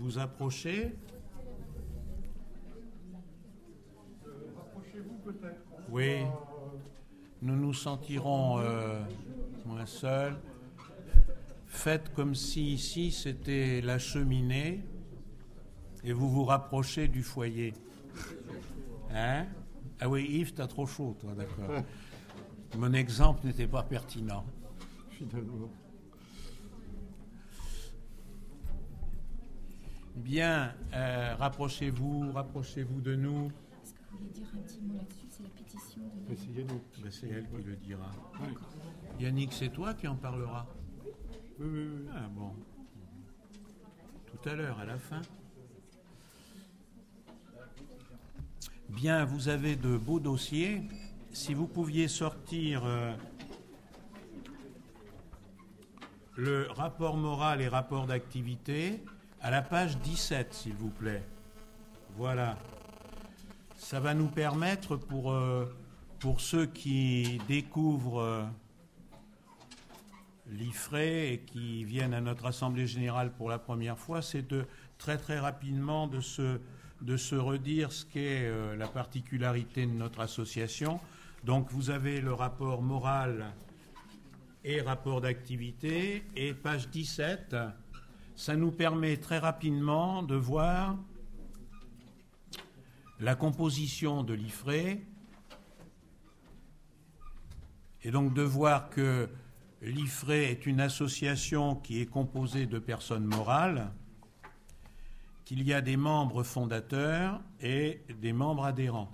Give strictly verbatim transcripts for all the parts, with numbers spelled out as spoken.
vous approchez. Rapprochez-vous peut-être. Oui, nous nous sentirons euh, moins seuls. Faites comme si ici c'était la cheminée et vous vous rapprochez du foyer. Hein? Ah oui, Yves, t'as trop chaud, toi, d'accord. Mon exemple n'était pas pertinent. Finalement. Bien, euh, rapprochez-vous, rapprochez-vous de nous. Est-ce que vous voulez dire un petit mot là-dessus? C'est la pétition de... Mais c'est Yannick. Ben, c'est elle qui le dira. Oui. Yannick, c'est toi qui en parlera. Oui, oui, oui. Ah bon. Tout à l'heure, à la fin. Bien, vous avez de beaux dossiers. Si vous pouviez sortir euh, le rapport moral et rapport d'activité à la page dix-sept, s'il vous plaît. Voilà. Ça va nous permettre, pour, euh, pour ceux qui découvrent euh, l'I F R E et qui viennent à notre Assemblée Générale pour la première fois, c'est de très très rapidement de se, de se redire ce qu'est euh, la particularité de notre association. Donc vous avez le rapport moral et rapport d'activité, et page dix-sept, ça nous permet très rapidement de voir la composition de l'I F R E et donc de voir que l'I F R E est une association qui est composée de personnes morales, qu'il y a des membres fondateurs et des membres adhérents.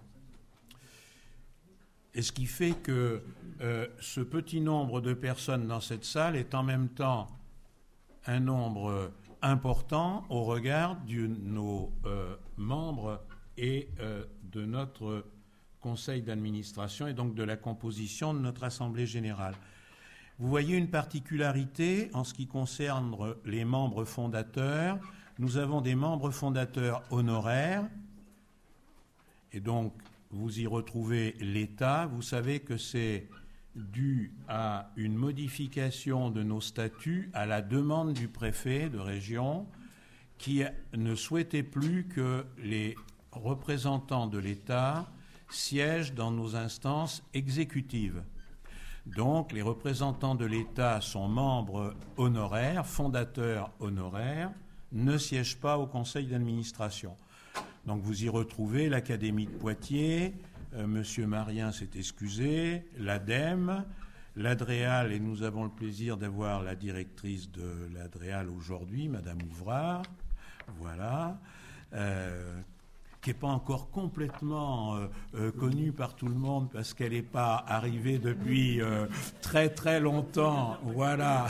Et ce qui fait que euh, ce petit nombre de personnes dans cette salle est en même temps un nombre important au regard de nos euh, membres et euh, de notre conseil d'administration et donc de la composition de notre Assemblée générale. Vous voyez une particularité en ce qui concerne les membres fondateurs. Nous avons des membres fondateurs honoraires et donc vous y retrouvez l'État. Vous savez que c'est dû à une modification de nos statuts à la demande du préfet de région qui ne souhaitait plus que les représentants de l'État siègent dans nos instances exécutives. Donc, les représentants de l'État sont membres honoraires, fondateurs honoraires, ne siègent pas au conseil d'administration. Donc, vous y retrouvez l'Académie de Poitiers, euh, Monsieur Marien s'est excusé, l'ADEME, l'Adréal, et nous avons le plaisir d'avoir la directrice de l'Adréal aujourd'hui, Madame Ouvrard, voilà, euh, qui n'est pas encore complètement euh, euh, connue par tout le monde parce qu'elle n'est pas arrivée depuis euh, très très longtemps. Voilà.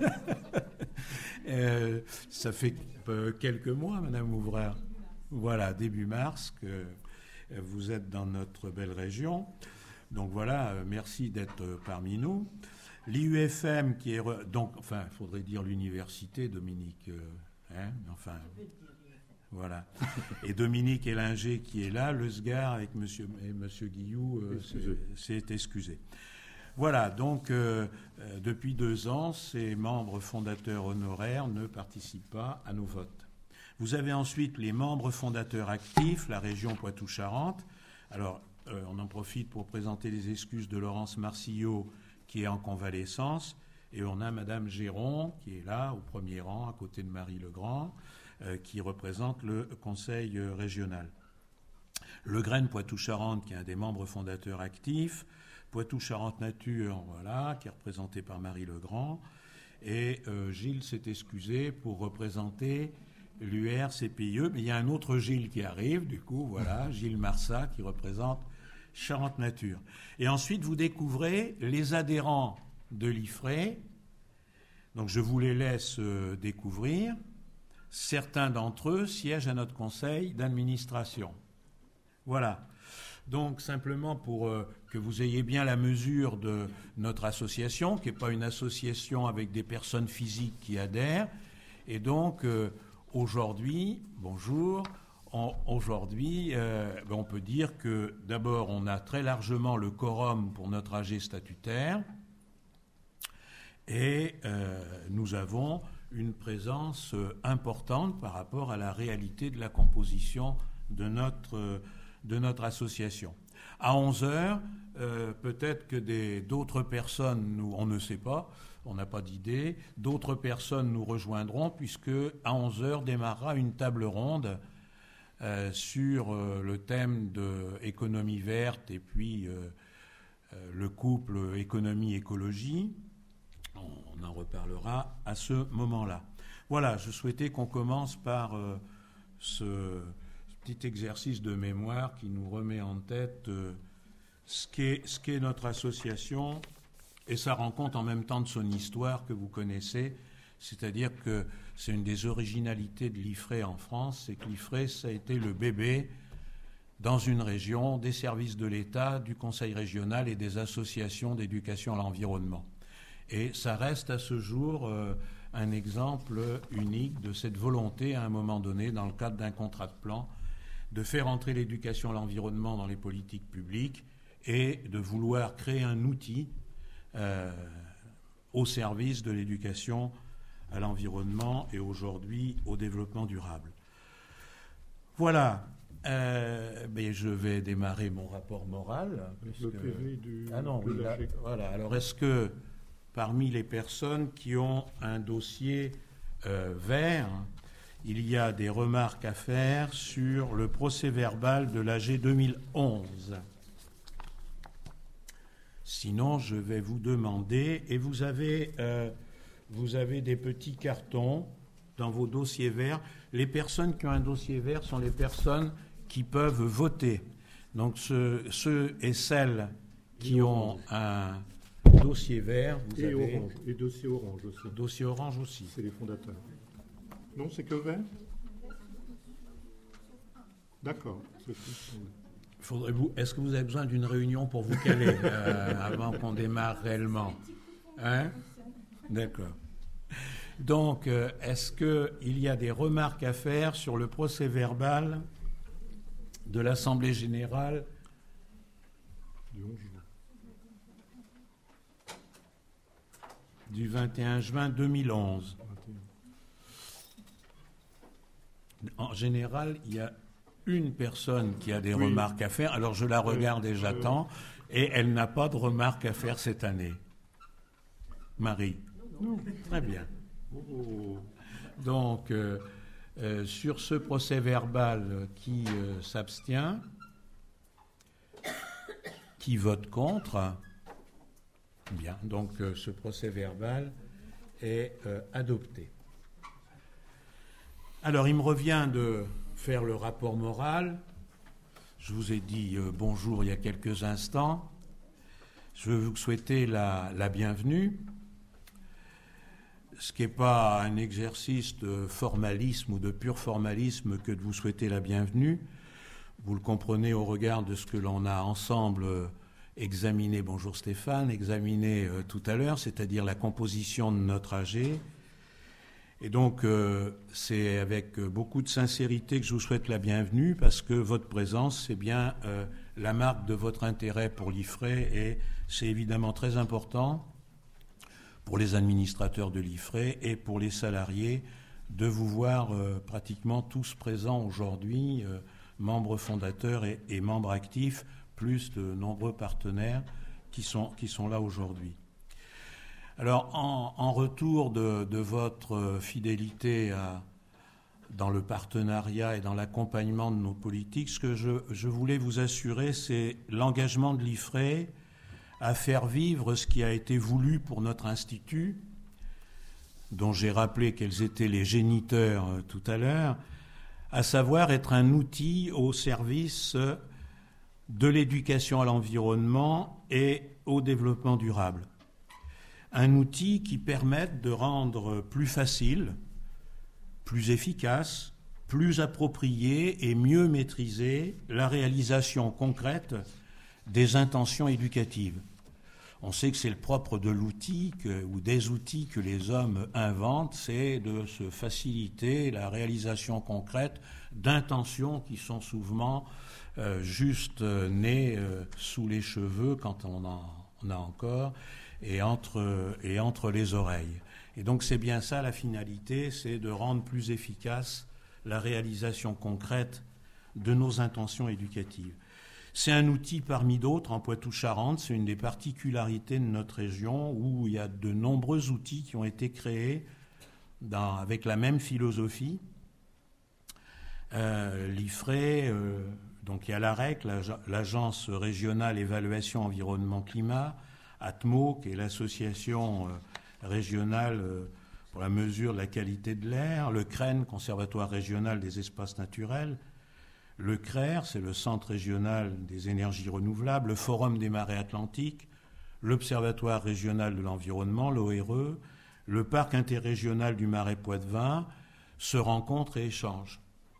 euh, ça fait euh, quelques mois, Madame Ouvrard. Voilà, début mars, que euh, vous êtes dans notre belle région. Donc voilà, euh, merci d'être euh, parmi nous. L'I U F M, qui est... Re... Donc, enfin, il faudrait dire l'université, Dominique. Euh, hein, enfin... Voilà. Et Dominique Ellinger qui est là, le SGAR avec monsieur, et monsieur Guillou euh, s'est excusé. Voilà, donc euh, euh, depuis deux ans, ces membres fondateurs honoraires ne participent pas à nos votes. Vous avez ensuite les membres fondateurs actifs, la région Poitou-Charentes. Alors, euh, on en profite pour présenter les excuses de Laurence Marcillot qui est en convalescence. Et on a Madame Géron qui est là, au premier rang, à côté de Marie Legrand, qui représente le conseil régional. Le Graine Poitou-Charentes, qui est un des membres fondateurs actifs, Poitou-Charentes Nature, voilà, qui est représenté par Marie Legrand, et euh, Gilles s'est excusé pour représenter l'U R C P I E, mais il y a un autre Gilles qui arrive, du coup, voilà, Gilles Marsat, qui représente Charente Nature. Et ensuite, vous découvrez les adhérents de l'I F R E, donc je vous les laisse euh, découvrir. Certains d'entre eux siègent à notre conseil d'administration. Voilà. Donc, simplement pour euh, que vous ayez bien la mesure de notre association, qui n'est pas une association avec des personnes physiques qui adhèrent. Et donc, euh, aujourd'hui, bonjour, on, aujourd'hui, euh, ben on peut dire que d'abord, on a très largement le quorum pour notre A G statutaire. Et euh, nous avons une présence euh, importante par rapport à la réalité de la composition de notre, euh, de notre association. À onze heures, euh, peut-être que des, d'autres personnes, nous, on ne sait pas, on n'a pas d'idée, d'autres personnes nous rejoindront puisque à onze heures démarrera une table ronde euh, sur euh, le thème de économie verte et puis euh, euh, le couple économie-écologie. On en reparlera à ce moment-là. Voilà, je souhaitais qu'on commence par euh, ce petit exercice de mémoire qui nous remet en tête euh, ce qu'est, ce qu'est notre association et ça rend compte en même temps de son histoire que vous connaissez, c'est-à-dire que c'est une des originalités de l'I F R E en France, c'est que l'I F R E, ça a été le bébé dans une région des services de l'État, du Conseil régional et des associations d'éducation à l'environnement. Et ça reste à ce jour euh, un exemple unique de cette volonté, à un moment donné, dans le cadre d'un contrat de plan, de faire entrer l'éducation à l'environnement dans les politiques publiques et de vouloir créer un outil euh, au service de l'éducation à l'environnement et aujourd'hui au développement durable. Voilà. Euh, mais je vais démarrer mon rapport moral. Le P V du... Ah non, de oui, la là, voilà. Alors, est-ce que parmi les personnes qui ont un dossier euh, vert, il y a des remarques à faire sur le procès-verbal de l'A G deux mille onze? Sinon, je vais vous demander, et vous avez, euh, vous avez des petits cartons dans vos dossiers verts. Les personnes qui ont un dossier vert sont les personnes qui peuvent voter. Donc, ceux, ceux et celles qui et ont orange. un dossier vert, vous et avez... orange, et dossier orange aussi. Dossier orange aussi. C'est les fondateurs. Non, c'est que vert. D'accord. C'est tout. Faudrait-vous, est-ce que vous avez besoin d'une réunion pour vous caler euh, avant qu'on démarre réellement? Hein? D'accord. Donc, euh, est-ce qu'il y a des remarques à faire sur le procès-verbal de l'Assemblée générale Du onze juin. du vingt et un juin deux mille onze? En général, il y a une personne qui a des Oui. remarques à faire. Alors, je la regarde et j'attends. Et elle n'a pas de remarques à faire cette année. Marie? Non. Très bien. Oh. Donc, euh, euh, sur ce procès-verbal qui euh, s'abstient, qui vote contre, bien, donc euh, ce procès-verbal est euh, adopté. Alors, il me revient de faire le rapport moral. Je vous ai dit euh, bonjour il y a quelques instants. Je veux vous souhaiter la, la bienvenue. Ce qui n'est pas un exercice de formalisme ou de pur formalisme que de vous souhaiter la bienvenue. Vous le comprenez au regard de ce que l'on a ensemble examiné, bonjour Stéphane, examiné euh, tout à l'heure, c'est-à-dire la composition de notre A G. Et donc, euh, c'est avec beaucoup de sincérité que je vous souhaite la bienvenue parce que votre présence, c'est bien euh, la marque de votre intérêt pour l'I F R E et c'est évidemment très important pour les administrateurs de l'I F R E et pour les salariés de vous voir euh, pratiquement tous présents aujourd'hui, euh, membres fondateurs et, et membres actifs, plus de nombreux partenaires qui sont, qui sont là aujourd'hui. Alors, en, en retour de, de votre fidélité à, dans le partenariat et dans l'accompagnement de nos politiques, ce que je, je voulais vous assurer, c'est l'engagement de l'I F R E à faire vivre ce qui a été voulu pour notre institut, dont j'ai rappelé quels étaient les géniteurs euh, tout à l'heure, à savoir être un outil au service de l'éducation à l'environnement et au développement durable. Un outil qui permette de rendre plus facile, plus efficace, plus approprié et mieux maîtriser la réalisation concrète des intentions éducatives. On sait que c'est le propre de l'outil que, ou des outils que les hommes inventent, c'est de se faciliter la réalisation concrète d'intentions qui sont souvent euh, juste euh, nées euh, sous les cheveux quand on en on a encore, et entre, et entre les oreilles. Et donc c'est bien ça la finalité, c'est de rendre plus efficace la réalisation concrète de nos intentions éducatives. C'est un outil parmi d'autres en Poitou-Charentes, c'est une des particularités de notre région où il y a de nombreux outils qui ont été créés dans, avec la même philosophie. Euh, L'I F R E, euh, donc il y a l'A R E C, l'Agence régionale évaluation environnement-climat, A T M O, qui est l'association euh, régionale euh, pour la mesure de la qualité de l'air, le C R E N, Conservatoire régional des espaces naturels, le C R E R, c'est le Centre régional des énergies renouvelables, le Forum des marées atlantiques, l'Observatoire régional de l'environnement, l'O R E, le Parc interrégional du Marais Poitevin, se rencontrent et échangent.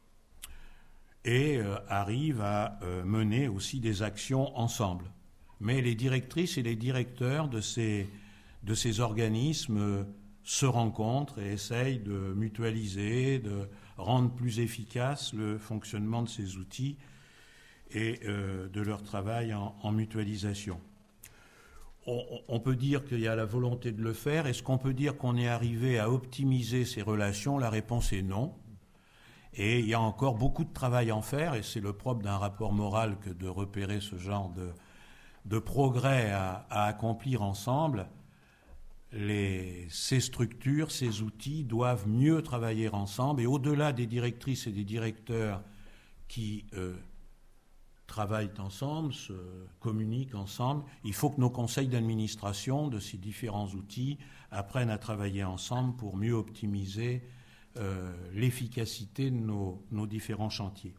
Et euh, arrivent à euh, mener aussi des actions ensemble. Mais les directrices et les directeurs de ces, de ces organismes euh, se rencontrent et essayent de mutualiser, de rendre plus efficace le fonctionnement de ces outils et euh, de leur travail en, en mutualisation. On, on peut dire qu'il y a la volonté de le faire. Est-ce qu'on peut dire qu'on est arrivé à optimiser ces relations? La réponse est non. Et il y a encore beaucoup de travail à en faire, et c'est le propre d'un rapport moral que de repérer ce genre de, de progrès à, à accomplir ensemble. Les, ces structures, ces outils doivent mieux travailler ensemble, et au-delà des directrices et des directeurs qui euh, travaillent ensemble, se communiquent ensemble, il faut que nos conseils d'administration de ces différents outils apprennent à travailler ensemble pour mieux optimiser euh, l'efficacité de nos, nos différents chantiers.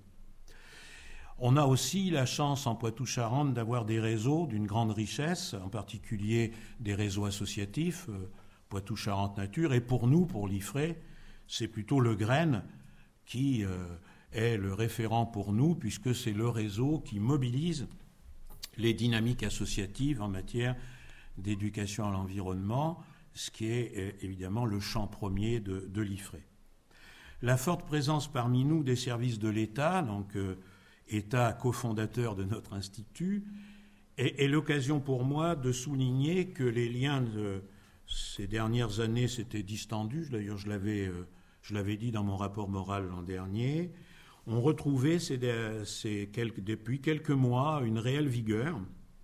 On a aussi la chance en Poitou-Charentes d'avoir des réseaux d'une grande richesse, en particulier des réseaux associatifs, euh, Poitou-Charentes Nature, et pour nous, pour l'I F R E, c'est plutôt le G R E N qui euh, est le référent pour nous, puisque c'est le réseau qui mobilise les dynamiques associatives en matière d'éducation à l'environnement, ce qui est euh, évidemment le champ premier de, de l'I F R E. La forte présence parmi nous des services de l'État, donc euh, État cofondateur de notre institut, est, est l'occasion pour moi de souligner que les liens de ces dernières années s'étaient distendus. D'ailleurs, je l'avais, euh, je l'avais dit dans mon rapport moral l'an dernier. On retrouvait ces, ces quelques, depuis quelques mois une réelle vigueur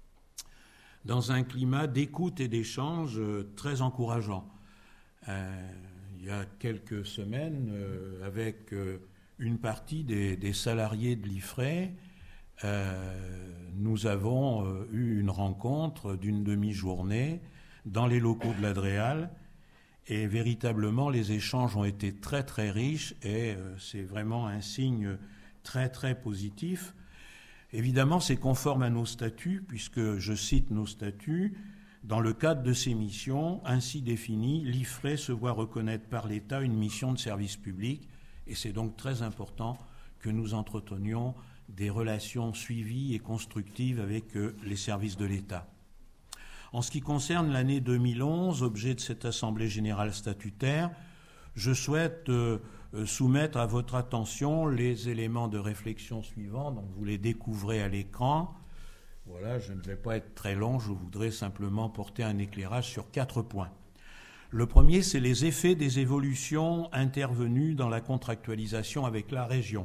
dans un climat d'écoute et d'échange très encourageant. Euh, il y a quelques semaines, euh, avec euh, une partie des, des salariés de l'I F R E, euh, nous avons euh, eu une rencontre d'une demi-journée dans les locaux de l'Adréal, et véritablement les échanges ont été très très riches, et euh, c'est vraiment un signe très très positif. Évidemment, c'est conforme à nos statuts, puisque, je cite nos statuts, dans le cadre de ces missions ainsi définies, l'I F R E se voit reconnaître par l'État une mission de service public, et c'est donc très important que nous entretenions des relations suivies et constructives avec euh, les services de l'État. En ce qui concerne l'année deux mille onze, objet de cette Assemblée générale statutaire, je souhaite euh, soumettre à votre attention les éléments de réflexion suivants. Donc vous les découvrez à l'écran. Voilà, je ne vais pas être très long, je voudrais simplement porter un éclairage sur quatre points. Le premier, c'est les effets des évolutions intervenues dans la contractualisation avec la région.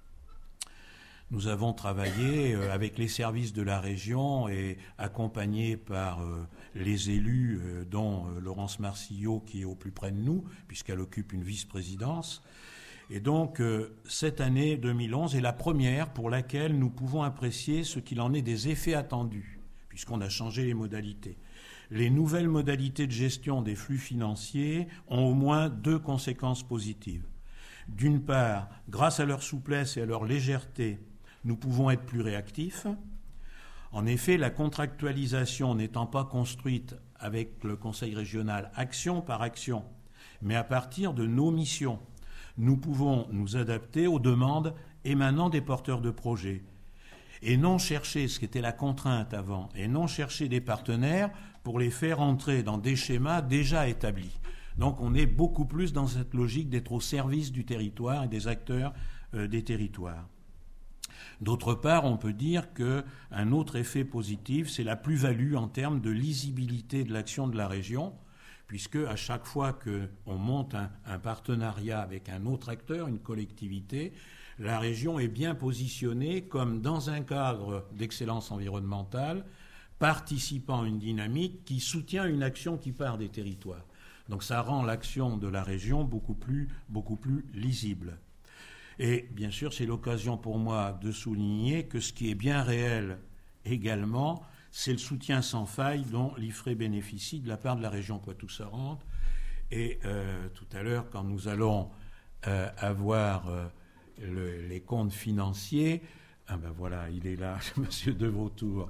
Nous avons travaillé avec les services de la région et accompagnés par les élus, dont Laurence Marcillot, qui est au plus près de nous, puisqu'elle occupe une vice-présidence. Et donc, cette année deux mille onze est la première pour laquelle nous pouvons apprécier ce qu'il en est des effets attendus, puisqu'on a changé les modalités. Les nouvelles modalités de gestion des flux financiers ont au moins deux conséquences positives. D'une part, grâce à leur souplesse et à leur légèreté, nous pouvons être plus réactifs. En effet, la contractualisation n'étant pas construite avec le Conseil régional action par action, mais à partir de nos missions, nous pouvons nous adapter aux demandes émanant des porteurs de projets et non chercher, ce qui était la contrainte avant, et non chercher des partenaires pour les faire entrer dans des schémas déjà établis. Donc on est beaucoup plus dans cette logique d'être au service du territoire et des acteurs euh, des territoires. D'autre part, on peut dire qu'un autre effet positif, c'est la plus-value en termes de lisibilité de l'action de la région, puisque à chaque fois qu'on monte un, un partenariat avec un autre acteur, une collectivité, la région est bien positionnée comme dans un cadre d'excellence environnementale, participant à une dynamique qui soutient une action qui part des territoires. Donc ça rend l'action de la région beaucoup plus, beaucoup plus lisible. Et bien sûr, c'est l'occasion pour moi de souligner que ce qui est bien réel également, c'est le soutien sans faille dont l'I F R E bénéficie de la part de la région Poitou-Charentes. Et euh, tout à l'heure, quand nous allons euh, avoir euh, le, les comptes financiers, ah ben voilà, il est là, Monsieur De Vautour,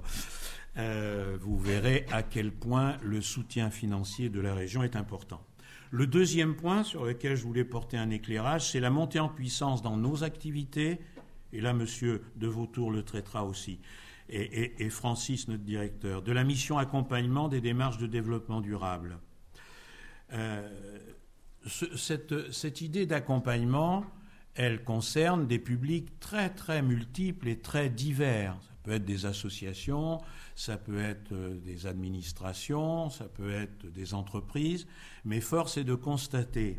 euh, vous verrez à quel point le soutien financier de la région est important. Le deuxième point sur lequel je voulais porter un éclairage, c'est la montée en puissance dans nos activités, et là Monsieur De Vautour le traitera aussi, et, et, et Francis, notre directeur, de la mission accompagnement des démarches de développement durable. Euh, ce, cette, cette idée d'accompagnement, elle concerne des publics très très multiples et très divers. Ça peut être des associations, ça peut être des administrations, ça peut être des entreprises, mais force est de constater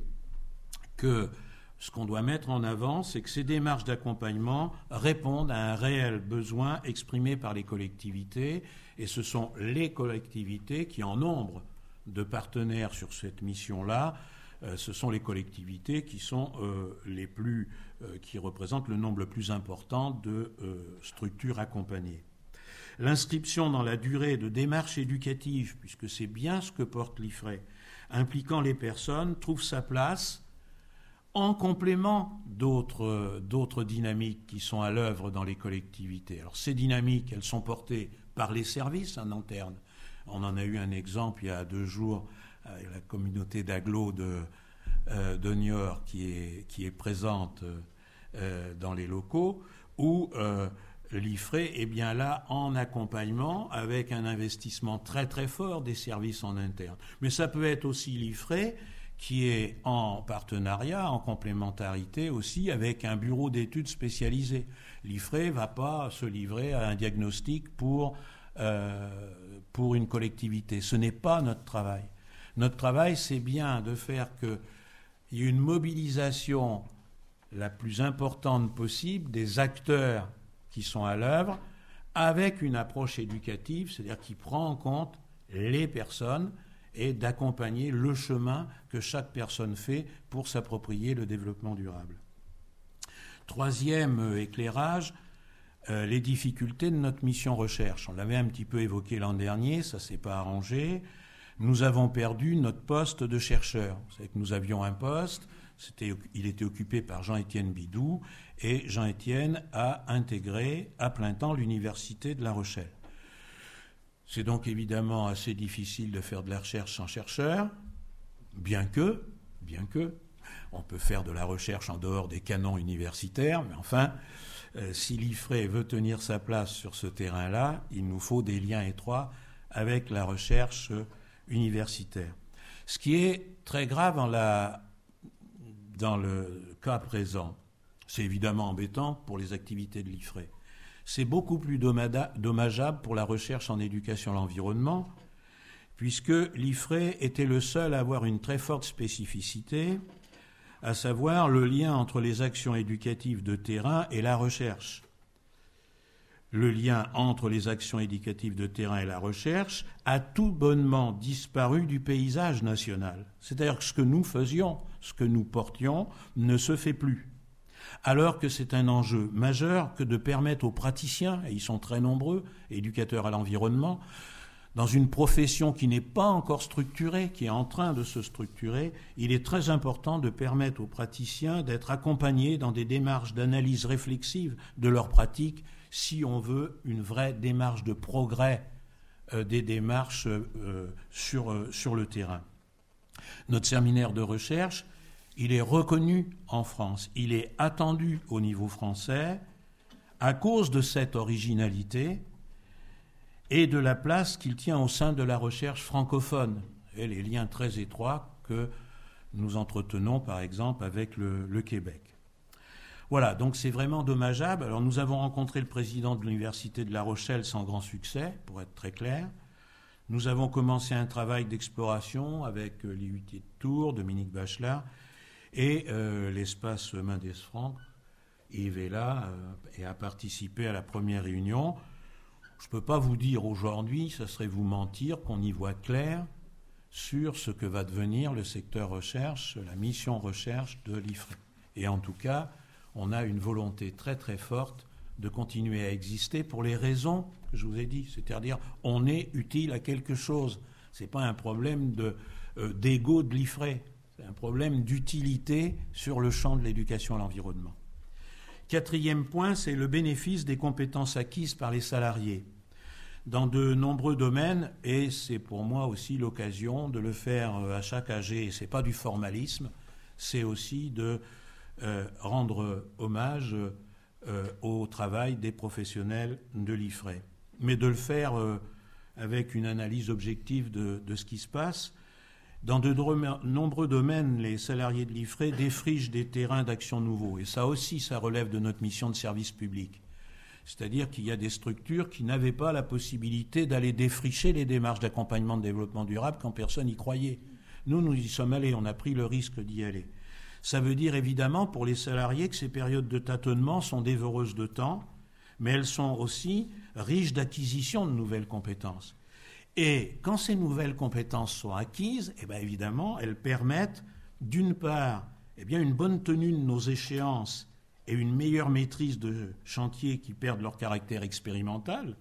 que ce qu'on doit mettre en avant, c'est que ces démarches d'accompagnement répondent à un réel besoin exprimé par les collectivités, et ce sont les collectivités qui, en nombre de partenaires sur cette mission-là, euh, ce sont les collectivités qui sont euh, les plus, euh, qui représentent le nombre le plus important de euh, structures accompagnées. L'inscription dans la durée de démarches éducatives, puisque c'est bien ce que porte l'I F R E, impliquant les personnes, trouve sa place en complément d'autres, d'autres dynamiques qui sont à l'œuvre dans les collectivités. Alors ces dynamiques, elles sont portées par les services en interne. On en a eu un exemple il y a deux jours, avec la communauté d'agglo de, euh, de Niort qui est, qui est présente euh, dans les locaux, où euh, l'I F R E est bien là en accompagnement avec un investissement très très fort des services en interne. Mais ça peut être aussi l'I F R E qui est en partenariat, en complémentarité aussi avec un bureau d'études spécialisé. L'I F R E ne va pas se livrer à un diagnostic pour, euh, pour une collectivité. Ce n'est pas notre travail. Notre travail, c'est bien de faire qu'il y ait une mobilisation la plus importante possible des acteurs qui sont à l'œuvre, avec une approche éducative, c'est-à-dire qui prend en compte les personnes et d'accompagner le chemin que chaque personne fait pour s'approprier le développement durable. Troisième éclairage, euh, les difficultés de notre mission recherche. On l'avait un petit peu évoqué l'an dernier, ça ne s'est pas arrangé. Nous avons perdu notre poste de chercheur. Vous savez que nous avions un poste, c'était, il était occupé par Jean-Étienne Bidou, et Jean-Étienne a intégré à plein temps l'Université de La Rochelle. C'est donc évidemment assez difficile de faire de la recherche sans chercheur, bien que, bien que, on peut faire de la recherche en dehors des canons universitaires, mais enfin, euh, si l'I F R E veut tenir sa place sur ce terrain-là, il nous faut des liens étroits avec la recherche universitaire. Ce qui est très grave dans, la, dans le cas présent, c'est évidemment embêtant pour les activités de l'I F R E. C'est beaucoup plus dommageable pour la recherche en éducation à l'environnement, puisque l'I F R E était le seul à avoir une très forte spécificité, à savoir le lien entre les actions éducatives de terrain et la recherche. Le lien entre les actions éducatives de terrain et la recherche a tout bonnement disparu du paysage national. C'est-à-dire que ce que nous faisions, ce que nous portions, ne se fait plus. Alors que c'est un enjeu majeur que de permettre aux praticiens, et ils sont très nombreux, éducateurs à l'environnement, dans une profession qui n'est pas encore structurée, qui est en train de se structurer, il est très important de permettre aux praticiens d'être accompagnés dans des démarches d'analyse réflexive de leurs pratiques, si on veut une vraie démarche de progrès euh, des démarches euh, sur, euh, sur le terrain. Notre séminaire de recherche, il est reconnu en France, il est attendu au niveau français à cause de cette originalité et de la place qu'il tient au sein de la recherche francophone et les liens très étroits que nous entretenons par exemple avec le, le Québec. Voilà, donc c'est vraiment dommageable. Alors nous avons rencontré le président de l'Université de La Rochelle sans grand succès, pour être très clair. Nous avons commencé un travail d'exploration avec euh, l'I U T de Tours, Dominique Bachelard, et euh, l'espace Mendes Franck. Yves est là euh, et a participé à la première réunion. Je ne peux pas vous dire aujourd'hui, ça serait vous mentir, qu'on y voit clair sur ce que va devenir le secteur recherche, la mission recherche de l'I F R E. Et en tout cas, on a une volonté très très forte de continuer à exister pour les raisons que je vous ai dit. C'est-à-dire, on est utile à quelque chose. Ce n'est pas un problème de, euh, d'ego de l'I F R E. C'est un problème d'utilité sur le champ de l'éducation à l'environnement. Quatrième point, c'est le bénéfice des compétences acquises par les salariés dans de nombreux domaines, et c'est pour moi aussi l'occasion de le faire à chaque A G, et ce n'est pas du formalisme, c'est aussi de euh, rendre hommage euh, au travail des professionnels de l'I F R E, mais de le faire euh, avec une analyse objective de, de ce qui se passe. Dans de nombreux domaines, les salariés de l'I F R E défrichent des terrains d'action nouveaux, et ça aussi, ça relève de notre mission de service public. C'est-à-dire qu'il y a des structures qui n'avaient pas la possibilité d'aller défricher les démarches d'accompagnement de développement durable quand personne n'y croyait. Nous, nous y sommes allés, on a pris le risque d'y aller. Ça veut dire évidemment pour les salariés que ces périodes de tâtonnement sont dévoreuses de temps, mais elles sont aussi riches d'acquisition de nouvelles compétences. Et quand ces nouvelles compétences sont acquises, eh bien évidemment, elles permettent d'une part eh bien, une bonne tenue de nos échéances et une meilleure maîtrise de chantiers qui perdent leur caractère expérimental,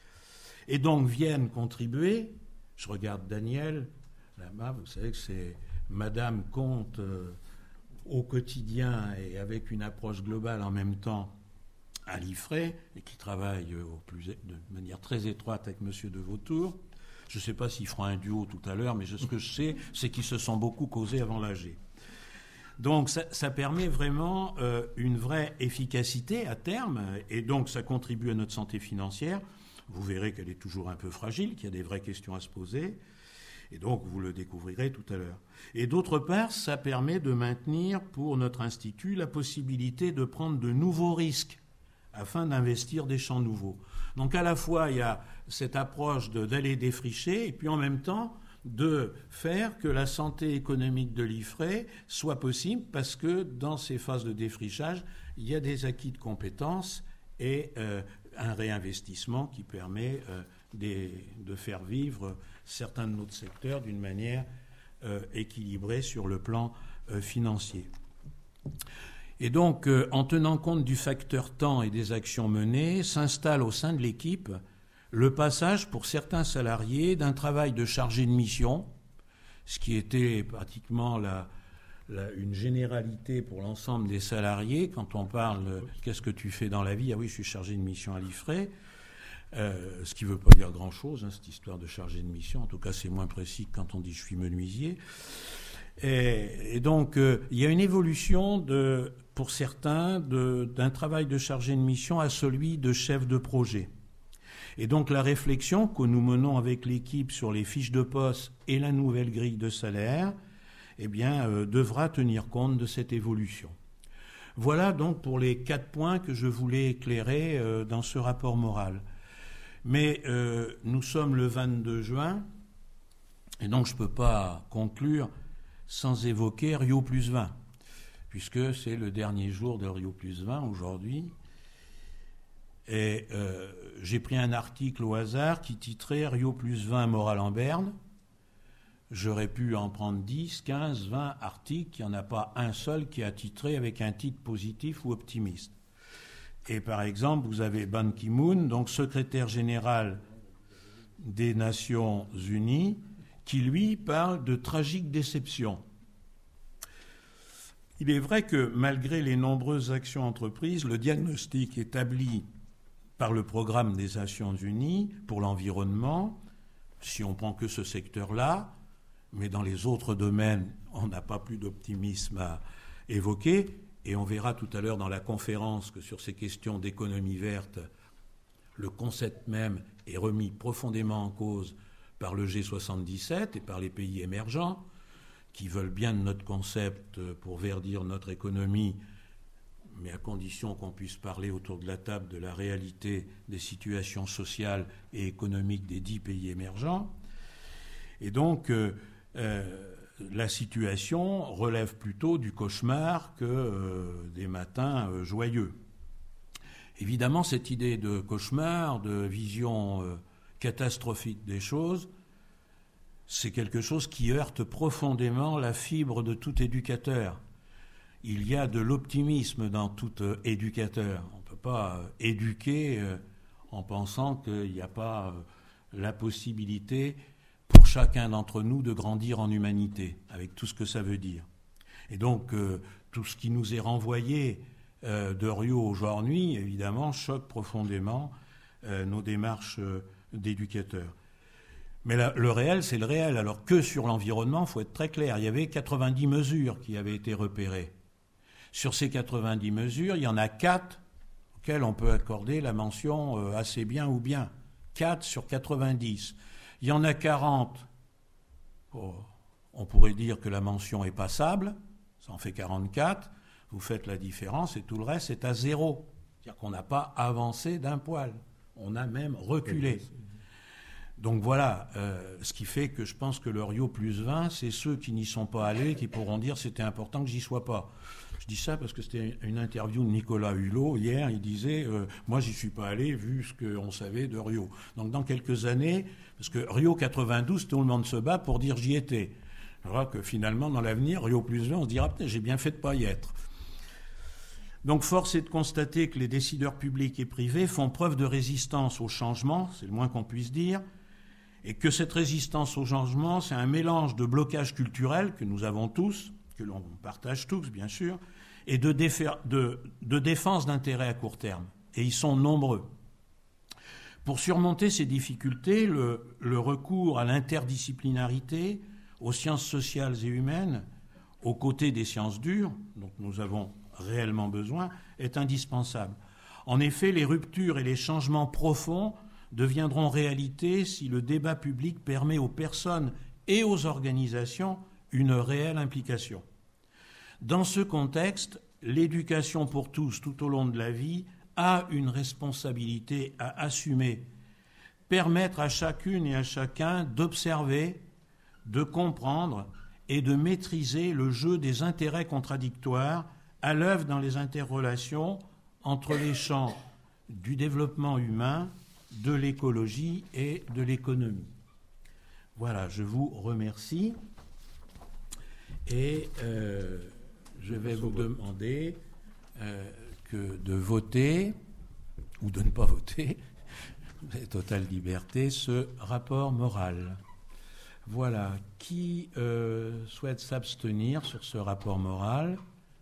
et donc viennent contribuer, je regarde Daniel, là-bas, vous savez que c'est Madame Comte euh, au quotidien et avec une approche globale en même temps à l'I F R E, et qui travaille au plus, de manière très étroite avec Monsieur de Vautour. Je ne sais pas s'ils feront un duo tout à l'heure, mais ce que je sais, c'est qu'ils se sont beaucoup causés avant l'A G. Donc ça, ça permet vraiment euh, une vraie efficacité à terme, et donc ça contribue à notre santé financière. Vous verrez qu'elle est toujours un peu fragile, qu'il y a des vraies questions à se poser, et donc vous le découvrirez tout à l'heure. Et d'autre part, ça permet de maintenir pour notre institut la possibilité de prendre de nouveaux risques afin d'investir des champs nouveaux. Donc à la fois, il y a cette approche de, d'aller défricher, et puis en même temps, de faire que la santé économique de l'I F R E soit possible, parce que dans ces phases de défrichage, il y a des acquis de compétences et euh, un réinvestissement qui permet euh, des, de faire vivre certains de notre secteurs d'une manière euh, équilibrée sur le plan euh, financier. Et donc, euh, en tenant compte du facteur temps et des actions menées, s'installe au sein de l'équipe le passage pour certains salariés d'un travail de chargé de mission, ce qui était pratiquement la, la, une généralité pour l'ensemble des salariés. Quand on parle euh, « qu'est-ce que tu fais dans la vie ?» Ah oui, je suis chargé de mission à l'I F R E, euh, ce qui ne veut pas dire grand-chose, hein, cette histoire de chargé de mission. En tout cas, c'est moins précis que quand on dit « je suis menuisier ». Et, et donc, euh, il y a une évolution, de, pour certains, de, d'un travail de chargé de mission à celui de chef de projet. Et donc, la réflexion que nous menons avec l'équipe sur les fiches de poste et la nouvelle grille de salaire, eh bien, euh, devra tenir compte de cette évolution. Voilà donc pour les quatre points que je voulais éclairer euh, dans ce rapport moral. Mais euh, nous sommes le vingt-deux juin, et donc je ne peux pas conclure sans évoquer Rio plus vingt, puisque c'est le dernier jour de Rio plus vingt aujourd'hui. Et euh, j'ai pris un article au hasard qui titrait Rio plus vingt morale en berne. J'aurais pu en prendre dix, quinze, vingt articles, il n'y en a pas un seul qui a titré avec un titre positif ou optimiste. Et par exemple, vous avez Ban Ki-moon, donc secrétaire général des Nations Unies, qui, lui, parle de tragique déception. Il est vrai que, malgré les nombreuses actions entreprises, le diagnostic établi par le programme des Nations Unies pour l'environnement, si on prend que ce secteur-là, mais dans les autres domaines, on n'a pas plus d'optimisme à évoquer, et on verra tout à l'heure dans la conférence que sur ces questions d'économie verte, le concept même est remis profondément en cause par le G soixante-dix-sept et par les pays émergents, qui veulent bien de notre concept pour verdir notre économie, mais à condition qu'on puisse parler autour de la table de la réalité des situations sociales et économiques des dix pays émergents. Et donc, euh, euh, la situation relève plutôt du cauchemar que euh, des matins euh, joyeux. Évidemment, cette idée de cauchemar, de vision euh, catastrophique des choses, c'est quelque chose qui heurte profondément la fibre de tout éducateur. Il y a de l'optimisme dans tout euh, éducateur. On ne peut pas euh, éduquer euh, en pensant qu'il n'y a pas euh, la possibilité pour chacun d'entre nous de grandir en humanité, avec tout ce que ça veut dire. Et donc, euh, tout ce qui nous est renvoyé euh, de Riot aujourd'hui, évidemment, choque profondément euh, nos démarches euh, d'éducateurs. Mais la, le réel, c'est le réel. Alors que sur l'environnement, il faut être très clair, il y avait quatre-vingt-dix mesures qui avaient été repérées. Sur ces quatre-vingt-dix mesures, il y en a quatre auxquelles on peut accorder la mention euh, assez bien ou bien. quatre sur quatre-vingt-dix. Il y en a quarante, oh, on pourrait dire que la mention est passable, ça en fait quarante-quatre, vous faites la différence et tout le reste est à zéro. C'est-à-dire qu'on n'a pas avancé d'un poil, on a même reculé. Donc voilà, euh, ce qui fait que je pense que le Riot plus vingt, c'est ceux qui n'y sont pas allés qui pourront dire c'était important que j'y sois pas. Je dis ça parce que c'était une interview de Nicolas Hulot hier, il disait euh, moi j'y suis pas allé vu ce qu'on savait de Riot. Donc dans quelques années, parce que Riot quatre-vingt-douze, tout le monde se bat pour dire j'y étais. Alors que finalement dans l'avenir, Riot plus vingt, on se dira j'ai bien fait de pas y être. Donc force est de constater que les décideurs publics et privés font preuve de résistance au changement, c'est le moins qu'on puisse dire, et que cette résistance au changement, c'est un mélange de blocage culturel que nous avons tous, que l'on partage tous, bien sûr, et de, défer, de, de défense d'intérêts à court terme. Et ils sont nombreux. Pour surmonter ces difficultés, le, le recours à l'interdisciplinarité, aux sciences sociales et humaines, aux côtés des sciences dures, dont nous avons réellement besoin, est indispensable. En effet, les ruptures et les changements profonds deviendront réalité si le débat public permet aux personnes et aux organisations une réelle implication. Dans ce contexte, l'éducation pour tous tout au long de la vie a une responsabilité à assumer, permettre à chacune et à chacun d'observer, de comprendre et de maîtriser le jeu des intérêts contradictoires à l'œuvre dans les interrelations entre les champs du développement humain, de l'écologie et de l'économie. Voilà, je vous remercie et euh, je vais vous demander euh, que de voter ou de ne pas voter, vous avez totale liberté, ce rapport moral. Voilà, qui euh, souhaite s'abstenir sur ce rapport moral?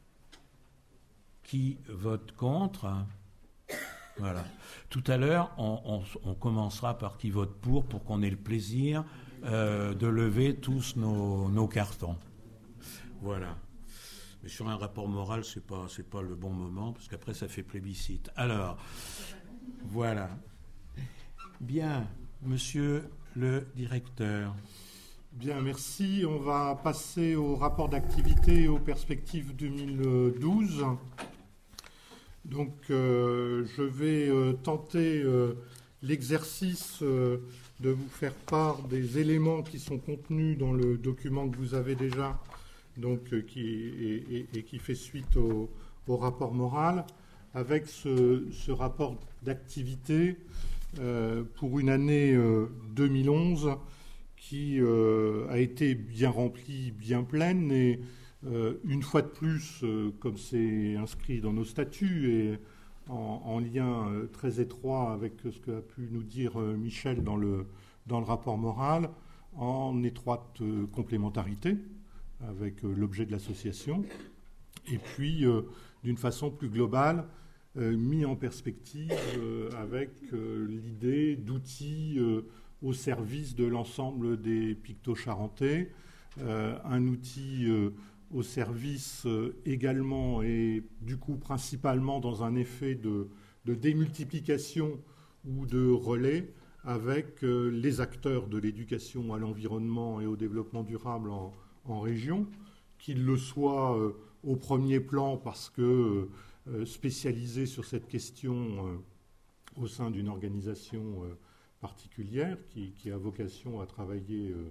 Qui vote contre? Voilà. Tout à l'heure, on, on, on commencera par qui vote pour, pour qu'on ait le plaisir euh, de lever tous nos, nos cartons. Voilà. Mais sur un rapport moral, c'est pas, c'est pas le bon moment, parce qu'après, ça fait plébiscite. Alors, voilà. Bien, monsieur le directeur. Bien, merci. On va passer au rapport d'activité et aux perspectives deux mille douze. Donc, euh, je vais euh, tenter euh, l'exercice euh, de vous faire part des éléments qui sont contenus dans le document que vous avez déjà, donc euh, qui et, et, et qui fait suite au, au rapport moral, avec ce, ce rapport d'activité euh, pour une année euh, deux mille onze qui euh, a été bien remplie, bien pleine et Euh, une fois de plus, euh, comme c'est inscrit dans nos statuts et en, en lien euh, très étroit avec ce qu'a pu nous dire euh, Michel dans le, dans le rapport moral, en étroite euh, complémentarité avec euh, l'objet de l'association, et puis euh, d'une façon plus globale, euh, mis en perspective euh, avec euh, l'idée d'outils euh, au service de l'ensemble des picto-charentais, euh, un outil euh, au service euh, également et du coup principalement dans un effet de, de démultiplication ou de relais avec euh, les acteurs de l'éducation à l'environnement et au développement durable en, en région, qu'ils le soient euh, au premier plan parce que euh, spécialisés sur cette question euh, au sein d'une organisation euh, particulière qui, qui a vocation à travailler euh,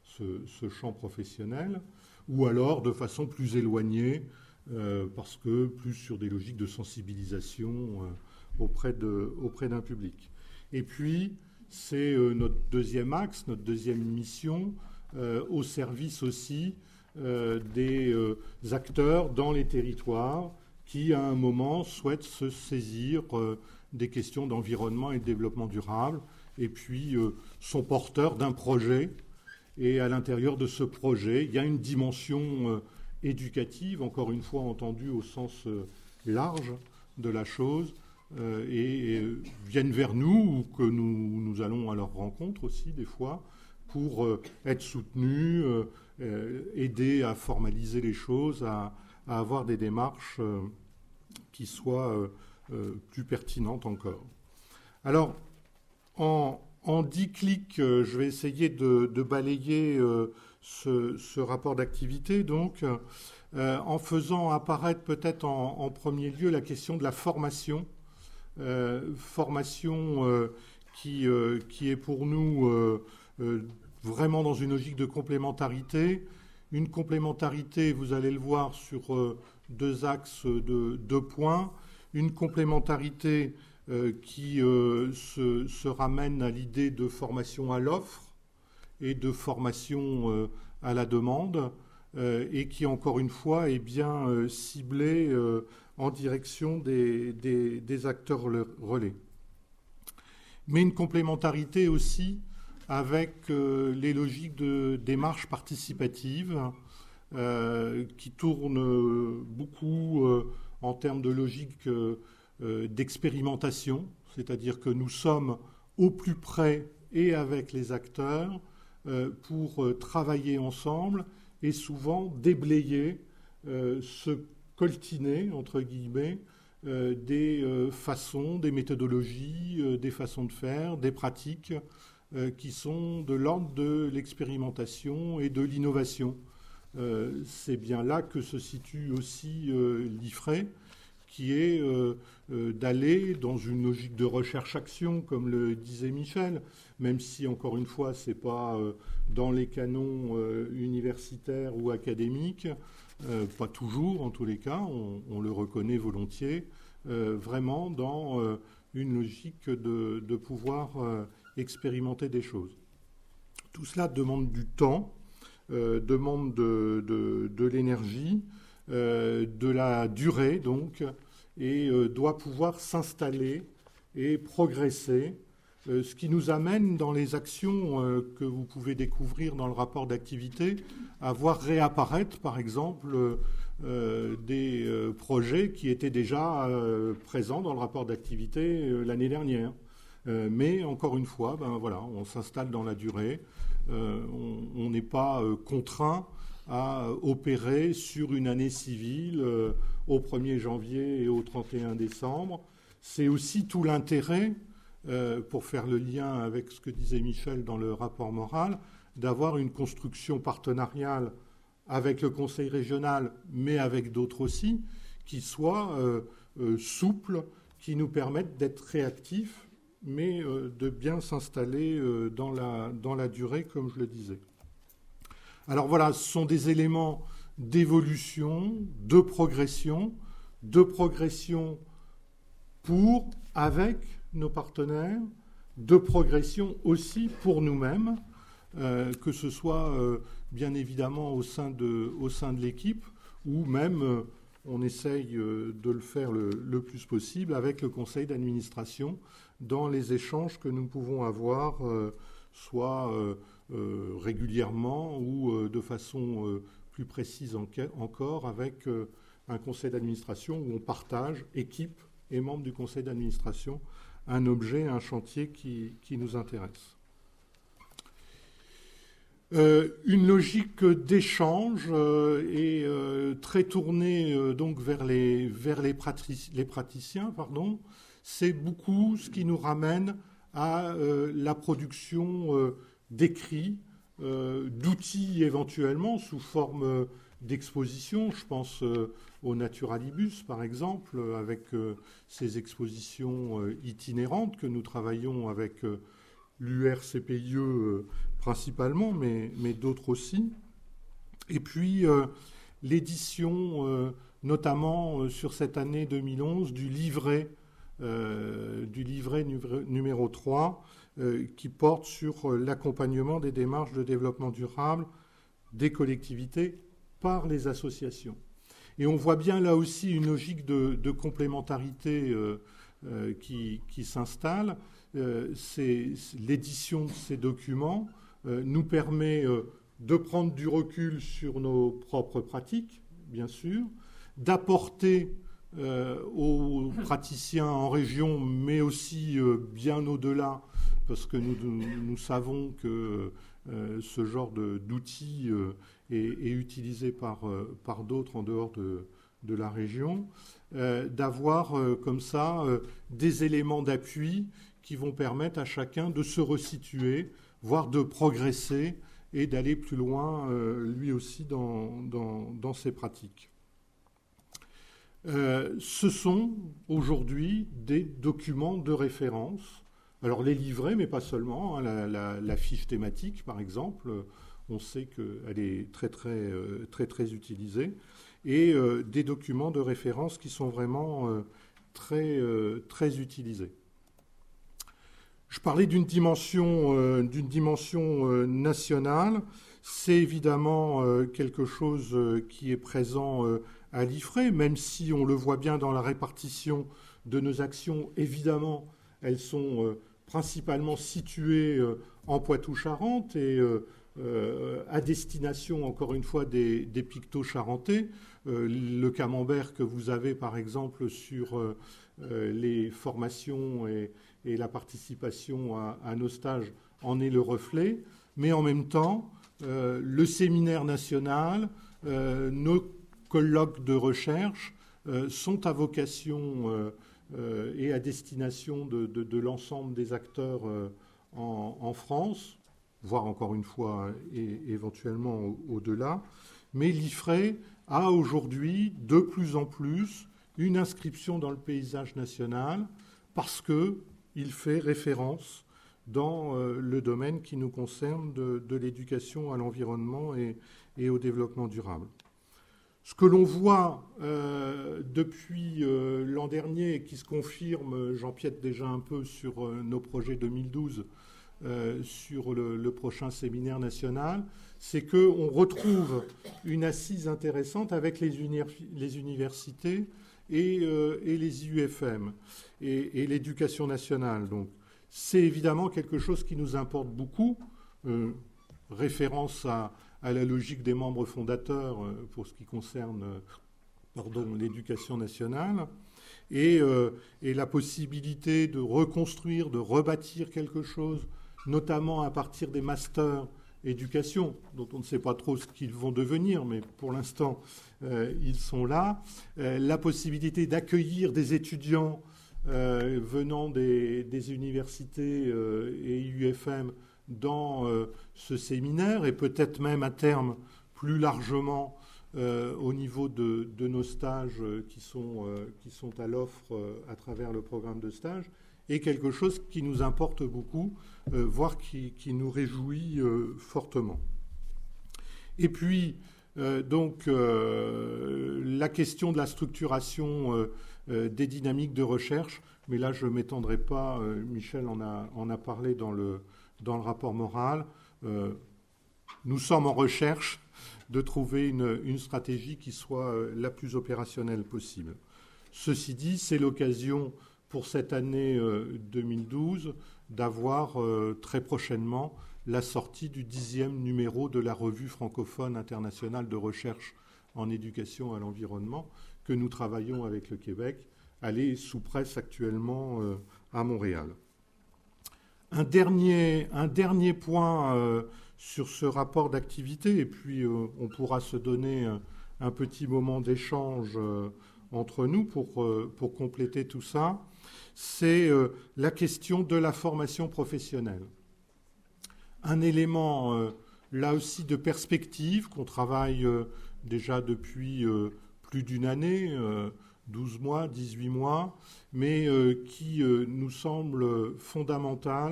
ce, ce champ professionnel, ou alors de façon plus éloignée, euh, parce que plus sur des logiques de sensibilisation euh, auprès, de, auprès d'un public. Et puis, c'est euh, notre deuxième axe, notre deuxième mission, euh, au service aussi euh, des euh, acteurs dans les territoires qui, à un moment, souhaitent se saisir euh, des questions d'environnement et de développement durable, et puis euh, sont porteurs d'un projet. Et à l'intérieur de ce projet, il y a une dimension euh, éducative, encore une fois entendue au sens euh, large de la chose, euh, et, et viennent vers nous, ou que nous, nous allons à leur rencontre aussi des fois, pour euh, être soutenus, euh, euh, aider à formaliser les choses, à, à avoir des démarches euh, qui soient euh, euh, plus pertinentes encore. Alors, en... En dix clics, euh, je vais essayer de, de balayer euh, ce, ce rapport d'activité, donc, euh, en faisant apparaître peut-être en, en premier lieu la question de la formation. Euh, formation euh, qui, euh, qui est pour nous euh, euh, vraiment dans une logique de complémentarité. Une complémentarité, vous allez le voir, sur euh, deux axes de deux points. Une complémentarité Euh, qui euh, se, se ramène à l'idée de formation à l'offre et de formation euh, à la demande, euh, et qui, encore une fois, est bien euh, ciblée euh, en direction des, des, des acteurs relais. Mais une complémentarité aussi avec euh, les logiques de démarche participative euh, qui tournent beaucoup euh, en termes de logique euh, d'expérimentation, c'est-à-dire que nous sommes au plus près et avec les acteurs euh, pour euh, travailler ensemble et souvent déblayer, euh, se coltiner, entre guillemets, euh, des euh, façons, des méthodologies, euh, des façons de faire, des pratiques euh, qui sont de l'ordre de l'expérimentation et de l'innovation. Euh, c'est bien là que se situe aussi euh, l'I F R E, qui est euh, euh, d'aller dans une logique de recherche-action, comme le disait Michel, même si, encore une fois, ce n'est pas euh, dans les canons euh, universitaires ou académiques, euh, pas toujours en tous les cas, on, on le reconnaît volontiers, euh, vraiment dans euh, une logique de, de pouvoir euh, expérimenter des choses. Tout cela demande du temps, euh, demande de, de, de l'énergie, Euh, de la durée, donc, et euh, doit pouvoir s'installer et progresser, euh, ce qui nous amène dans les actions euh, que vous pouvez découvrir dans le rapport d'activité, à voir réapparaître, par exemple, euh, des euh, projets qui étaient déjà euh, présents dans le rapport d'activité euh, l'année dernière. Euh, mais, encore une fois, ben, voilà, on s'installe dans la durée, euh, on n'est pas euh, contraint à opérer sur une année civile euh, au premier janvier et au trente et un décembre. C'est aussi tout l'intérêt, euh, pour faire le lien avec ce que disait Michel dans le rapport moral, d'avoir une construction partenariale avec le Conseil régional, mais avec d'autres aussi, qui soit euh, euh, souple, qui nous permette d'être réactifs, mais euh, de bien s'installer euh, dans la, dans la durée, comme je le disais. Alors voilà, ce sont des éléments d'évolution, de progression, de progression pour, avec nos partenaires, de progression aussi pour nous-mêmes, euh, que ce soit euh, bien évidemment au sein de, au sein de l'équipe, ou même euh, on essaye euh, de le faire le, le plus possible avec le conseil d'administration dans les échanges que nous pouvons avoir, euh, soit euh, Euh, régulièrement ou euh, de façon euh, plus précise en, encore avec euh, un conseil d'administration où on partage, équipe et membres du conseil d'administration, un objet, un chantier qui, qui nous intéresse. Euh, une logique d'échange euh, est euh, très tournée euh, donc vers les, vers les, pratic- les praticiens. Pardon. C'est beaucoup ce qui nous ramène à euh, la production euh, d'écrits, euh, d'outils éventuellement sous forme euh, d'exposition. Je pense euh, au Naturalibus, par exemple, avec euh, ces expositions euh, itinérantes que nous travaillons avec euh, l'U R C P I E euh, principalement, mais, mais d'autres aussi. Et puis euh, l'édition, euh, notamment euh, sur cette année deux mille onze, du livret, euh, du livret numéro trois, euh, qui porte sur l'accompagnement des démarches de développement durable des collectivités par les associations. Et on voit bien là aussi une logique de, de complémentarité euh, euh, qui, qui s'installe. Euh, c'est, l'édition de ces documents euh, nous permet euh, de prendre du recul sur nos propres pratiques, bien sûr, d'apporter euh, aux praticiens en région, mais aussi euh, bien au-delà, parce que nous, nous savons que euh, ce genre de, d'outils euh, est, est utilisé par, euh, par d'autres en dehors de, de la région, euh, d'avoir euh, comme ça euh, des éléments d'appui qui vont permettre à chacun de se resituer, voire de progresser et d'aller plus loin, euh, lui aussi, dans, dans, dans ses pratiques. Euh, ce sont aujourd'hui des documents de référence. Alors les livrets, mais pas seulement. Hein, la, la, la fiche thématique, par exemple, on sait qu'elle est très, très, euh, très, très utilisée. Et euh, des documents de référence qui sont vraiment euh, très, euh, très utilisés. Je parlais d'une dimension, euh, d'une dimension euh, nationale. C'est évidemment euh, quelque chose euh, qui est présent euh, à l'I F R E, même si on le voit bien dans la répartition de nos actions. Évidemment, elles sont euh, principalement situées euh, en Poitou-Charentes et euh, euh, à destination, encore une fois, des, des pictos charentais. Euh, le camembert que vous avez, par exemple, sur euh, euh, les formations et et la participation à, à nos stages en est le reflet, mais en même temps, euh, le séminaire national, euh, nos colloques de recherche euh, sont à vocation euh, euh, et à destination de, de, de l'ensemble des acteurs euh, en, en France, voire encore une fois et éventuellement au, au-delà, mais l'I F R E a aujourd'hui de plus en plus une inscription dans le paysage national parce que il fait référence dans euh, le domaine qui nous concerne de, de l'éducation à l'environnement et, et au développement durable. Ce que l'on voit euh, depuis euh, l'an dernier et qui se confirme, j'empiète déjà un peu sur euh, nos projets deux mille douze, euh, sur le, le prochain séminaire national, c'est qu'on retrouve une assise intéressante avec les, uni- les universités et, euh, et les I U F M et, et l'éducation nationale. Donc, c'est évidemment quelque chose qui nous importe beaucoup. Euh, référence à, à la logique des membres fondateurs euh, pour ce qui concerne euh, pardon, l'éducation nationale et, euh, et la possibilité de reconstruire, de rebâtir quelque chose, notamment à partir des masters éducation, dont on ne sait pas trop ce qu'ils vont devenir, mais pour l'instant, euh, ils sont là. Euh, la possibilité d'accueillir des étudiants euh, venant des, des universités euh, et I U F M dans euh, ce séminaire, et peut-être même à terme, plus largement, euh, au niveau de, de nos stages euh, qui, sont, euh, qui sont à l'offre euh, à travers le programme de stage, est quelque chose qui nous importe beaucoup, euh, voire qui, qui nous réjouit euh, fortement. Et puis, euh, donc, euh, la question de la structuration euh, euh, des dynamiques de recherche, mais là, je ne m'étendrai pas, euh, Michel en a, en a parlé dans le, dans le rapport moral. Euh, nous sommes en recherche de trouver une, une stratégie qui soit euh, la plus opérationnelle possible. Ceci dit, c'est l'occasion pour cette année euh, deux mille douze d'avoir euh, très prochainement la sortie du dixième numéro de la revue francophone internationale de recherche en éducation à l'environnement que nous travaillons avec le Québec. Elle est sous presse actuellement euh, à Montréal. Un dernier, un dernier point euh, sur ce rapport d'activité, et puis euh, on pourra se donner un, un petit moment d'échange euh, entre nous pour, euh, pour compléter tout ça, c'est euh, la question de la formation professionnelle. Un élément, euh, là aussi, de perspective qu'on travaille euh, déjà depuis euh, plus d'une année, euh, douze mois, dix-huit mois, mais euh, qui euh, nous semble fondamental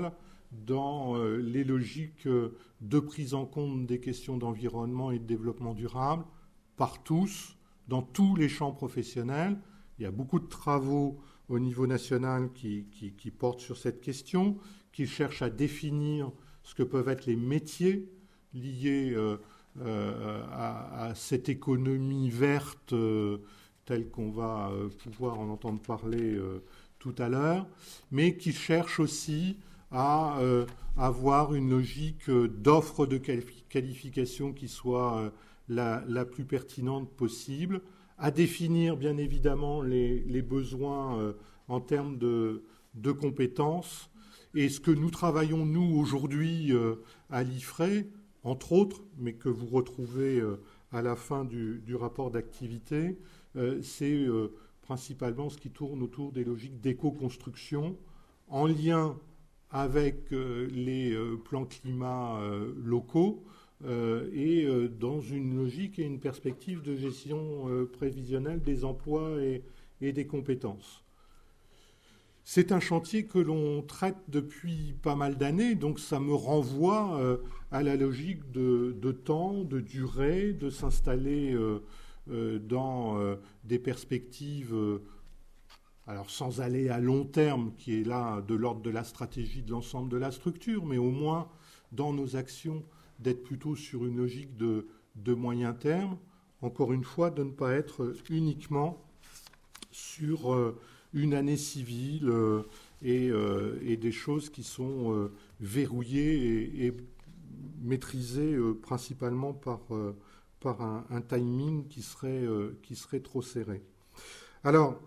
dans euh, les logiques de prise en compte des questions d'environnement et de développement durable par tous, dans tous les champs professionnels. Il y a beaucoup de travaux au niveau national qui, qui, qui portent sur cette question, qui cherchent à définir ce que peuvent être les métiers liés euh, euh, à, à cette économie verte euh, telle qu'on va euh, pouvoir en entendre parler euh, tout à l'heure, mais qui cherchent aussi à euh, avoir une logique d'offre de qualification qui soit euh, la, la plus pertinente possible, à définir bien évidemment les, les besoins euh, en termes de, de compétences. Et ce que nous travaillons, nous, aujourd'hui euh, à l'I F R E, entre autres, mais que vous retrouvez euh, à la fin du, du rapport d'activité, euh, c'est euh, principalement ce qui tourne autour des logiques d'éco-construction, en lien avec euh, les euh, plans climat euh, locaux, Euh, et euh, dans une logique et une perspective de gestion euh, prévisionnelle des emplois et, et des compétences. C'est un chantier que l'on traite depuis pas mal d'années, donc ça me renvoie euh, à la logique de, de temps, de durée, de s'installer euh, euh, dans euh, des perspectives, euh, alors sans aller à long terme, qui est là de l'ordre de la stratégie de l'ensemble de la structure, mais au moins dans nos actions, d'être plutôt sur une logique de, de moyen terme, encore une fois, de ne pas être uniquement sur euh, une année civile euh, et, euh, et des choses qui sont euh, verrouillées et, et maîtrisées euh, principalement par, euh, par un, un timing qui serait, euh, qui serait trop serré. Alors,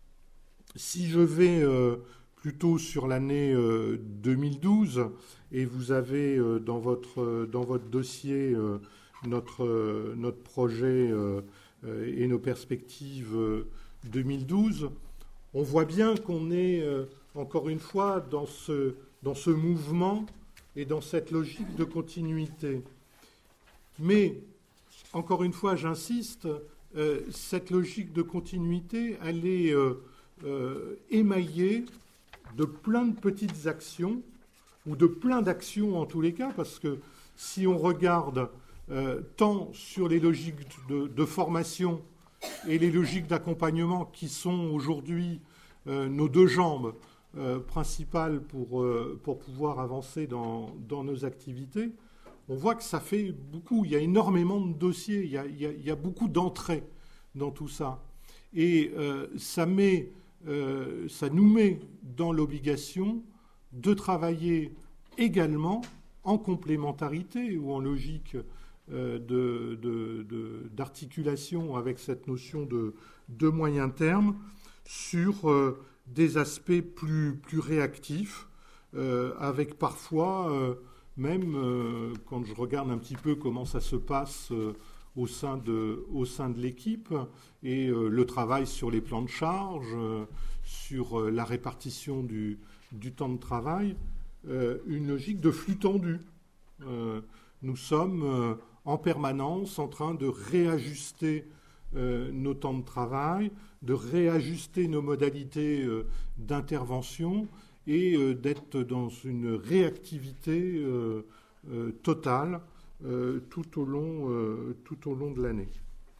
si je vais euh, plutôt sur l'année euh, deux mille douze, et vous avez euh, dans, votre, dans votre dossier euh, notre, euh, notre projet euh, euh, et nos perspectives euh, deux mille douze, on voit bien qu'on est, euh, encore une fois, dans ce, dans ce mouvement et dans cette logique de continuité. Mais, encore une fois, j'insiste, euh, cette logique de continuité, elle est euh, euh, émaillée de plein de petites actions, ou de plein d'actions en tous les cas, parce que si on regarde euh, tant sur les logiques de, de formation et les logiques d'accompagnement qui sont aujourd'hui euh, nos deux jambes euh, principales pour, euh, pour pouvoir avancer dans, dans nos activités, on voit que ça fait beaucoup, il y a énormément de dossiers, il y a, il y a, il y a beaucoup d'entrées dans tout ça. Et euh, ça, met, euh, ça nous met dans l'obligation de travailler également en complémentarité ou en logique euh, de, de, de, d'articulation avec cette notion de, de moyen terme sur euh, des aspects plus, plus réactifs, euh, avec parfois, euh, même euh, quand je regarde un petit peu comment ça se passe euh, au sein de, au sein de l'équipe, et euh, le travail sur les plans de charge, euh, sur euh, la répartition du, du temps de travail, euh, une logique de flux tendu. Euh, nous sommes euh, en permanence en train de réajuster euh, nos temps de travail, de réajuster nos modalités euh, d'intervention et euh, d'être dans une réactivité euh, euh, totale euh, tout au long, euh, tout au long de l'année.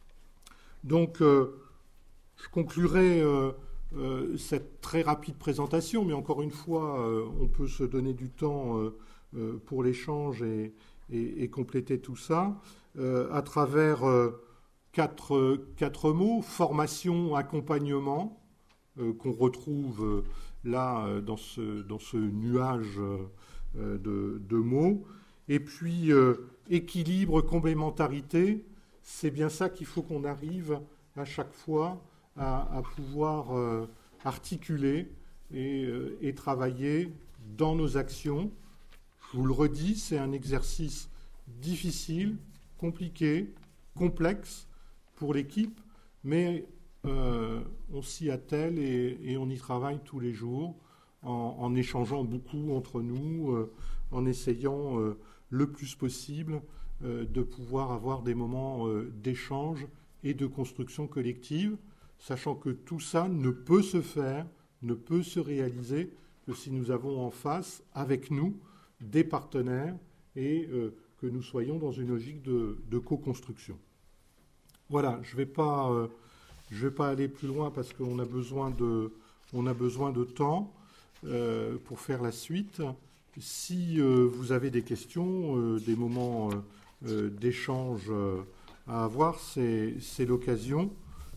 Donc, euh, je conclurai euh, Euh, cette très rapide présentation, mais encore une fois, euh, on peut se donner du temps euh, euh, pour l'échange et, et, et compléter tout ça euh, à travers euh, quatre, quatre mots: formation, accompagnement, euh, qu'on retrouve euh, là euh, dans, ce, dans ce nuage euh, de, de mots, et puis euh, équilibre, complémentarité. C'est bien ça qu'il faut qu'on arrive à chaque fois À, à pouvoir euh, articuler et, euh, et travailler dans nos actions. Je vous le redis, c'est un exercice difficile, compliqué, complexe pour l'équipe, mais euh, on s'y attelle et, et on y travaille tous les jours en, en échangeant beaucoup entre nous, euh, en essayant euh, le plus possible euh, de pouvoir avoir des moments euh, d'échange et de construction collective, sachant que tout ça ne peut se faire, ne peut se réaliser que si nous avons en face, avec nous, des partenaires et euh, que nous soyons dans une logique de, de co-construction. Voilà, je ne vais pas, euh, je vais pas aller plus loin parce qu'on a besoin de, on a besoin de temps euh, pour faire la suite. Si euh, vous avez des questions, euh, des moments euh, euh, d'échange euh, à avoir, c'est, c'est l'occasion.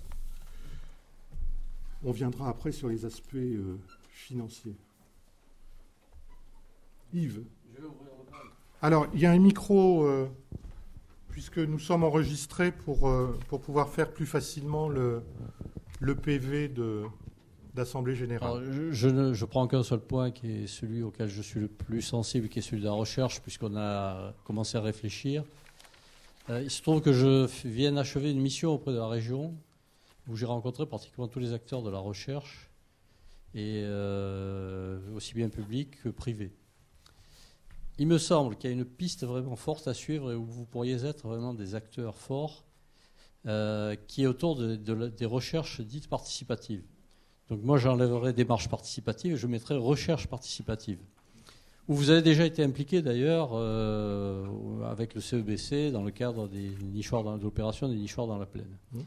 On viendra après sur les aspects euh, financiers. Yves. Je vais ouvrir le bal. Alors, il y a un micro, euh, puisque nous sommes enregistrés pour, euh, pour pouvoir faire plus facilement le, le P V de, d'Assemblée Générale. Alors, je, je, ne, je prends qu'un seul point qui est celui auquel je suis le plus sensible, qui est celui de la recherche, puisqu'on a commencé à réfléchir. Euh, il se trouve que je viens d'achever une mission auprès de la région, où j'ai rencontré pratiquement tous les acteurs de la recherche, et euh, aussi bien publics que privés. Il me semble qu'il y a une piste vraiment forte à suivre et où vous pourriez être vraiment des acteurs forts, euh, qui est autour de, de, des recherches dites participatives. Donc moi, j'enlèverai démarche participative et je mettrai recherche participative. Où vous avez déjà été impliqué d'ailleurs euh, avec le C E B C dans le cadre des nichoirs dans, de l'opération des nichoirs dans la plaine. Mmh.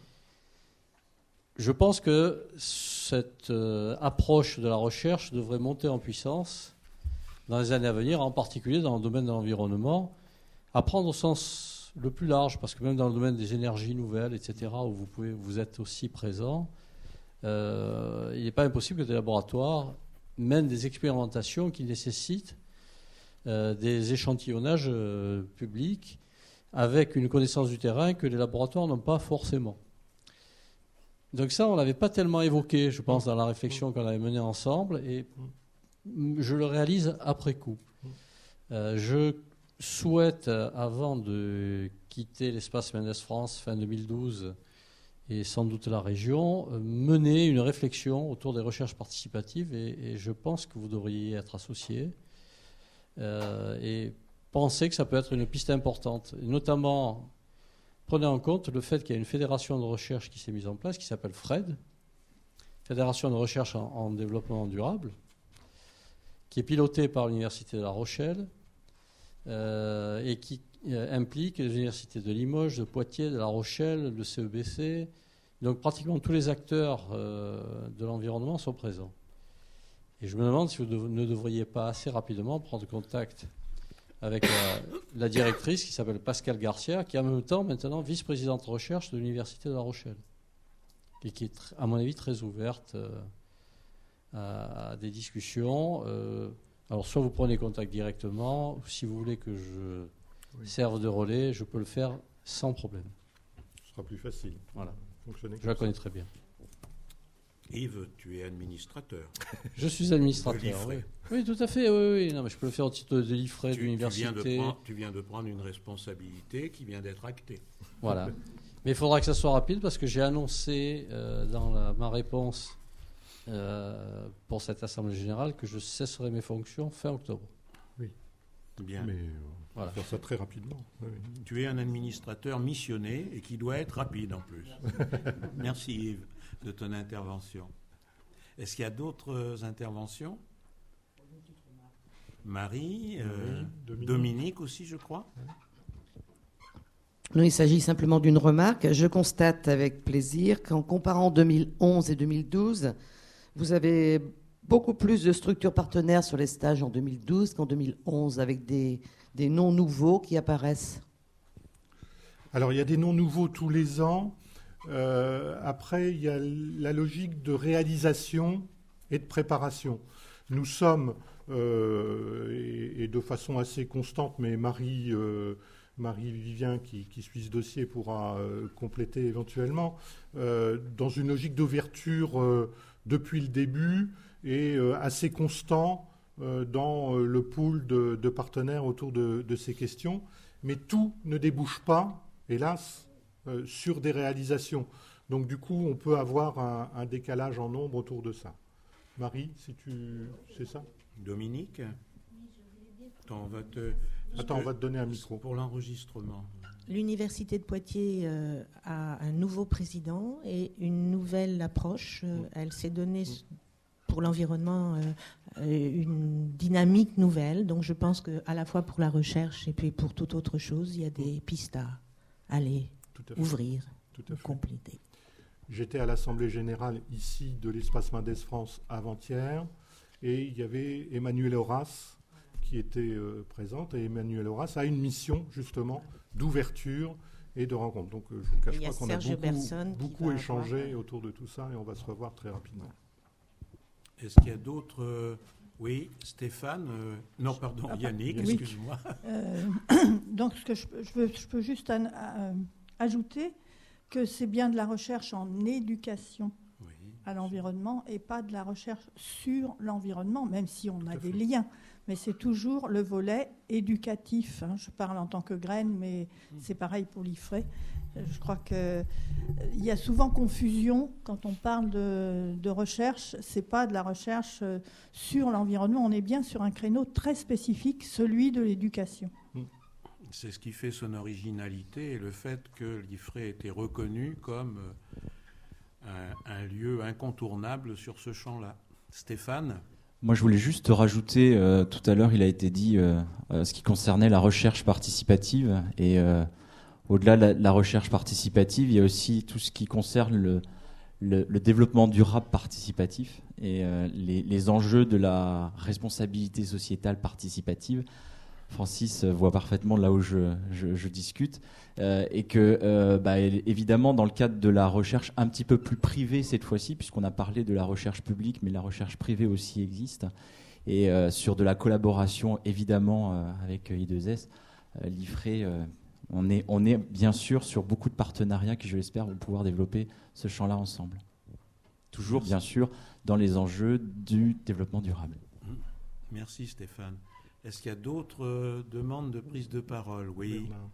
Je pense que cette euh, approche de la recherche devrait monter en puissance dans les années à venir, en particulier dans le domaine de l'environnement, à prendre au sens le plus large, parce que même dans le domaine des énergies nouvelles, et cetera, où vous, pouvez, vous êtes aussi présent, euh, il n'est pas impossible que des laboratoires mènent des expérimentations qui nécessitent euh, des échantillonnages euh, publics avec une connaissance du terrain que les laboratoires n'ont pas forcément. Donc ça, on ne l'avait pas tellement évoqué, je pense, dans la réflexion qu'on avait menée ensemble, et je le réalise après coup. Euh, je souhaite, avant de quitter l'espace Mendes France fin deux mille douze, et sans doute la région, mener une réflexion autour des recherches participatives, et, et je pense que vous devriez y être associés, euh, et penser que ça peut être une piste importante, et notamment... Prenez en compte le fait qu'il y a une fédération de recherche qui s'est mise en place, qui s'appelle FRED, Fédération de recherche en, en développement durable, qui est pilotée par l'Université de La Rochelle euh, et qui euh, implique les universités de Limoges, de Poitiers, de La Rochelle, le C E B C. Donc pratiquement tous les acteurs euh, de l'environnement sont présents. Et je me demande si vous de, ne devriez pas assez rapidement prendre contact avec la, la directrice qui s'appelle Pascal Garcia, qui est en même temps maintenant vice-présidente de recherche de l'Université de La Rochelle, et qui est, à mon avis, très ouverte euh, à, à des discussions. Euh, alors, soit vous prenez contact directement, ou si vous voulez que je oui. serve de relais, je peux le faire sans problème. Ce sera plus facile. Voilà. Fonctionner je la connais très bien. Yves, tu es administrateur. Je suis administrateur, oui. Oui, tout à fait, oui, oui. Non, mais je peux le faire au titre de l'I F R E de l'université. Tu viens de, prendre, tu viens de prendre une responsabilité qui vient d'être actée. Voilà. Mais il faudra que ça soit rapide parce que j'ai annoncé euh, dans la, ma réponse euh, pour cette Assemblée Générale que je cesserai mes fonctions fin octobre. Oui. Bien. Mais euh, on va faire ça très rapidement. Oui. Tu es un administrateur missionné et qui doit être rapide en plus. Merci Yves de ton intervention. Est-ce qu'il y a d'autres interventions ? Marie, euh, oui, Dominique. Dominique aussi, je crois. Non, il s'agit simplement d'une remarque. Je constate avec plaisir qu'en comparant deux mille onze et deux mille douze, vous avez beaucoup plus de structures partenaires sur les stages en deux mille douze qu'en deux mille onze, avec des, des noms nouveaux qui apparaissent. Alors, il y a des noms nouveaux tous les ans. Euh, après, il y a la logique de réalisation et de préparation. Nous sommes, euh, et, et de façon assez constante, mais Marie, euh, Marie Vivien, qui, qui suit ce dossier, pourra euh, compléter éventuellement, euh, dans une logique d'ouverture euh, depuis le début et euh, assez constant euh, dans euh, le pool de, de partenaires autour de, de ces questions. Mais tout ne débouche pas, hélas, Euh, sur des réalisations. Donc du coup, on peut avoir un, un décalage en nombre autour de ça. Marie, si tu... c'est ça ? Dominique ? Attends, on va te, Attends, on va te donner un micro. Pour l'enregistrement. L'Université de Poitiers euh, a un nouveau président et une nouvelle approche. Euh, elle s'est donnée pour l'environnement euh, une dynamique nouvelle. Donc je pense qu'à la fois pour la recherche et puis pour toute autre chose, il y a des pistes à aller Tout à fait. ouvrir, Tout à fait. compléter. J'étais à l'Assemblée générale ici de l'Espace Mendès France avant-hier et il y avait Emmanuelle Horace qui était euh, présente et Emmanuelle Horace a une mission justement d'ouverture et de rencontre. Donc euh, je ne vous cache Il y a pas qu'on a Serge Berson beaucoup, qui beaucoup va échangé avoir- autour de tout ça et on va se revoir très rapidement. Est-ce qu'il y a d'autres euh, Oui, Stéphane. euh, non, pardon, Ah, Yannick, oui. excuse-moi. Euh, donc, ce que je, peux- je, veux- je peux juste an- euh, ajouter que c'est bien de la recherche en éducation Oui. à l'environnement et pas de la recherche sur l'environnement, même si on a Tout à des fait. liens. Mais c'est toujours le volet éducatif. hein. Je parle en tant que graine, mais c'est pareil pour l'I F R E. Euh, Je crois qu'il y a souvent confusion quand on parle de, de recherche. Ce n'est pas de la recherche euh, sur l'environnement. On est bien sur un créneau très spécifique, celui de l'éducation. C'est ce qui fait son originalité et le fait que l'I F R E ait été reconnu comme euh, un, un lieu incontournable sur ce champ-là. Stéphane. Moi, je voulais juste rajouter, euh, tout à l'heure, il a été dit euh, euh, ce qui concernait la recherche participative. Et euh, au-delà de la, la recherche participative, il y a aussi tout ce qui concerne le, le, le développement durable participatif et euh, les, les enjeux de la responsabilité sociétale participative. Francis voit parfaitement là où je, je, je discute. Euh, et que, euh, bah, évidemment, dans le cadre de la recherche un petit peu plus privée cette fois-ci, puisqu'on a parlé de la recherche publique, mais la recherche privée aussi existe, et euh, sur de la collaboration, évidemment, euh, avec I deux S, euh, l'I F R E, euh, on, est, on est bien sûr sur beaucoup de partenariats qui, je l'espère, vont pouvoir développer ce champ-là ensemble. Toujours, bien sûr, dans les enjeux du développement durable. Merci Stéphane. Est-ce qu'il y a d'autres euh, demandes de prise de parole? Oui. Bernard.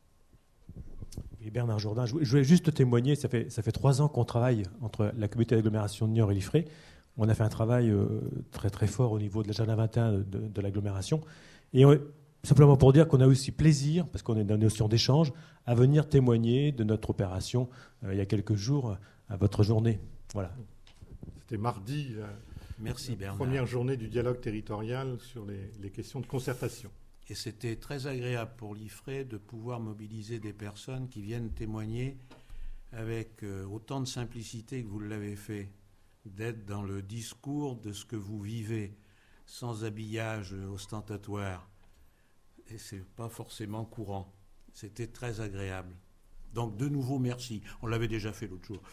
Et Bernard Jourdain, je voulais juste témoigner, ça fait, ça fait trois ans qu'on travaille entre la communauté d'agglomération de Niort et l'I F R E. On a fait un travail euh, très très fort au niveau de l'agenda vingt et un de, de l'agglomération. Et on, simplement pour dire qu'on a aussi plaisir, parce qu'on est dans une notion d'échange, à venir témoigner de notre opération euh, il y a quelques jours à votre journée. Voilà. C'était mardi, euh, Merci la Bernard. première journée du dialogue territorial sur les, les questions de concertation. Et c'était très agréable pour l'I F R E de pouvoir mobiliser des personnes qui viennent témoigner avec euh, autant de simplicité que vous l'avez fait, d'être dans le discours de ce que vous vivez, sans habillage ostentatoire. Et ce n'est pas forcément courant. C'était très agréable. Donc de nouveau, merci. On l'avait déjà fait l'autre jour.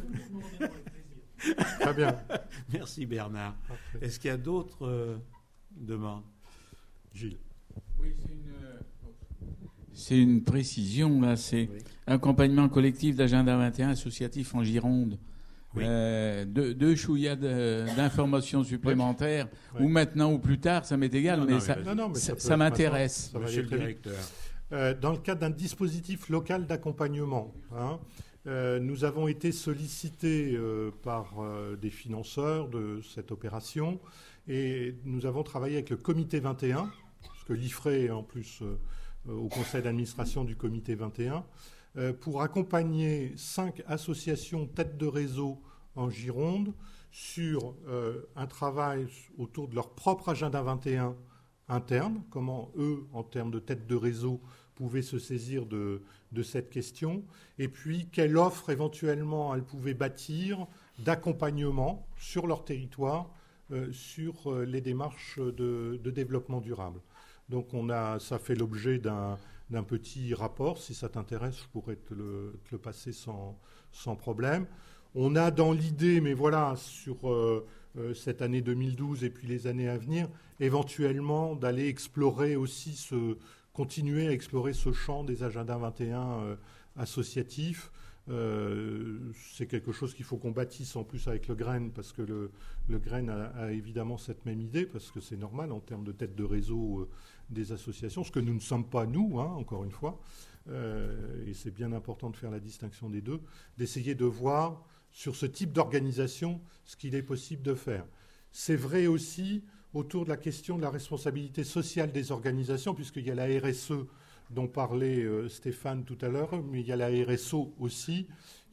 Très bien. Merci Bernard. Parfait. Est-ce qu'il y a d'autres euh, demandes? Gilles. Oui, c'est une, euh, c'est une précision, là. C'est Oui. accompagnement collectif d'agenda vingt et un associatif en Gironde. Oui. Euh, deux, deux chouïas de- d'informations supplémentaires, Ouais. ou maintenant ou plus tard, ça m'est égal, Non, mais non, ça, mais Non, non, mais ça, peut ça être m'intéresse. maintenant, ça va Monsieur aller le très vite. directeur. Euh, dans le cadre d'un dispositif local d'accompagnement, hein, euh, nous avons été sollicités euh, par euh, des financeurs de cette opération et nous avons travaillé avec le comité vingt et un, parce que l'I F R E est en plus euh, au conseil d'administration du comité vingt et un, euh, pour accompagner cinq associations têtes de réseau en Gironde sur euh, un travail autour de leur propre agenda vingt et un interne, comment eux, en termes de tête de réseau, pouvaient se saisir de, de cette question, et puis quelle offre éventuellement elles pouvaient bâtir d'accompagnement sur leur territoire, euh, sur euh, les démarches de, de développement durable. Donc on a, ça fait l'objet d'un, d'un petit rapport, si ça t'intéresse, je pourrais te le, te le passer sans, sans problème. On a dans l'idée, mais voilà, sur euh, euh, cette année deux mille douze et puis les années à venir, éventuellement d'aller explorer aussi ce, continuer à explorer ce champ des agendas vingt et un euh, associatifs. Euh, c'est quelque chose qu'il faut qu'on bâtisse en plus avec le Grain, parce que le, le Grain a, a évidemment cette même idée, parce que c'est normal en termes de tête de réseau euh, des associations, ce que nous ne sommes pas nous, hein, encore une fois. Euh, et c'est bien important de faire la distinction des deux, d'essayer de voir sur ce type d'organisation ce qu'il est possible de faire. C'est vrai aussi autour de la question de la responsabilité sociale des organisations, puisqu'il y a la R S E dont parlait euh, Stéphane tout à l'heure, mais il y a la R S O aussi,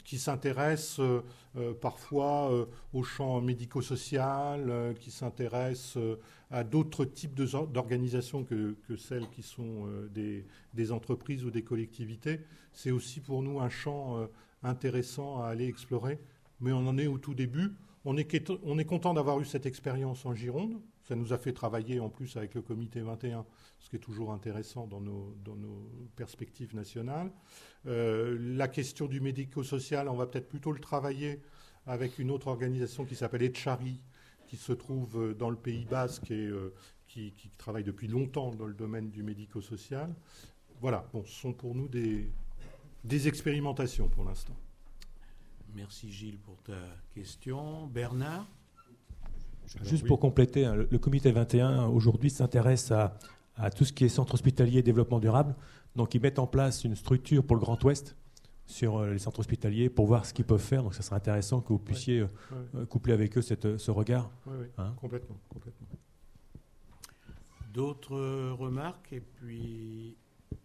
qui s'intéressent euh, euh, parfois euh, au champ médico-social, euh, qui s'intéressent euh, à d'autres types de, d'organisations que, que celles qui sont euh, des, des entreprises ou des collectivités. C'est aussi pour nous un champ euh, intéressant à aller explorer, mais on en est au tout début. On est, on est content d'avoir eu cette expérience en Gironde. Ça nous a fait travailler en plus avec le comité vingt et un, ce qui est toujours intéressant dans nos, dans nos perspectives nationales. Euh, la question du médico-social, on va peut-être plutôt le travailler avec une autre organisation qui s'appelle Etchari, qui se trouve dans le Pays Basque et euh, qui, qui travaille depuis longtemps dans le domaine du médico-social. Voilà, bon, ce sont pour nous des, des expérimentations pour l'instant. Merci Gilles pour ta question. Bernard ? Juste oui. pour compléter, hein, le, le comité vingt et un aujourd'hui s'intéresse à, à tout ce qui est centre hospitalier et développement durable. Donc ils mettent en place une structure pour le Grand Ouest sur euh, les centres hospitaliers pour voir ce qu'ils peuvent faire. Donc ça serait intéressant que vous puissiez ouais. euh, ouais. coupler avec eux cette, ce regard. Oui, oui, hein complètement, complètement. D'autres remarques et puis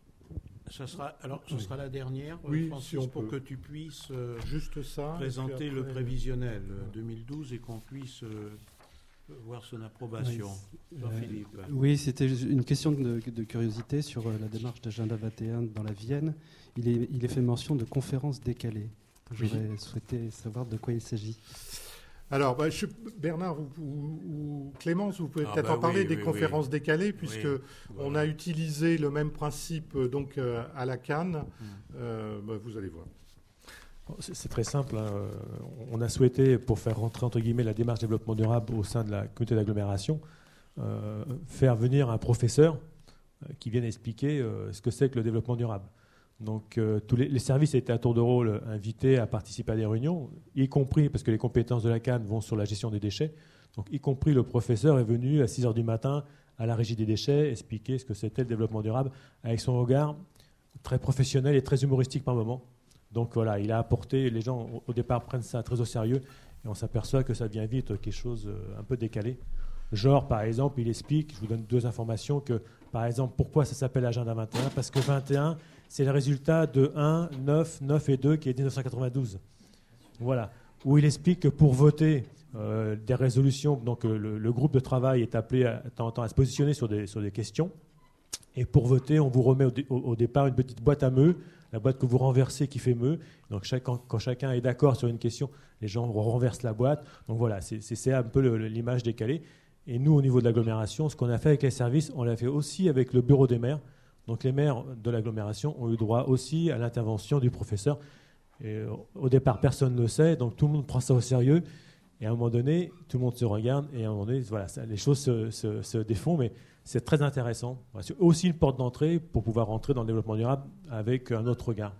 ça sera alors ce oui. sera la dernière oui, Francis, si on pour peut. que tu puisses euh, juste ça présenter après, le prévisionnel euh, deux mille douze et qu'on puisse euh, voir son approbation. Oui, Jean-Philippe. Euh, oui, c'était une question de, de curiosité sur euh, la démarche d'Agenda vingt et un dans la Vienne. Il est, il est fait mention de conférences décalées. J'aurais oui. souhaité savoir de quoi il s'agit. Alors, bah, je, Bernard ou, ou, ou Clémence, vous pouvez ah peut-être bah en parler oui, des oui, conférences oui. décalées, puisque oui, voilà. on a utilisé le même principe donc, euh, à la Cannes. Mm. Euh, bah, vous allez voir. C'est, c'est très simple. Hein. On a souhaité, pour faire rentrer entre guillemets la démarche développement durable au sein de la communauté d'agglomération, euh, faire venir un professeur euh, qui vienne expliquer euh, ce que c'est que le développement durable. Donc euh, tous les, les services étaient à tour de rôle invités à participer à des réunions, y compris, parce que les compétences de la Cannes vont sur la gestion des déchets, donc y compris le professeur est venu à six heures du matin à la régie des déchets expliquer ce que c'était le développement durable avec son regard très professionnel et très humoristique par moment. Donc voilà, il a apporté, les gens au départ prennent ça très au sérieux et on s'aperçoit que ça devient vite quelque chose un peu décalé. Genre, par exemple, il explique, je vous donne deux informations, que par exemple, pourquoi ça s'appelle Agenda vingt et un ? Parce que vingt et un, c'est le résultat de un, neuf, neuf et deux qui est dix-neuf cent quatre-vingt-douze. Voilà. Où il explique que pour voter euh, des résolutions, donc euh, le, le groupe de travail est appelé à, de temps en temps à se positionner sur des, sur des questions. Et pour voter, on vous remet au, dé, au, au départ une petite boîte à meux, la boîte que vous renversez qui fait meux. Donc chaque, quand, quand chacun est d'accord sur une question, les gens renversent la boîte. Donc voilà, c'est, c'est, c'est un peu le, l'image décalée. Et nous, au niveau de l'agglomération, ce qu'on a fait avec les services, on l'a fait aussi avec le bureau des maires. Donc les maires de l'agglomération ont eu droit aussi à l'intervention du professeur. Et au départ, personne ne le sait, donc tout le monde prend ça au sérieux. Et à un moment donné, tout le monde se regarde et à un moment donné, voilà, ça, les choses se, se, se défont, mais c'est très intéressant. C'est aussi une porte d'entrée pour pouvoir rentrer dans le développement durable avec un autre regard.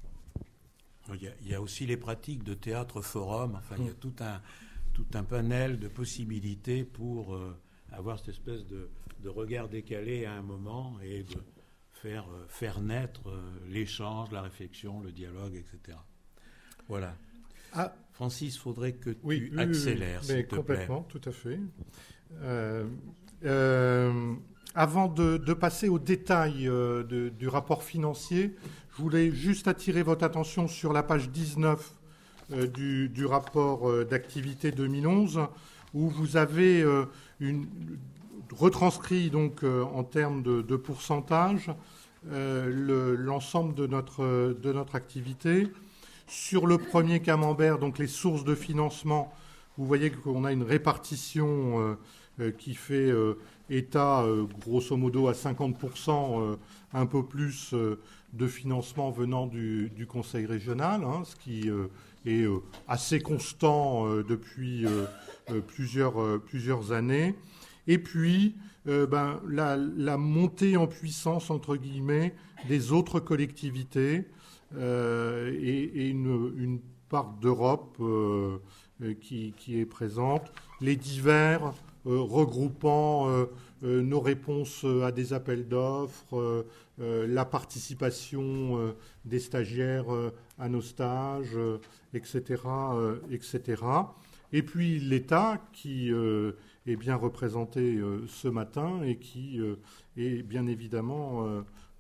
Il y a, il y a aussi les pratiques de théâtre forum. Enfin, mmh. il y a tout un, tout un panel de possibilités pour euh, avoir cette espèce de, de regard décalé à un moment et de faire, euh, faire naître euh, l'échange, la réflexion, le dialogue, et cetera. Voilà. Ah. Francis, il faudrait que tu oui, oui, accélères, oui, s'il mais te complètement, plaît. Tout à fait. Euh, euh, avant de, de passer aux détails euh, de, du rapport financier, je voulais juste attirer votre attention sur la page dix-neuf euh, du, du rapport euh, d'activité deux mille onze, où vous avez euh, une, retranscrit donc, euh, en termes de, de pourcentage euh, le, l'ensemble de notre, de notre activité. Sur le premier camembert, donc les sources de financement, vous voyez qu'on a une répartition euh, euh, qui fait euh, état, euh, grosso modo, à cinquante pour cent, euh, un peu plus euh, de financement venant du, du Conseil régional, hein, ce qui euh, est euh, assez constant euh, depuis euh, euh, plusieurs, euh, plusieurs années. Et puis, euh, ben, la, la montée en puissance, entre guillemets, des autres collectivités, Euh, et, et une, une part d'Europe euh, qui, qui est présente, les divers euh, regroupant euh, euh, nos réponses à des appels d'offres, euh, euh, la participation euh, des stagiaires euh, à nos stages, euh, et cetera, euh, et cetera. Et puis l'État qui euh, est bien représenté euh, ce matin et qui euh, est bien évidemment euh,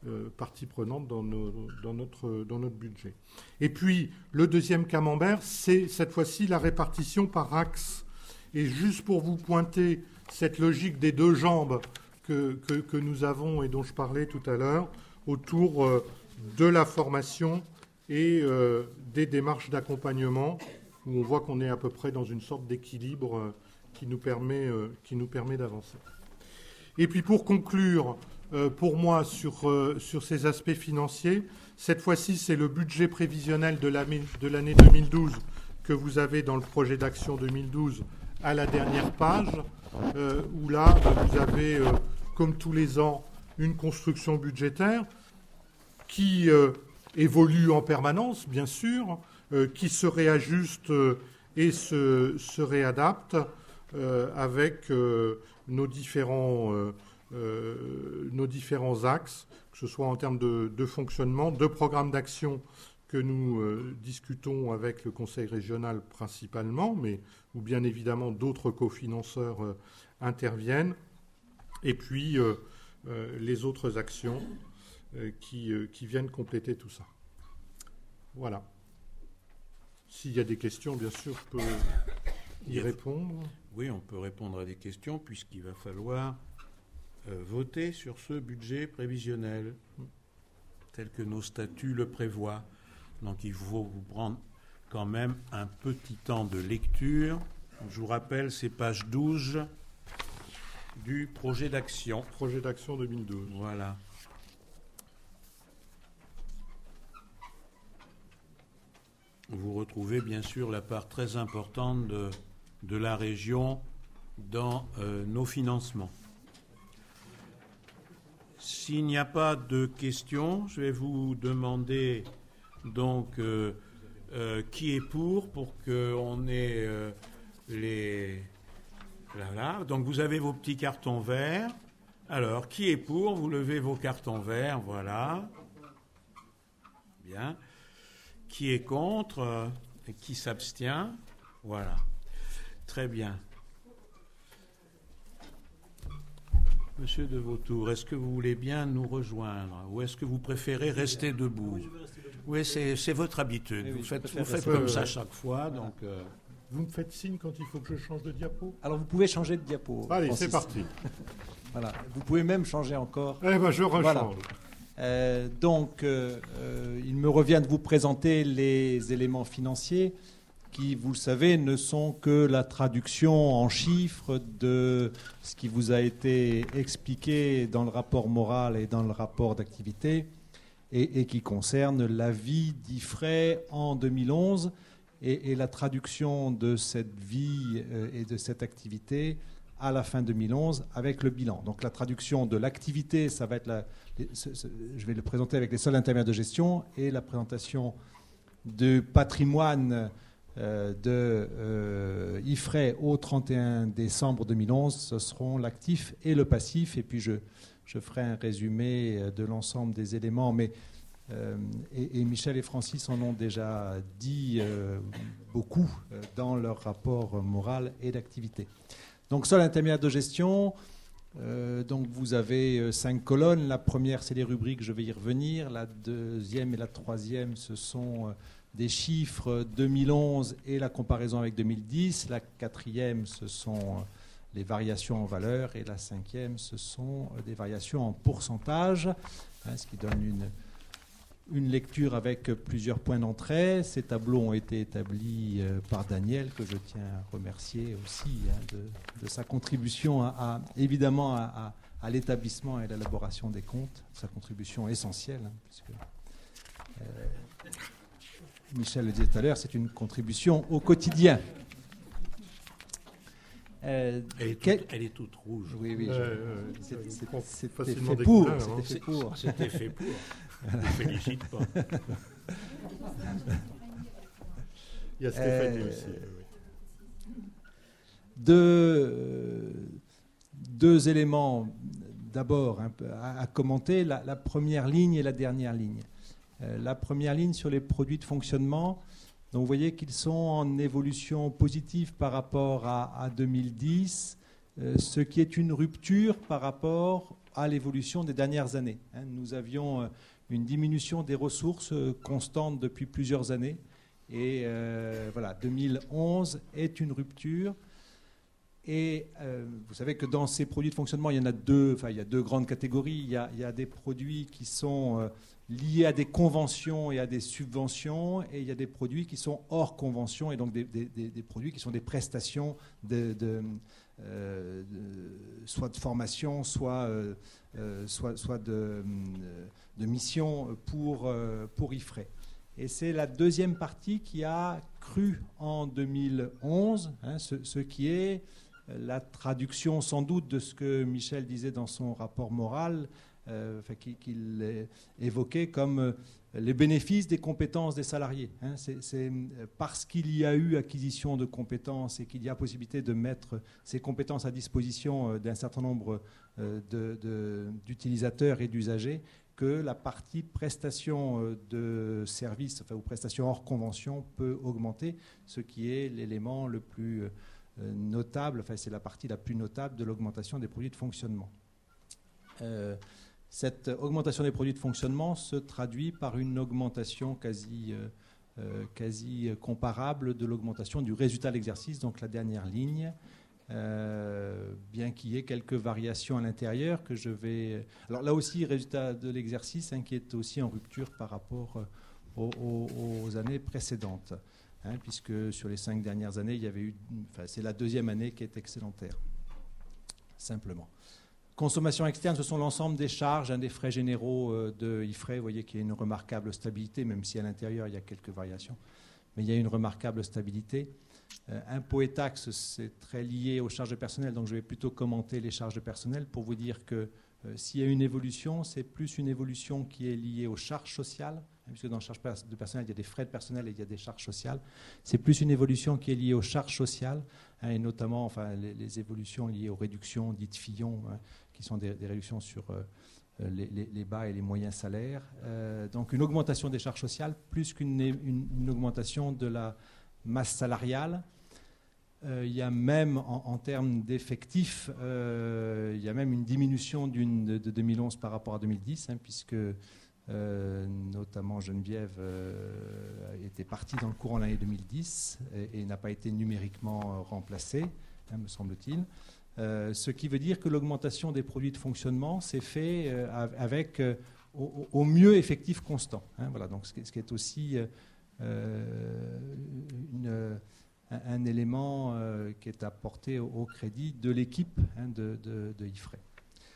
euh, partie prenante dans, nos, dans, notre, dans notre budget. Et puis, le deuxième camembert, c'est cette fois-ci la répartition par axe. Et juste pour vous pointer cette logique des deux jambes que, que, que nous avons et dont je parlais tout à l'heure, autour euh, de la formation et euh, des démarches d'accompagnement, où on voit qu'on est à peu près dans une sorte d'équilibre euh, qui nous permet, euh, qui nous permet d'avancer. Et puis pour conclure, euh, pour moi, sur, euh, sur ces aspects financiers, cette fois-ci, c'est le budget prévisionnel de l'année, de l'année deux mille douze que vous avez dans le projet d'action deux mille douze à la dernière page, euh, où là, vous avez, euh, comme tous les ans, une construction budgétaire qui euh, évolue en permanence, bien sûr, euh, qui se réajuste euh, et se, se réadapte euh, avec euh, nos, différents, euh, euh, nos différents axes, que ce soit en termes de, de fonctionnement, de programmes d'action que nous euh, discutons avec le Conseil régional principalement, mais où bien évidemment d'autres cofinanceurs euh, interviennent, et puis euh, euh, les autres actions euh, qui, euh, qui viennent compléter tout ça. Voilà. S'il y a des questions, bien sûr, je peux y répondre. Oui, on peut répondre à des questions, puisqu'il va falloir euh, voter sur ce budget prévisionnel, tel que nos statuts le prévoient. Donc il faut vous prendre quand même un petit temps de lecture. Je vous rappelle, c'est page douze du projet d'action. Projet d'action deux mille douze. Voilà. Vous retrouvez bien sûr la part très importante de, de la région dans euh, nos financements. S'il n'y a pas de questions, je vais vous demander donc euh, euh, qui est pour, pour qu'on ait euh, les... Là, là. Donc vous avez vos petits cartons verts. Alors, qui est pour? Vous levez vos cartons verts, voilà. Bien. Qui est contre euh, et qui s'abstient? Voilà. Très bien. Monsieur de Vautour, est-ce que vous voulez bien nous rejoindre ou est-ce que vous préférez rester debout? Oui, c'est, c'est votre habitude. Vous faites, vous faites comme ça chaque fois. Donc, euh... Vous me faites signe quand il faut que je change de diapo? Alors, vous pouvez changer de diapo. Allez, Francis. C'est parti. Voilà. Vous pouvez même changer encore. Eh bien, je rechange. Voilà. Euh, donc, euh, euh, il me revient de vous présenter les éléments financiers qui, vous le savez, ne sont que la traduction en chiffres de ce qui vous a été expliqué dans le rapport moral et dans le rapport d'activité et, et qui concerne l'avis d'IFRE en deux mille onze et, et la traduction de cette vie euh, et de cette activité à la fin deux mille onze avec le bilan. Donc la traduction de l'activité, ça va être la, je vais le présenter avec les soldes intermédiaires de gestion et la présentation du patrimoine euh, de euh, IFRE au trente et un décembre deux mille onze. Ce seront l'actif et le passif. Et puis je, je ferai un résumé de l'ensemble des éléments. Mais, euh, et, et Michel et Francis en ont déjà dit euh, beaucoup euh, dans leur rapport moral et d'activité. Donc, solde intermédiaire de gestion, euh, donc vous avez euh, cinq colonnes. La première, c'est les rubriques, je vais y revenir. La deuxième et la troisième, ce sont euh, des chiffres deux mille onze et la comparaison avec deux mille dix. La quatrième, ce sont euh, les variations en valeur. Et la cinquième, ce sont euh, des variations en pourcentage, hein, ce qui donne une... une lecture avec plusieurs points d'entrée. Ces tableaux ont été établis par Daniel, que je tiens à remercier aussi hein, de, de sa contribution à, à, évidemment à, à, à l'établissement et à l'élaboration des comptes, sa contribution essentielle, hein, puisque euh, Michel le disait tout à l'heure, c'est une contribution au quotidien. Euh, elle, est toute, elle est toute rouge. Oui, oui. Euh, c'était fait pour. Couleurs, c'était hein. fait pour. C'était fait pour. Je ne vous félicite pas. Il y a Stéphanie euh, aussi. Oui. Deux, deux éléments d'abord un peu à, à commenter, la, la première ligne et la dernière ligne. Euh, la première ligne sur les produits de fonctionnement. Donc vous voyez qu'ils sont en évolution positive par rapport à, à deux mille dix, euh, ce qui est une rupture par rapport à l'évolution des dernières années. Hein. Nous avions une diminution des ressources constante depuis plusieurs années. Et euh, voilà, deux mille onze est une rupture. Et euh, vous savez que dans ces produits de fonctionnement, il y en a deux, enfin, il y a deux grandes catégories. Il y a, il y a des produits qui sont euh, liés à des conventions et à des subventions, et il y a des produits qui sont hors convention, et donc des, des, des, des produits qui sont des prestations de, de, euh, de, soit de formation, soit, euh, euh, soit, soit de, de mission pour, euh, pour I F R E. Et c'est la deuxième partie qui a cru en deux mille onze, hein, ce, ce qui est la traduction sans doute de ce que Michel disait dans son rapport moral, euh, enfin, qu'il évoquait comme les bénéfices des compétences des salariés. Hein. C'est, c'est parce qu'il y a eu acquisition de compétences et qu'il y a possibilité de mettre ces compétences à disposition d'un certain nombre de, de, d'utilisateurs et d'usagers que la partie prestation de services, enfin, ou prestation hors convention peut augmenter, ce qui est l'élément le plus notable, enfin, c'est la partie la plus notable de l'augmentation des produits de fonctionnement. Euh, cette augmentation des produits de fonctionnement se traduit par une augmentation quasi, euh, quasi comparable de l'augmentation du résultat de l'exercice, donc la dernière ligne. Euh, bien qu'il y ait quelques variations à l'intérieur que je vais... Alors là aussi, résultat de l'exercice hein, qui est aussi en rupture par rapport aux, aux, aux années précédentes, hein, puisque sur les cinq dernières années, il y avait eu... Enfin, c'est la deuxième année qui est excédentaire, simplement. Consommation externe, ce sont l'ensemble des charges, hein, des frais généraux euh, de I F R E. Vous voyez qu'il y a une remarquable stabilité, même si à l'intérieur, il y a quelques variations. Mais il y a une remarquable stabilité. Euh, impôts et taxes, c'est très lié aux charges de personnel, donc je vais plutôt commenter les charges de personnel pour vous dire que euh, s'il y a une évolution, c'est plus une évolution qui est liée aux charges sociales, hein, puisque dans les charges de personnel, il y a des frais de personnel et il y a des charges sociales. C'est plus une évolution qui est liée aux charges sociales, hein, et notamment enfin, les, les évolutions liées aux réductions dites Fillon, hein, qui sont des, des réductions sur euh, les, les, les bas et les moyens salaires. Euh, donc une augmentation des charges sociales plus qu'une une, une augmentation de la masse salariale. Euh, il y a même, en, en termes d'effectifs, euh, il y a même une diminution d'une, de, de deux mille onze par rapport à deux mille dix, hein, puisque euh, notamment Geneviève euh, était partie dans le courant de l'année deux mille dix et, et n'a pas été numériquement remplacée, hein, me semble-t-il. Euh, ce qui veut dire que l'augmentation des produits de fonctionnement s'est fait euh, avec, euh, au, au mieux, effectif constant. Hein, voilà, donc ce qui, ce qui est aussi... Euh, Euh, une, un, un élément euh, qui est apporté au, au crédit de l'équipe hein, de, de, de I F R E.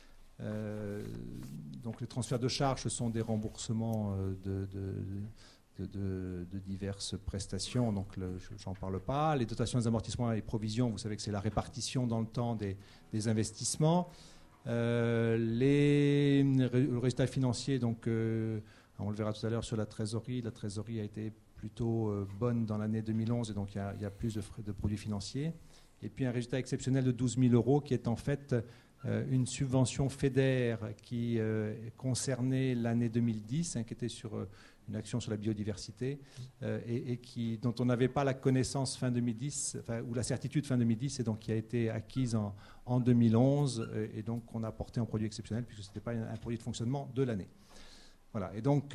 Euh, donc les transferts de charges, ce sont des remboursements de, de, de, de, de diverses prestations, donc le, j'en parle pas. Les dotations des amortissements et les provisions, vous savez que c'est la répartition dans le temps des, des investissements. Euh, les, le résultat financier, donc euh, on le verra tout à l'heure sur la trésorerie, la trésorerie a été plutôt euh, bonne dans l'année deux mille onze, et donc il y a, il y a plus de, frais, de produits financiers. Et puis un résultat exceptionnel de douze mille euros qui est en fait euh, une subvention FEDER qui euh, concernait l'année deux mille dix, hein, qui était sur euh, une action sur la biodiversité, euh, et, et qui, dont on n'avait pas la connaissance fin deux mille dix, enfin, ou la certitude fin deux mille dix, et donc qui a été acquise en, en deux mille onze, et, et donc qu'on a apporté en produit exceptionnel, puisque ce n'était pas un, un produit de fonctionnement de l'année. Voilà, et donc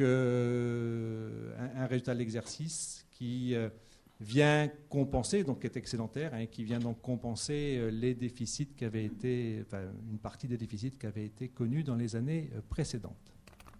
euh, un, un résultat de l'exercice qui euh, vient compenser, donc qui est excédentaire, hein, qui vient donc compenser euh, les déficits qui avaient été, enfin une partie des déficits qui avaient été connus dans les années euh, précédentes.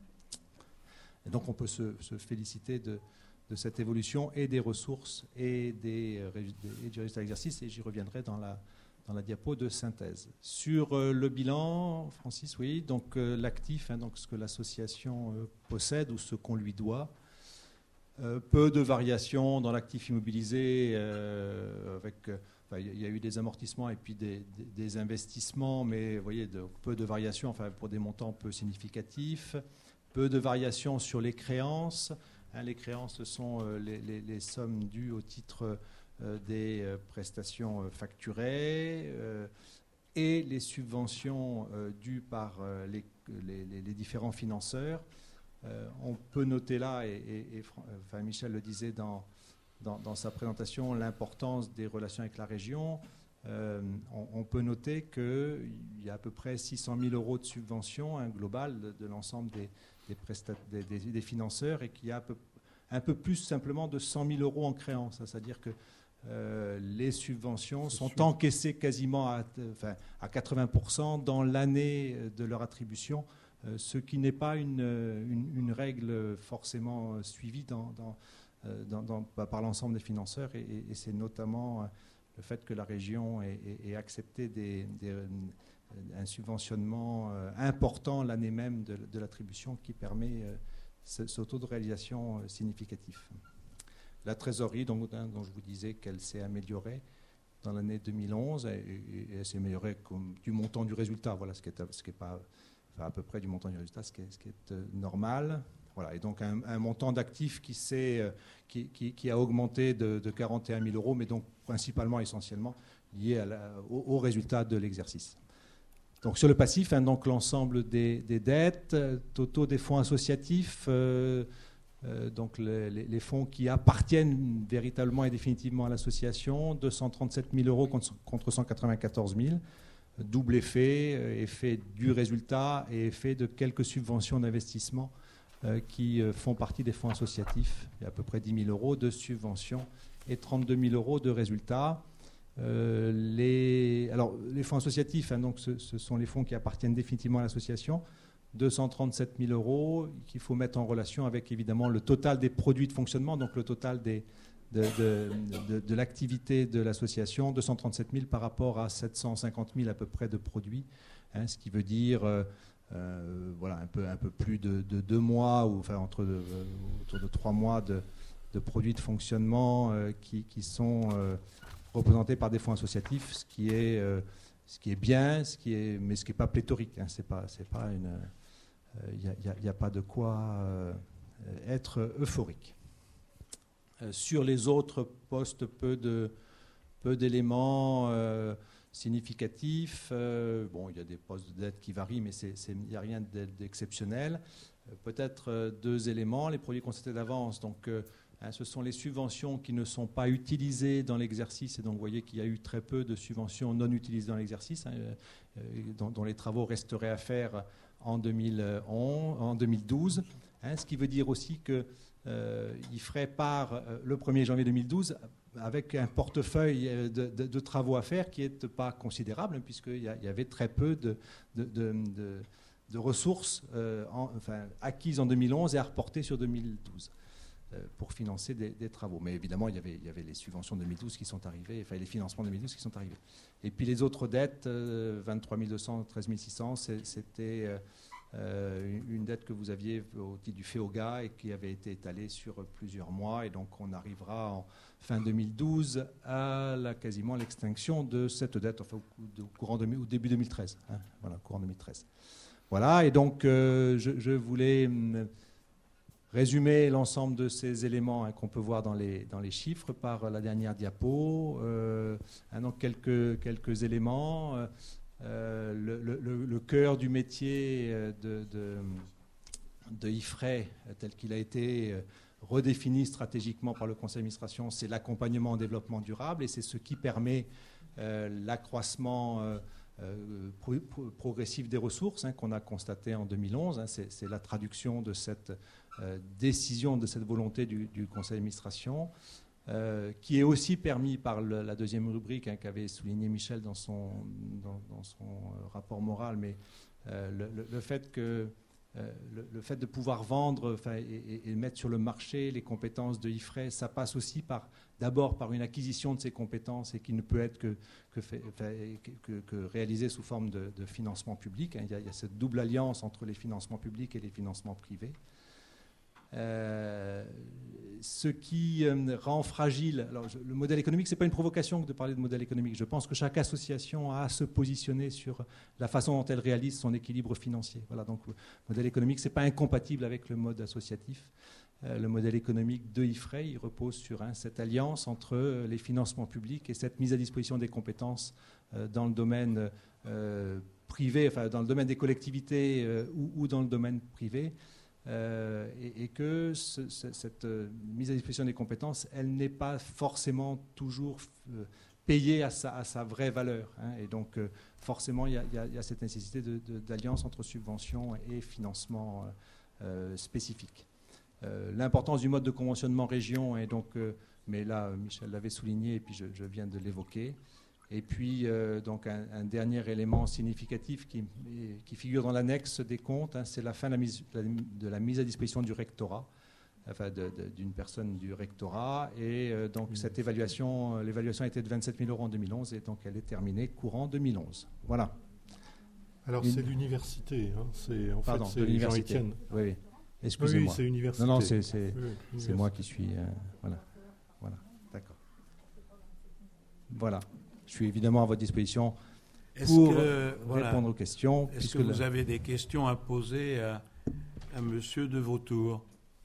Et donc on peut se, se féliciter de, de cette évolution et des ressources et, des, euh, et du résultat de l'exercice, et j'y reviendrai dans la dans la diapo de synthèse. Sur euh, le bilan, Francis, oui, donc euh, l'actif, hein, donc ce que l'association euh, possède ou ce qu'on lui doit, euh, peu de variations dans l'actif immobilisé, euh, avec, euh, enfin, il y a eu des amortissements et puis des, des, des investissements, mais vous voyez, de, peu de variations, enfin pour des montants peu significatifs, peu de variations sur les créances. Hein, les créances, ce sont euh, les, les, les sommes dues au titre Euh, des euh, prestations euh, facturées euh, et les subventions euh, dues par euh, les, les, les différents financeurs. Euh, on peut noter là, et, et, et enfin, Michel le disait dans, dans, dans sa présentation, l'importance des relations avec la région. euh, on, on peut noter qu'il y a à peu près six cent mille euros de subventions hein, globales de, de l'ensemble des, des, prestat- des, des, des financeurs et qu'il y a un peu, un peu plus simplement de cent mille euros en créance. C'est-à-dire que euh, les subventions sont sûr. encaissées quasiment à, enfin, à quatre-vingts pour cent dans l'année de leur attribution, euh, ce qui n'est pas une, une, une règle forcément suivie dans, dans, dans, dans, par l'ensemble des financeurs. Et, et, et c'est notamment le fait que la région ait, ait, ait accepté des, des, un subventionnement important l'année même de, de l'attribution qui permet ce, ce taux de réalisation significatif. La trésorerie, donc, hein, dont je vous disais qu'elle s'est améliorée dans l'année deux mille onze, et, et elle s'est améliorée comme du montant du résultat, voilà, ce qui est, ce qui est pas, enfin, à peu près du montant du résultat, ce qui est, ce qui est euh, normal. Voilà, et donc un, un montant d'actifs qui, euh, qui, qui, qui a augmenté de, de quarante et un mille euros, mais donc principalement, essentiellement, lié à la, au, au résultat de l'exercice. Donc sur le passif, hein, donc l'ensemble des, des dettes, totaux des fonds associatifs, euh, euh, donc les, les fonds qui appartiennent véritablement et définitivement à l'association, deux cent trente-sept mille euros contre, contre cent quatre-vingt-quatorze mille. Double effet, effet du résultat et effet de quelques subventions d'investissement euh, qui euh, font partie des fonds associatifs. Il y a à peu près dix mille euros de subventions et trente-deux mille euros de résultats. Euh, les, alors, les fonds associatifs, hein, donc ce, ce sont les fonds qui appartiennent définitivement à l'association, deux cent trente-sept mille euros qu'il faut mettre en relation avec évidemment le total des produits de fonctionnement, donc le total des, de, de, de, de l'activité de l'association, deux cent trente-sept mille par rapport à sept cent cinquante mille à peu près de produits, hein, ce qui veut dire euh, euh, voilà, un, peu, un peu plus de, de deux mois, ou enfin entre de, autour de trois mois de, de produits de fonctionnement euh, qui, qui sont euh, représentés par des fonds associatifs, ce qui est, euh, ce qui est bien, ce qui est, mais ce qui n'est pas pléthorique. Hein, c'est pas, c'est pas une, il n'y a, a, a pas de quoi euh, être euphorique. Euh, sur les autres postes, peu de, peu d'éléments euh, significatifs. Euh, bon, il y a des postes de dette qui varient, mais il n'y a rien d'exceptionnel. Euh, Peut-être euh, deux éléments. Les produits constatés d'avance. Donc, euh, hein, ce sont les subventions qui ne sont pas utilisées dans l'exercice. Et donc, vous voyez qu'il y a eu très peu de subventions non utilisées dans l'exercice, hein, euh, dont, dont les travaux resteraient à faire en, deux mille onze, en deux mille douze. Hein, ce qui veut dire aussi que Euh, il ferait part euh, le premier janvier deux mille douze avec un portefeuille de, de, de travaux à faire qui n'est pas considérable, hein, puisqu'il y, y avait très peu de, de, de, de, de ressources euh, en, enfin, acquises en deux mille onze et à reporter sur deux mille douze euh, pour financer des, des travaux. Mais évidemment, il y, avait, il y avait les subventions de deux mille douze qui sont arrivées, enfin les financements de deux mille douze qui sont arrivés. Et puis les autres dettes, euh, vingt-trois mille deux cents, treize mille six cents, c'était... Euh, Euh, une dette que vous aviez au titre du FEOGA et qui avait été étalée sur plusieurs mois. Et donc, on arrivera en fin deux mille douze à la, quasiment l'extinction de cette dette, enfin, au, au, courant de, au début deux mille treize. Hein, voilà, courant deux mille treize. Voilà, et donc, euh, je, je voulais hum, résumer l'ensemble de ces éléments hein, qu'on peut voir dans les, dans les chiffres par la dernière diapo. Euh, hein, donc, quelques, quelques éléments. Euh, Euh, le, le, le cœur du métier de, de, de I F R E, tel qu'il a été redéfini stratégiquement par le conseil d'administration, c'est l'accompagnement en développement durable et c'est ce qui permet euh, l'accroissement euh, euh, pro, pro, progressif des ressources hein, qu'on a constaté en deux mille onze. Hein, c'est la traduction de cette euh, décision, de cette volonté du, du conseil d'administration. Euh, qui est aussi permis par le, la deuxième rubrique hein, qu'avait souligné Michel dans son, dans, dans son euh, rapport moral, mais euh, le, le, le, fait que, euh, le, le fait de pouvoir vendre et, et, et mettre sur le marché les compétences de I F R E, ça passe aussi par d'abord par une acquisition de ces compétences et qui ne peut être que, que, fait, que, que réalisée sous forme de, de financement public. Hein. Il y a, il y a cette double alliance entre les financements publics et les financements privés. Euh, ce qui euh, rend fragile. Alors, je, le modèle économique, ce n'est pas une provocation de parler de modèle économique. Je pense que chaque association a à se positionner sur la façon dont elle réalise son équilibre financier. Voilà, donc le modèle économique, ce n'est pas incompatible avec le mode associatif. Euh, le modèle économique de I F R E, il repose sur hein, cette alliance entre euh, les financements publics et cette mise à disposition des compétences euh, dans le domaine euh, privé, enfin dans le domaine des collectivités euh, ou, ou dans le domaine privé. Euh, et, et que ce, ce, cette euh, mise à disposition des compétences, elle n'est pas forcément toujours euh, payé à sa, à sa vraie valeur. Hein. Et donc, euh, forcément, il y, y, y a cette nécessité de, de, d'alliance entre subvention et financement euh, spécifique. Euh, l'importance du mode de conventionnement région, est donc, euh, mais là, Michel l'avait souligné, et puis je, je viens de l'évoquer. Et puis, euh, donc, un, un dernier élément significatif qui, qui figure dans l'annexe des comptes, hein, c'est la fin de la, mise, de la mise à disposition du rectorat, enfin de, de, d'une personne du rectorat. Et euh, donc, mmh. cette évaluation, l'évaluation était de vingt-sept mille euros en deux mille onze, et donc elle est terminée courant deux mille onze. Voilà. Alors, Une... c'est l'université, hein, c'est en Pardon, fait, c'est de l'université. Jean-Étienne. Oui, oui. Excusez-moi. Oui, c'est université. Non, non, c'est, c'est, oui, c'est moi qui suis... Euh, voilà. Voilà, d'accord. Voilà. Je suis évidemment à votre disposition est-ce pour que, voilà, répondre aux questions. Est-ce que vous la... avez des questions à poser à, à Monsieur de Vautour?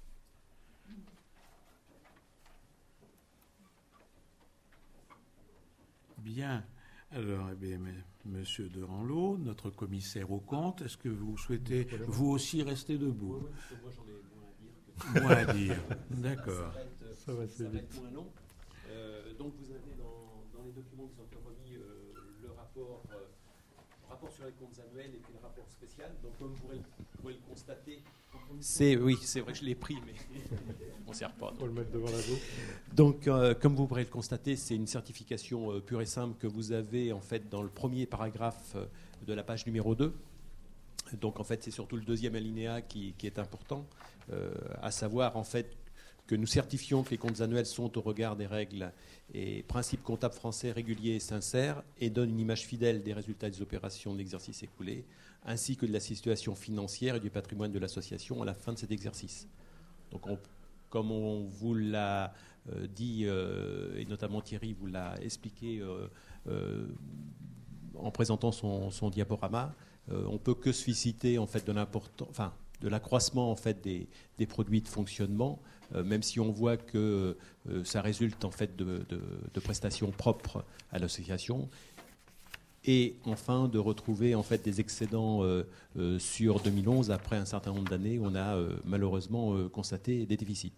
Bien. Alors, eh bien, Monsieur de Ranlot, notre commissaire aux comptes, est-ce que vous souhaitez vous aussi rester debout? Oui, oui, moi j'en ai moins à dire. Moins à dire. D'accord. Ça va être, ça va être moins long. Euh, donc vous avez dans, dans les documents qui sont remis euh, le rapport, euh, rapport sur les comptes annuels et puis le rapport spécial. Donc comme vous pourrez, vous pourrez le constater, c'est oui, c'est vrai que je l'ai pris, mais on ne sert pas. On va le mettre devant la bouche. Donc euh, comme vous pourrez le constater, c'est une certification euh, pure et simple que vous avez en fait dans le premier paragraphe euh, de la page numéro deux. Donc en fait c'est surtout le deuxième alinéa qui, qui est important, euh, à savoir en fait que nous certifions que les comptes annuels sont au regard des règles et principes comptables français réguliers et sincères et donnent une image fidèle des résultats des opérations de l'exercice écoulé, ainsi que de la situation financière et du patrimoine de l'association à la fin de cet exercice. Donc, on, comme on vous l'a euh, dit, euh, et notamment Thierry vous l'a expliqué euh, euh, en présentant son, son diaporama, euh, on ne peut que se féliciter en fait, de l'important, enfin, de l'accroissement en fait, des, des produits de fonctionnement, euh, même si on voit que euh, ça résulte en fait, de, de, de prestations propres à l'association. Et enfin, de retrouver en fait, des excédents euh, euh, sur deux mille onze, après un certain nombre d'années, on a euh, malheureusement euh, constaté des déficits.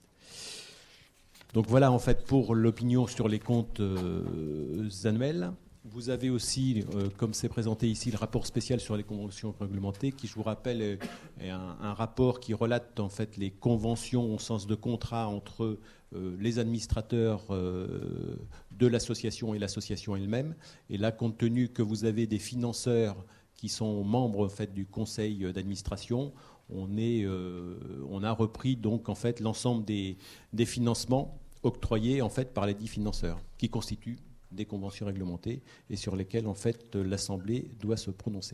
Donc voilà en fait pour l'opinion sur les comptes euh, annuels. Vous avez aussi, euh, comme c'est présenté ici, le rapport spécial sur les conventions réglementées, qui, je vous rappelle, est, est un, un rapport qui relate en fait les conventions au sens de contrat entre euh, les administrateurs euh, de l'association et l'association elle-même. Et là, compte tenu que vous avez des financeurs qui sont membres en fait du conseil d'administration, on, est, euh, on a repris donc en fait l'ensemble des, des financements octroyés en fait par les dix financeurs, qui constituent des conventions réglementées et sur lesquelles en fait l'Assemblée doit se prononcer.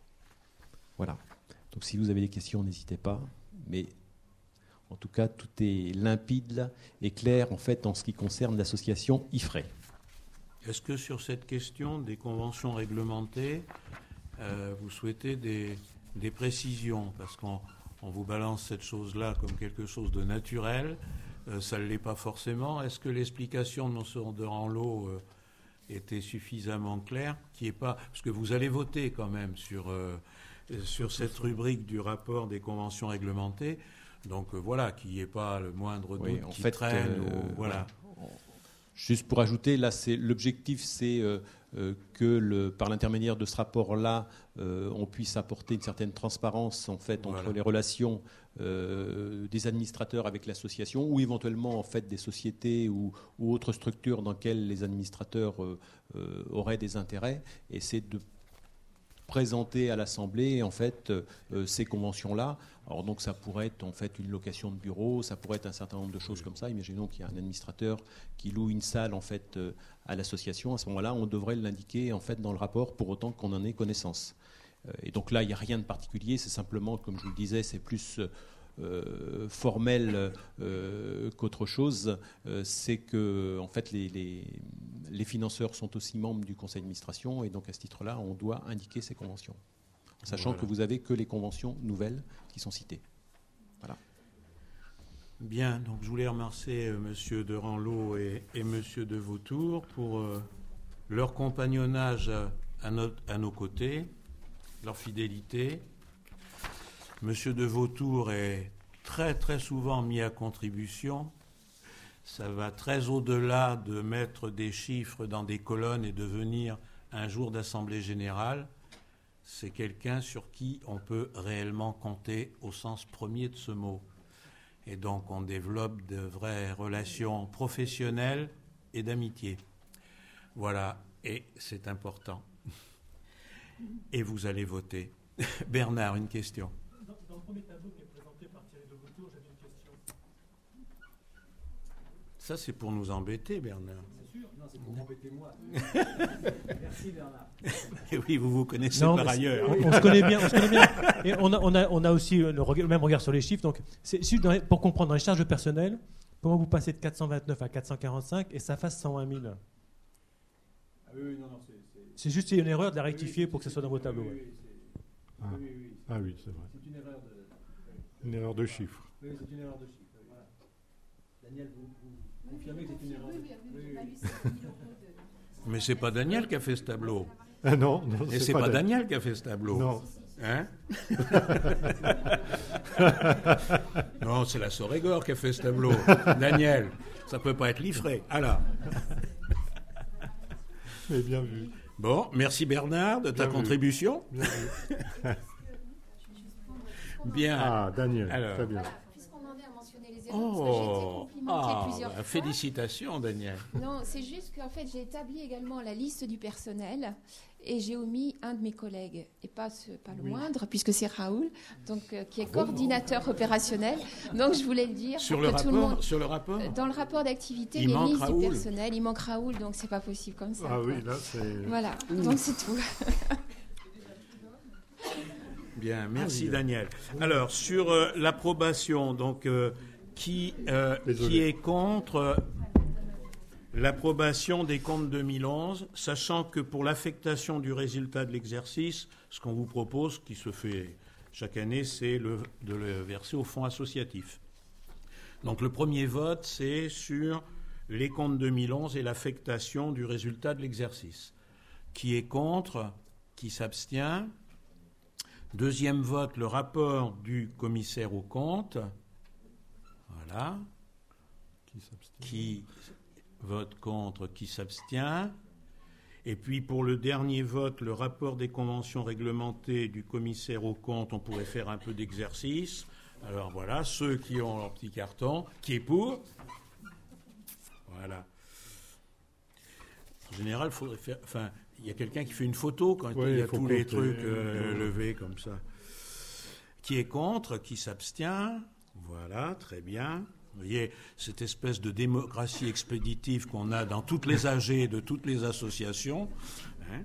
Voilà. Donc si vous avez des questions, n'hésitez pas. Mais en tout cas, tout est limpide et clair en fait en ce qui concerne l'association I F R E. Est-ce que sur cette question des conventions réglementées, euh, vous souhaitez des, des précisions? Parce qu'on on vous balance cette chose-là comme quelque chose de naturel. Euh, ça ne l'est pas forcément. Est-ce que l'explication de M. de Ranlot euh, était suffisamment clair, qui est pas, parce que vous allez voter quand même sur, euh, sur cette rubrique du rapport des conventions réglementées, donc euh, voilà, qu'il n'y ait pas le moindre doute oui, en qui fait, traîne. Euh, ou, voilà. Juste pour ajouter, là, c'est, l'objectif, c'est euh, euh, que le, par l'intermédiaire de ce rapport-là, euh, on puisse apporter une certaine transparence en fait, entre voilà. les relations euh, des administrateurs avec l'association ou éventuellement en fait, des sociétés ou, ou autres structures dans lesquelles les administrateurs euh, euh, auraient des intérêts. Et c'est de présenter à l'Assemblée en fait euh, ces conventions-là. Alors donc ça pourrait être en fait une location de bureau, ça pourrait être un certain nombre de choses comme ça. Imaginons qu'il y a un administrateur qui loue une salle en fait euh, à l'association. À ce moment-là, on devrait l'indiquer en fait dans le rapport pour autant qu'on en ait connaissance. Euh, et donc là, il n'y a rien de particulier. C'est simplement, comme je vous le disais, c'est plus euh, formel euh, qu'autre chose. Euh, c'est que en fait les, les les financeurs sont aussi membres du conseil d'administration et donc à ce titre-là, on doit indiquer ces conventions, sachant voilà. que vous n'avez que les conventions nouvelles qui sont citées. Voilà. Bien, donc je voulais remercier euh, M. de Ranlot et, et M. de Vautour pour euh, leur compagnonnage à, à, notre, à nos côtés, leur fidélité. M. de Vautour est très très souvent mis à contribution. ça va très au-delà de mettre des chiffres dans des colonnes et de venir un jour d'assemblée générale. C'est quelqu'un sur qui on peut réellement compter au sens premier de ce mot. Et donc on développe de vraies relations professionnelles et d'amitié. Voilà, et c'est important. Et vous allez voter. Bernard, une question. Dans, dans le premier tableau qui est présenté par Thierry de Vautour, j'avais une question. Ça, c'est pour nous embêter, Bernard. C'est sûr? Non, c'est pour m'embêter moi. Merci, Bernard. Et oui, vous vous connaissez non, par ailleurs. On, on se connaît bien, on se connaît bien. Et on a, on a, on a aussi le, le même regard sur les chiffres. Donc, c'est, dans les, pour comprendre, dans les charges personnelles, comment vous passez de quatre cent vingt-neuf à quatre cent quarante-cinq et ça fasse cent vingt mille? Ah oui, non, non, c'est... C'est juste une erreur de la rectifier oui, pour que ce soit dans vos tableaux. Oui, oui, ah. oui, oui, oui, ah oui, c'est vrai. C'est une erreur de, une erreur de chiffre. Oui, c'est une erreur de chiffre. Voilà. Daniel, vous, vous confirmez que c'est une erreur de chiffre? Oui, oui. Mais c'est pas Daniel qui a fait ce tableau. Ah non, non. Et c'est pas, pas Daniel qui a fait ce tableau. Non. Hein? Non, c'est la Sorégor qui a fait ce tableau. Daniel, ça peut pas être livré. Alors. Mais bien vu. Bon, merci Bernard de ta bien contribution. Bien, bien. Ah, Daniel, alors. Très bien. Voilà, puisqu'on en est à mentionner les erreurs, Oh, parce que j'ai été complimentée ah, plusieurs bah, fois. Félicitations, Daniel. Non, c'est juste qu'en fait, j'ai établi également la liste du personnel et j'ai omis un de mes collègues, et pas, ce, pas le oui. moindre, puisque c'est Raoul, donc, euh, qui est coordinateur opérationnel. Donc, je voulais le dire. Sur, pour le, que rapport, tout le monde... sur le rapport Dans le rapport d'activité, il les manque listes Raoul. du personnel. Il manque Raoul, donc c'est pas possible comme ça. Ah quoi. oui, là, c'est... Voilà, donc c'est tout. Bien, merci Daniel. Alors, sur euh, l'approbation, donc, euh, qui, euh, qui est contre euh, l'approbation des comptes deux mille onze, sachant que pour l'affectation du résultat de l'exercice, ce qu'on vous propose, qui se fait chaque année, c'est le, de le verser au fonds associatif. Donc, le premier vote, c'est sur les comptes deux mille onze et l'affectation du résultat de l'exercice. Qui est contre? Qui s'abstient? Deuxième vote, le rapport du commissaire aux comptes. Voilà. Qui s'abstient? Qui vote contre? Qui s'abstient? Et puis pour le dernier vote, le rapport des conventions réglementées du commissaire aux comptes, on pourrait faire un peu d'exercice. Alors voilà, ceux qui ont leur petit carton, qui est pour? Voilà. En général, il faudrait faire... Enfin, il y a quelqu'un qui fait une photo quand oui, il y a tous compter, les trucs euh, oui. levés comme ça. Qui est contre? Qui s'abstient? Voilà, très bien. Vous voyez, cette espèce de démocratie expéditive qu'on a dans toutes les A G de toutes les associations. Hein?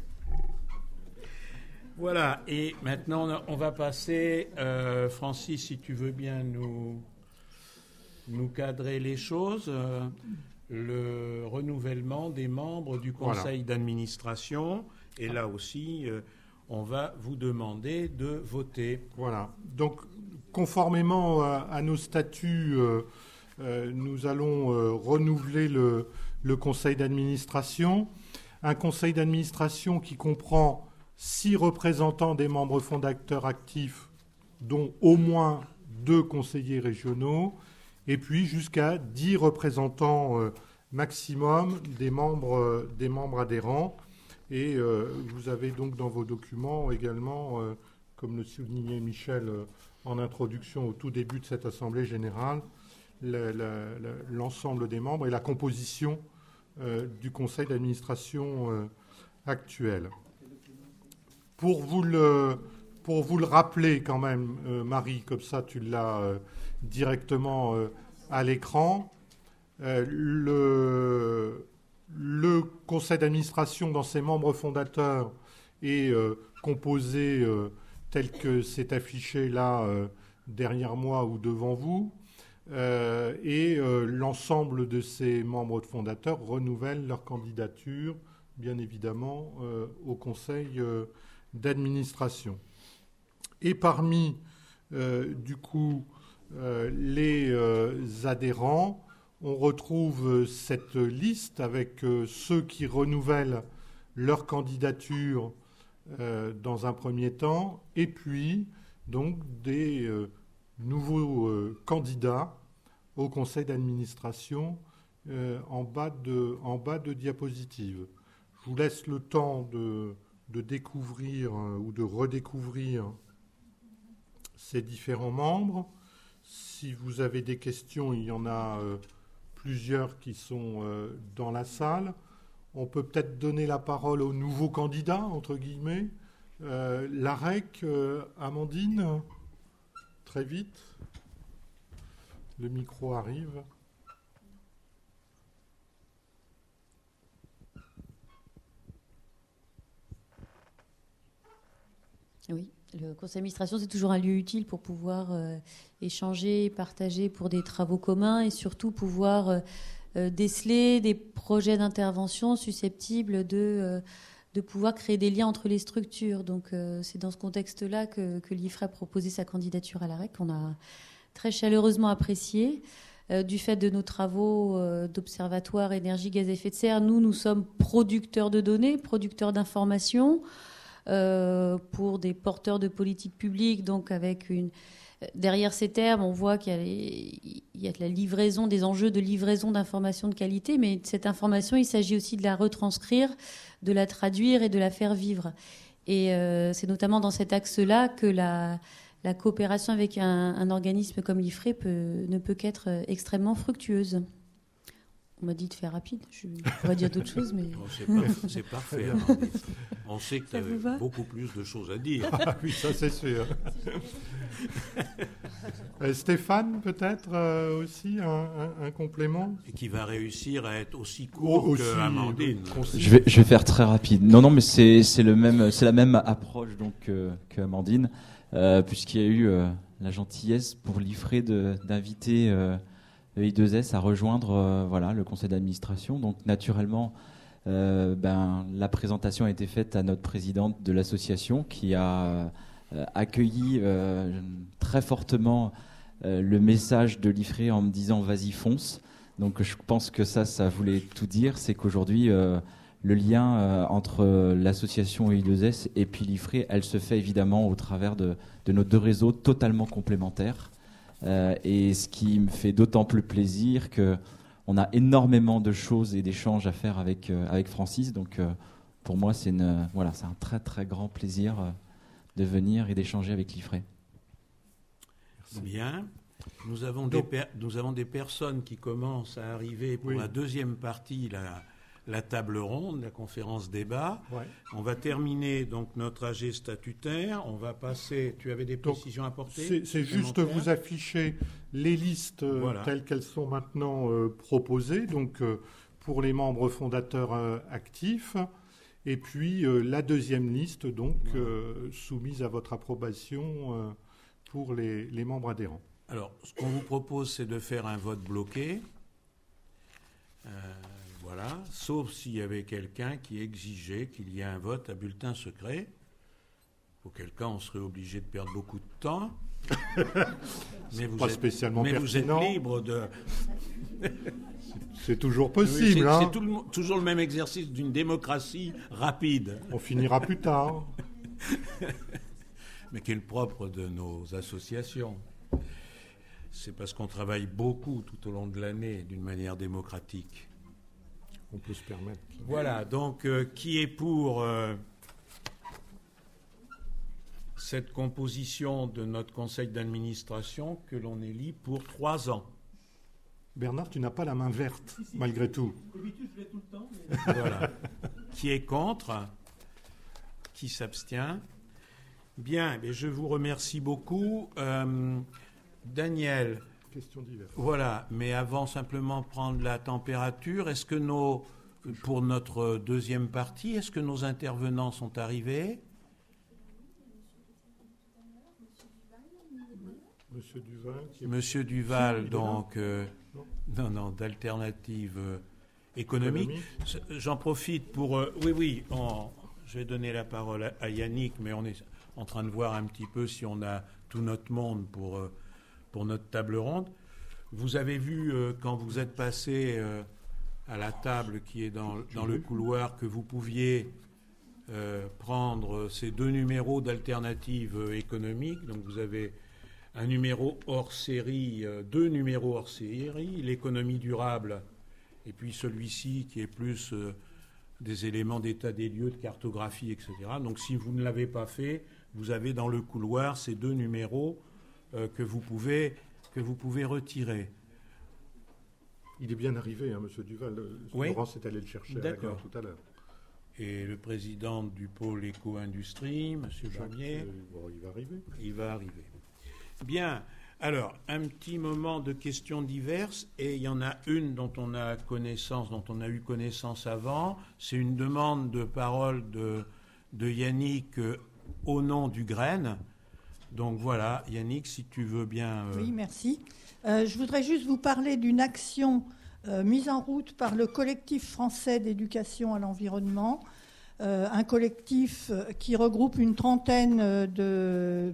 Voilà, et maintenant on va passer, euh, Francis, si tu veux bien nous, nous cadrer les choses, euh, le renouvellement des membres du conseil voilà. d'administration, et là aussi, euh, on va vous demander de voter. Voilà, donc conformément à, à nos statuts, euh, euh, nous allons euh, renouveler le, le conseil d'administration, un conseil d'administration qui comprend six représentants des membres fondateurs actifs, dont au moins deux conseillers régionaux, et puis jusqu'à dix représentants euh, maximum des membres, euh, des membres adhérents. Et euh, vous avez donc dans vos documents également, euh, comme le soulignait Michel euh, en introduction au tout début de cette Assemblée générale, le, le, le, l'ensemble des membres et la composition euh, du conseil d'administration euh, actuel. Pour vous le, pour vous le rappeler quand même, euh, Marie, comme ça tu l'as euh, directement euh, à l'écran, euh, le, le conseil d'administration dans ses membres fondateurs est euh, composé euh, tel que c'est affiché là euh, derrière moi ou devant vous, euh, et euh, l'ensemble de ces membres fondateurs renouvellent leur candidature, bien évidemment, euh, au conseil euh, d'administration. Et parmi, euh, du coup, euh, les euh, adhérents, on retrouve cette liste avec euh, ceux qui renouvellent leur candidature euh, dans un premier temps, et puis donc des euh, nouveaux euh, candidats au conseil d'administration euh, en bas de, en bas de diapositive. Je vous laisse le temps de, de découvrir euh, ou de redécouvrir ces différents membres. Si vous avez des questions, il y en a euh, plusieurs qui sont euh, dans la salle. On peut peut-être donner la parole aux nouveaux candidats, entre guillemets. Euh, L'AREC, euh, Amandine, très vite. Le micro arrive. Oui, le conseil d'administration, c'est toujours un lieu utile pour pouvoir euh, échanger, partager pour des travaux communs et surtout pouvoir euh, euh, déceler des projets d'intervention susceptibles de, euh, de pouvoir créer des liens entre les structures. Donc euh, c'est dans ce contexte-là que, que l'I F R E a proposé sa candidature à l'AREC, qu'on a très chaleureusement apprécié. Euh, du fait de nos travaux euh, d'observatoire énergie, gaz à effet de serre, nous, nous sommes producteurs de données, producteurs d'informations, Euh, pour des porteurs de politique publique. Donc avec une... derrière ces termes, on voit qu'il y a, les... il y a de la livraison, des enjeux de livraison d'informations de qualité, mais cette information, il s'agit aussi de la retranscrire, de la traduire et de la faire vivre. Et euh, c'est notamment dans cet axe-là que la, la coopération avec un, un organisme comme l'I F R E peut... ne peut qu'être extrêmement fructueuse. On m'a dit de faire rapide. Je pourrais dire d'autres choses, mais... Bon, c'est, par... c'est parfait. Hein. On sait que tu as beaucoup plus de choses à dire. Ah, oui, ça c'est sûr. euh, Stéphane, peut-être euh, aussi un, un, un complément. Et qui va réussir à être aussi court oh, que Amandine. Je vais, je vais faire très rapide. Non, non, mais c'est, c'est, le même, c'est la même approche donc, euh, que Amandine, euh, puisqu'il y a eu euh, la gentillesse pour l'I F R E de, d'inviter... Euh, le I deux S à rejoindre euh, voilà, le conseil d'administration. Donc naturellement, euh, ben, la présentation a été faite à notre présidente de l'association qui a euh, accueilli euh, très fortement euh, le message de l'I F R E en me disant « vas-y, fonce ». Donc je pense que ça, ça voulait tout dire. C'est qu'aujourd'hui, euh, le lien euh, entre l'association I deux S et puis l'I F R E, elle se fait évidemment au travers de, de nos deux réseaux totalement complémentaires. Euh, et ce qui me fait d'autant plus plaisir qu'on a énormément de choses et d'échanges à faire avec, euh, avec Francis. Donc euh, pour moi, c'est, une, voilà, c'est un très très grand plaisir euh, de venir et d'échanger avec l'I F R E. Merci. Bien. Nous avons, des per- nous avons des personnes qui commencent à arriver pour oui. la deuxième partie, la, la table ronde, la conférence débat. Ouais. On va terminer donc notre A G statutaire. On va passer. Tu avais des précisions à apporter ? C'est, c'est juste vous afficher les listes voilà. telles qu'elles sont maintenant euh, proposées. Donc euh, pour les membres fondateurs euh, actifs, et puis euh, la deuxième liste donc voilà. euh, soumise à votre approbation euh, pour les, les membres adhérents. Alors, ce qu'on vous propose, c'est de faire un vote bloqué. Euh, Voilà, sauf s'il y avait quelqu'un qui exigeait qu'il y ait un vote à bulletin secret, auquel cas on serait obligé de perdre beaucoup de temps. mais vous pas êtes, spécialement mais pertinent. Vous êtes libre de... c'est toujours possible. Oui, c'est hein. c'est tout le, toujours le même exercice d'une démocratie rapide. On finira plus tard. Mais qui est le propre de nos associations. C'est parce qu'on travaille beaucoup tout au long de l'année d'une manière démocratique. On peut se permettre. Voilà, donc euh, qui est pour euh, cette composition de notre conseil d'administration que l'on élit pour trois ans? Bernard, tu n'as pas la main verte, si, si, malgré tout. D'habitude, je l'ai tout le temps. Mais... Voilà. Qui est contre? Qui s'abstient? Bien, mais je vous remercie beaucoup. Euh, Daniel. Questions diverses. Voilà, mais avant simplement prendre la température, est-ce que nos, pour notre deuxième partie, est-ce que nos intervenants sont arrivés? Monsieur Duval. Qui est... Monsieur Duval, donc, euh, non. non, non, d'alternative euh, économique. économique. J'en profite pour, euh, oui, oui, on, je vais donner la parole à, à Yannick, mais on est en train de voir un petit peu si on a tout notre monde pour... Euh, pour notre table ronde. Vous avez vu, euh, quand vous êtes passé euh, à la table qui est dans, dans le couloir, que vous pouviez euh, prendre ces deux numéros d'alternative économique. Donc vous avez un numéro hors série, euh, deux numéros hors série, l'économie durable, et puis celui-ci qui est plus euh, des éléments d'état des lieux, de cartographie, et cetera. Donc si vous ne l'avez pas fait, vous avez dans le couloir ces deux numéros euh, que vous pouvez, que vous pouvez retirer. Il est bien arrivé, hein, M. Duval. Oui. Laurence est allé le chercher à la gare tout à l'heure. Et le président du pôle éco-industrie, M. Barbier, euh, bon, il va arriver. Il va arriver. Bien. Alors, un petit moment de questions diverses, et il y en a une dont on a connaissance, dont on a eu connaissance avant. C'est une demande de parole de, de Yannick euh, au nom du Graine. Donc voilà, Yannick, si tu veux bien. Euh... Oui, merci. Euh, je voudrais juste vous parler d'une action euh, mise en route par le collectif français d'éducation à l'environnement, euh, un collectif qui regroupe une trentaine de,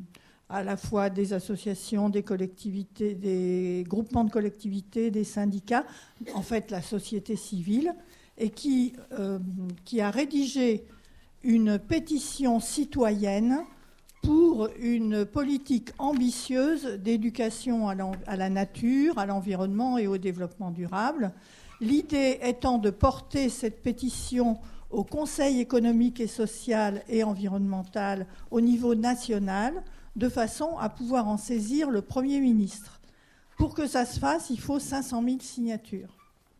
à la fois des associations, des collectivités, des groupements de collectivités, des syndicats, en fait la société civile, et qui, euh, qui a rédigé une pétition citoyenne pour une politique ambitieuse d'éducation à la nature, à l'environnement et au développement durable. L'idée étant de porter cette pétition au Conseil économique et social et environnemental au niveau national, de façon à pouvoir en saisir le Premier ministre. Pour que ça se fasse, il faut cinq cent mille signatures.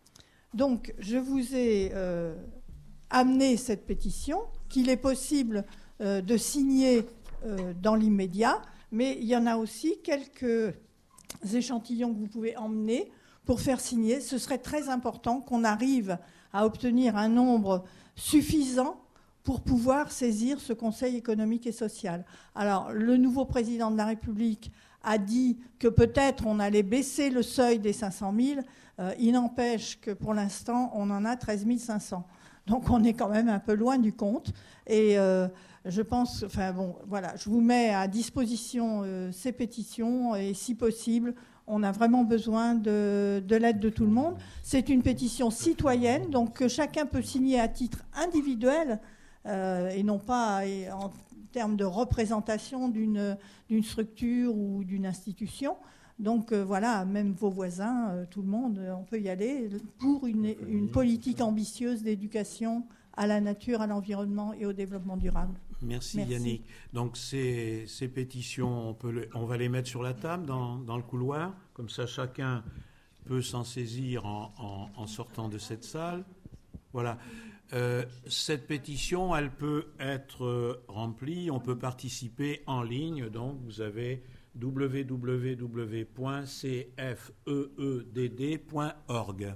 Donc, je vous ai euh, amené cette pétition qu'il est possible euh, de signer Euh, dans l'immédiat, mais il y en a aussi quelques échantillons que vous pouvez emmener pour faire signer. Ce serait très important qu'on arrive à obtenir un nombre suffisant pour pouvoir saisir ce Conseil économique et social. Alors, le nouveau président de la République a dit que peut-être on allait baisser le seuil des cinq cent mille. Euh, il n'empêche que pour l'instant, on en a treize mille cinq cents. Donc, on est quand même un peu loin du compte. Et euh, je pense, enfin bon, voilà, je vous mets à disposition euh, ces pétitions et si possible, on a vraiment besoin de, de l'aide de tout le monde. C'est une pétition citoyenne, donc que chacun peut signer à titre individuel euh, et non pas et en termes de représentation d'une, d'une structure ou d'une institution. Donc euh, voilà, même vos voisins, euh, tout le monde, on peut y aller pour une, une politique ambitieuse d'éducation à la nature, à l'environnement et au développement durable. Merci, Merci. Yannick. Donc ces, ces pétitions, on, peut le, on va les mettre sur la table dans, dans le couloir, comme ça chacun peut s'en saisir en, en, en sortant de cette salle. Voilà. Euh, cette pétition, elle peut être euh, remplie, on peut participer en ligne, donc vous avez w w w point c f e e d d point org.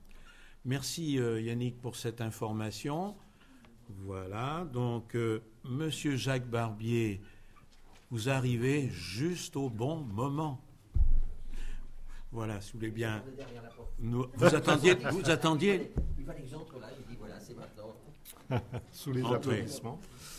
Merci euh, Yannick pour cette information. Voilà, donc euh, Monsieur Jacques Barbier, vous arrivez juste au bon moment. Voilà, si vous voulez bien. Nous, vous attendiez, vous attendiez. Il fallait que j'entre là, il dit voilà, c'est maintenant. Sous les Entrez. applaudissements.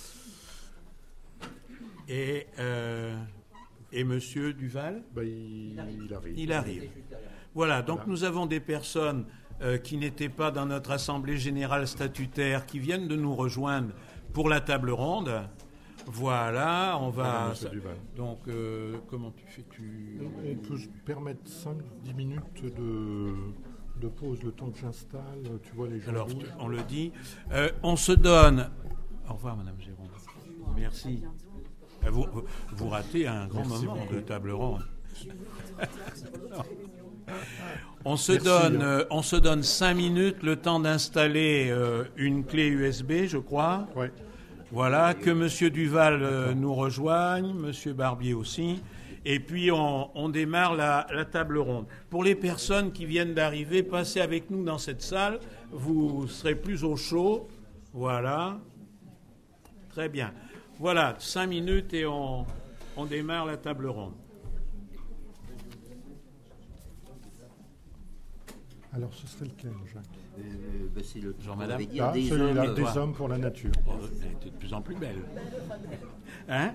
Et, euh, et Monsieur Duval ben, il, il arrive. Il arrive. Voilà, donc Voilà. nous avons des personnes euh, qui n'étaient pas dans notre Assemblée générale statutaire qui viennent de nous rejoindre pour la table ronde. Voilà, on va. Monsieur Duval. Donc, euh, comment tu fais tu... On peut se permettre cinq dix minutes de, de pause, le temps que j'installe. Tu vois les gens. Alors, rouges. on le dit. Euh, on se donne. Au revoir, Madame Géron. Merci. Vous, vous, vous ratez un grand Merci moment beaucoup. de table ronde. On se, Merci, donne, hein. euh, on se donne cinq minutes, le temps d'installer euh, une clé U S B, je crois. Ouais. Voilà, que Monsieur Duval euh, nous rejoigne, Monsieur Barbier aussi. Et puis, on, on démarre la, la table ronde. Pour les personnes qui viennent d'arriver, passez avec nous dans cette salle. Vous serez plus au chaud. Voilà. Très bien. Voilà, cinq minutes et on, on démarre la table ronde. Alors, ce serait lequel, Jacques Euh, ben, c'est le Jean, madame. on va dire Ah, des celui-là, hommes. des Voilà. hommes pour la nature. Oh, elle était de plus en plus belle. Hein?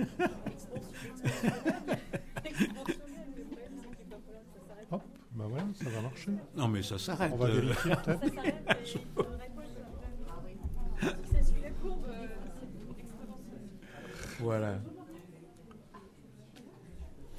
Hop, ben voilà, ça va marcher. Non, mais ça s'arrête. On va Euh, vérifier peut-être. Voilà.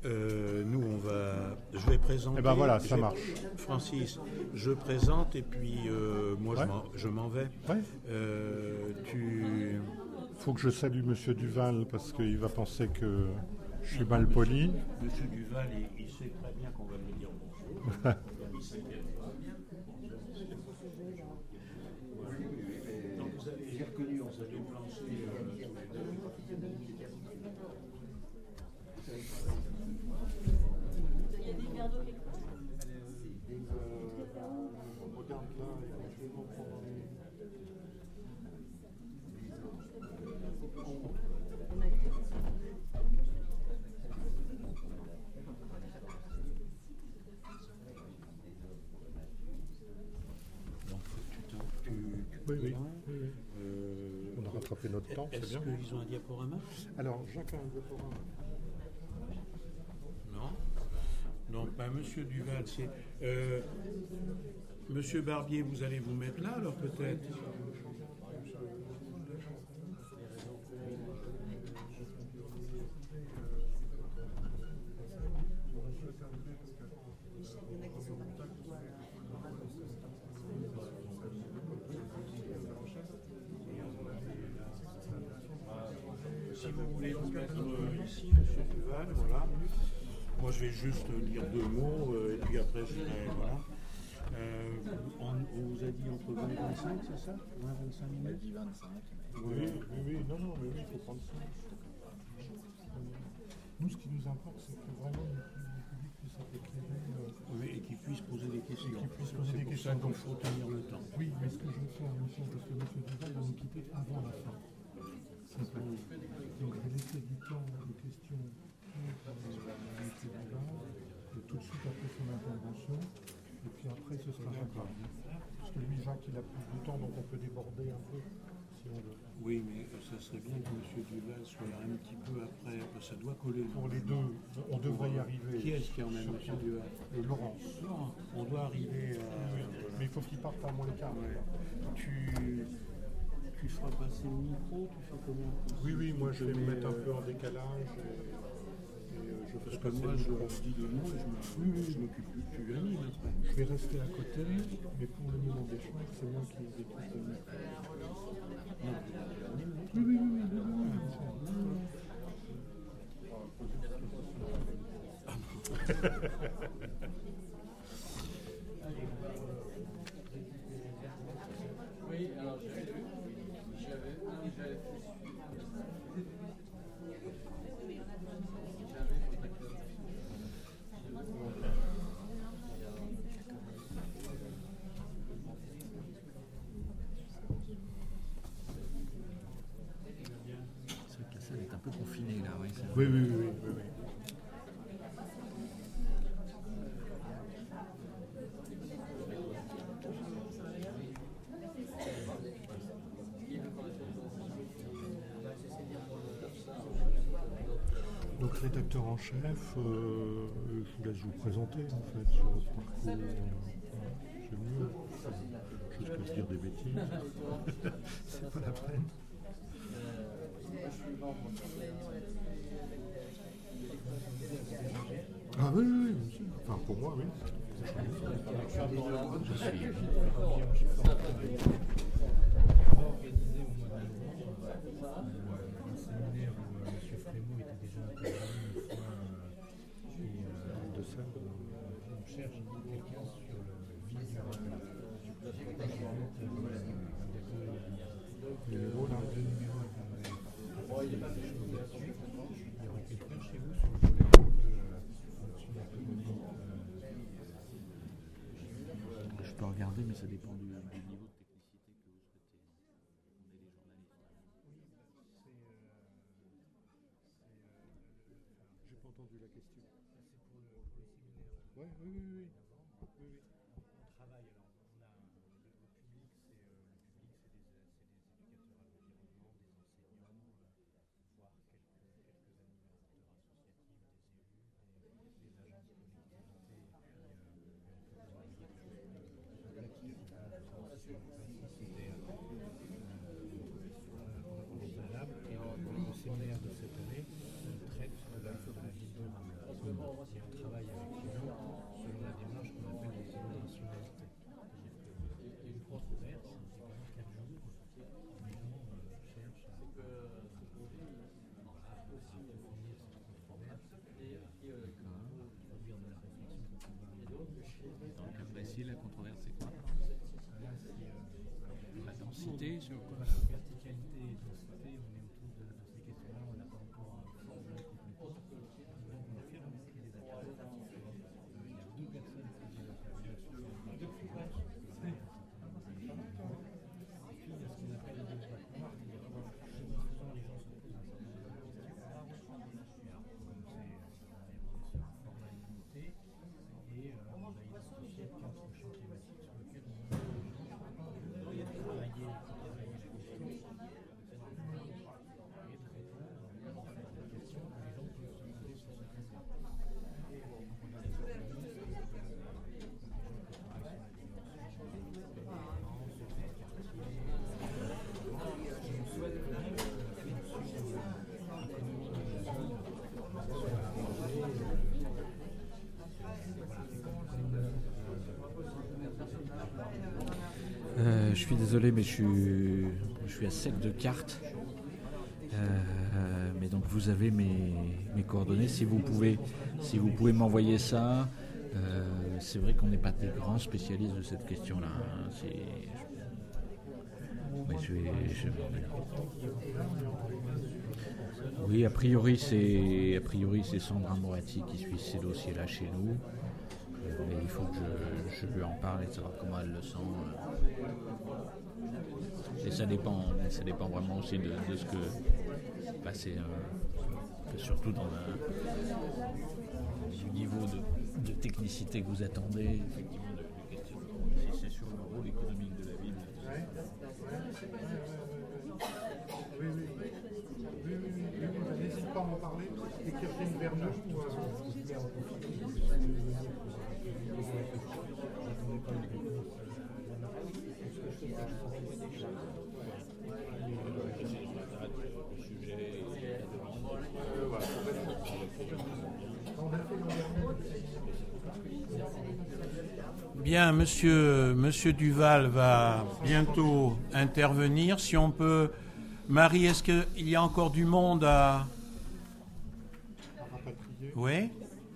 Euh, nous, on va. Je vais présenter. Eh ben voilà, ça je- marche. Francis, je présente et puis euh, moi, Ouais. je m'en- je m'en vais. Ouais. Euh, tu. Faut que je salue Monsieur Duval parce qu'il va penser que je suis mal poli. Monsieur Duval, il, il sait très bien qu'on va lui dire bonjour. Il sait bien. Donc, vous avez, j'ai reconnu, on s'est déplancé euh, tous les deux. Donc, tu t'en- tu- tu Oui, oui, là. oui, oui. Euh, On a rattrapé notre temps, c'est Est-ce bien. qu'ils ont un diaporama? Alors, Jacques a un diaporama. Non. Donc, ben, Monsieur Duval, c'est. Euh, Monsieur Barbier, vous allez vous mettre là, alors peut-être? Si vous voulez vous mettre euh, ici, Monsieur Duval, voilà. Moi, je vais juste lire deux mots euh, et puis après, je dirai, voilà. Euh, on, on vous a dit entre vingt et vingt-cinq, c'est ça? vingt à vingt-cinq minutes? On a dit vingt-cinq. Oui, oui, oui, non, non, mais oui, il faut prendre ça. Nous, ce qui nous importe, c'est que vraiment le public puisse être éclairé. euh, Oui, et qu'ils puissent poser des questions. Et qu'ils puissent poser C'est des pour questions. ça qu'il faut tenir le temps. Oui, mais ce que je vais faire, monsieur, parce que monsieur Duval va nous quitter avant la fin. C'est pas- Donc, je vais laisser du temps de questions pour euh, monsieur Duval, et tout de suite après son intervention. Et puis après, ce sera Jacques Barbier. Parce que lui, Jacques, il a plus de temps, donc on peut déborder un peu, si on veut. Oui, mais euh, ça serait bien que monsieur Duval soit là un petit peu après, parce que ça doit coller. Pour les deux, on devrait y arriver. Qui est-ce qui emmène monsieur Duval? Euh, Laurence. Laurence, on doit arriver à... Mais il faut qu'il parte à moins le quart. Ouais. Tu... tu feras passer le micro, tu fais comment? Oui, oui, moi je vais me Mais, mettre un euh, peu en décalage et, et, euh, je Parce ferai que passer moi, le je micro. leur dis de moi, je me- Oui, oui. je m'occupe plus, tu animes après. Je vais rester à côté, mais pour le moment d'échange, c'est moi qui écoute le micro. Non, anime, non. Oui, oui, oui, oui, oui, oui, bien sûr. Oui, alors j'avais vu. J'avais un, j'avais C'est vrai que la salle est un peu confinée là, oui. c'est- Oui, oui, oui, oui, oui, oui. Donc rédacteur en chef, euh, je vous laisse vous présenter en fait sur votre parcours. euh, voilà, c'est mieux. Je peux dire des bêtises. C'est pas la peine. Ah oui, oui, oui, bien sûr. Enfin pour moi, oui. Je suis. Un séminaire où M. Frémaux était déjà intervenu une fois euh, et euh, de ça, on, on cherche quelqu'un sur le vide du Les numéros là. deux numéros à faire des choses là-dessus. Il y aurait quelqu'un chez vous sur le volet un peu euh, au-dessus de la commune. Je peux regarder, mais ça dépend du, du niveau de technicité que vous souhaitez. On est des journalistes. J'ai pas entendu la question. C'est pour le, pour le séminaire. Ouais, oui, oui, oui. oui, oui. On travaille, alors on a le, le public, c'est euh, le public, c'est des, c'est des éducateurs à l'environnement, des enseignants, euh, voire quelques, quelques animateurs associatifs, des élus, des, des agences de collectivité, et puis euh, on peut travailler quelque chose de là qui est là, sur la c'était euh, envisageable. Et le, le séminaire de cette année traite de la, de la vie de je suis désolé, mais je suis, je suis à sec de cartes. Euh, mais donc vous avez mes, mes coordonnées. Si vous pouvez, si vous pouvez m'envoyer ça, euh, c'est vrai qu'on n'est pas des grands spécialistes de cette question-là. Hein. C'est, mais je vais, je... Oui, a priori c'est, a priori c'est Sandra Moratti qui suit ces dossiers-là chez nous. Mais il faut que je, je lui en parle et savoir comment elle le sent. Et ça dépend, ça dépend vraiment aussi de, de ce que, bah c'est, euh, que surtout dans un du niveau de, de technicité que vous attendez, effectivement, de, de questions, si c'est sur le rôle économique de la ville. Ouais. Oui, oui, oui, oui, oui, oui, oui. N'hésite pas à m'en parler. Écrire une vers nous. Ou, euh... Bien, monsieur, monsieur Duval va bientôt intervenir. Si on peut... Marie, est-ce qu'il y a encore du monde à... Oui.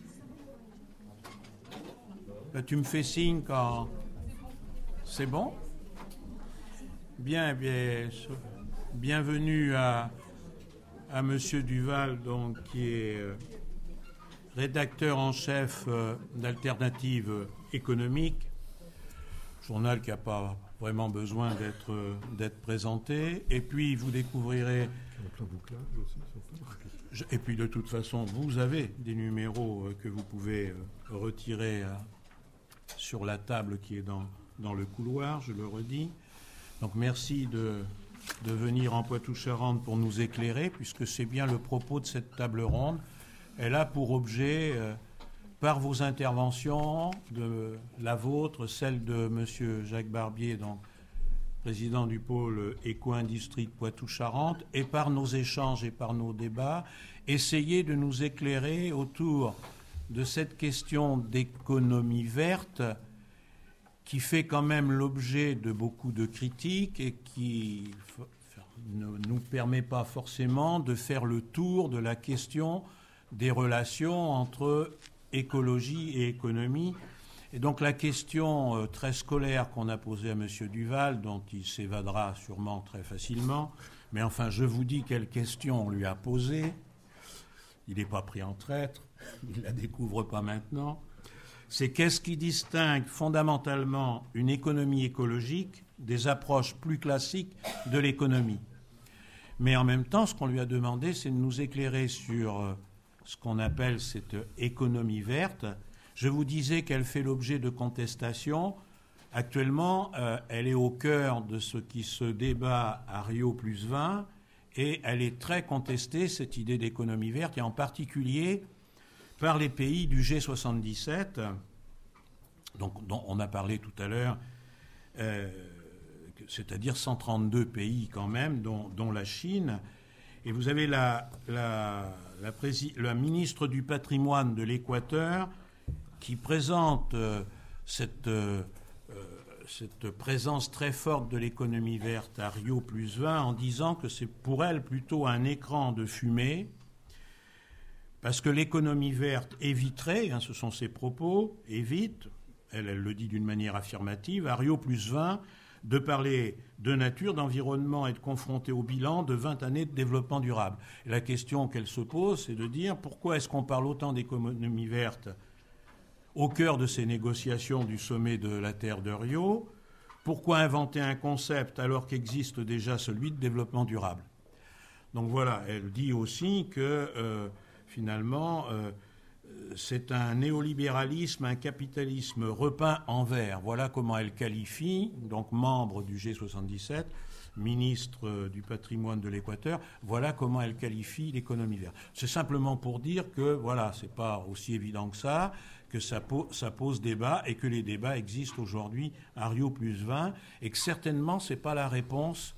Ben, tu me fais signe quand... C'est bon? Bien, bien. Bienvenue à, à monsieur Duval, donc, qui est rédacteur en chef d'Alternative économique, journal qui n'a pas vraiment besoin d'être, d'être présenté. Et puis, vous découvrirez... Et puis, de toute façon, vous avez des numéros que vous pouvez retirer sur la table qui est dans, dans le couloir, je le redis. Donc, merci de, de venir en Poitou-Charentes pour nous éclairer, puisque c'est bien le propos de cette table ronde. Elle a pour objet... Euh, par vos interventions, de la vôtre, celle de M. Jacques Barbier, donc, président du pôle éco-industrie de Poitou-Charentes, et par nos échanges et par nos débats, essayer de nous éclairer autour de cette question d'économie verte qui fait quand même l'objet de beaucoup de critiques et qui ne nous permet pas forcément de faire le tour de la question des relations entre écologie et économie. Et donc la question euh, très scolaire qu'on a posée à M. Duval, dont il s'évadera sûrement très facilement, mais enfin je vous dis quelle question on lui a posée, il n'est pas pris en traître, il ne la découvre pas maintenant, c'est qu'est-ce qui distingue fondamentalement une économie écologique des approches plus classiques de l'économie. Mais en même temps, ce qu'on lui a demandé, c'est de nous éclairer sur... Euh, ce qu'on appelle cette économie verte. Je vous disais qu'elle fait l'objet de contestations. Actuellement, euh, elle est au cœur de ce qui se débat à Rio plus vingt et elle est très contestée, cette idée d'économie verte, et en particulier par les pays du G soixante-dix-sept, donc, dont on a parlé tout à l'heure, euh, c'est-à-dire cent trente-deux pays quand même, dont, dont la Chine. Et vous avez la, la, la, prési- la ministre du patrimoine de l'Équateur qui présente euh, cette, euh, cette présence très forte de l'économie verte à Rio plus vingt en disant que c'est pour elle plutôt un écran de fumée parce que l'économie verte éviterait, hein, ce sont ses propos, évite, elle, elle le dit d'une manière affirmative, à Rio plus vingt, de parler de nature, d'environnement et de confronter au bilan de vingt années de développement durable. Et la question qu'elle se pose, c'est de dire pourquoi est-ce qu'on parle autant d'économie verte au cœur de ces négociations du sommet de la Terre de Rio? Pourquoi inventer un concept alors qu'existe déjà celui de développement durable? Donc voilà, elle dit aussi que euh, finalement... Euh, c'est un néolibéralisme, un capitalisme repeint en vert. Voilà comment elle qualifie, donc membre du G soixante-dix-sept, ministre du patrimoine de l'Équateur, voilà comment elle qualifie l'économie verte. C'est simplement pour dire que, voilà, c'est pas aussi évident que ça, que ça, po- ça pose débat et que les débats existent aujourd'hui à Rio plus vingt et que certainement c'est pas la réponse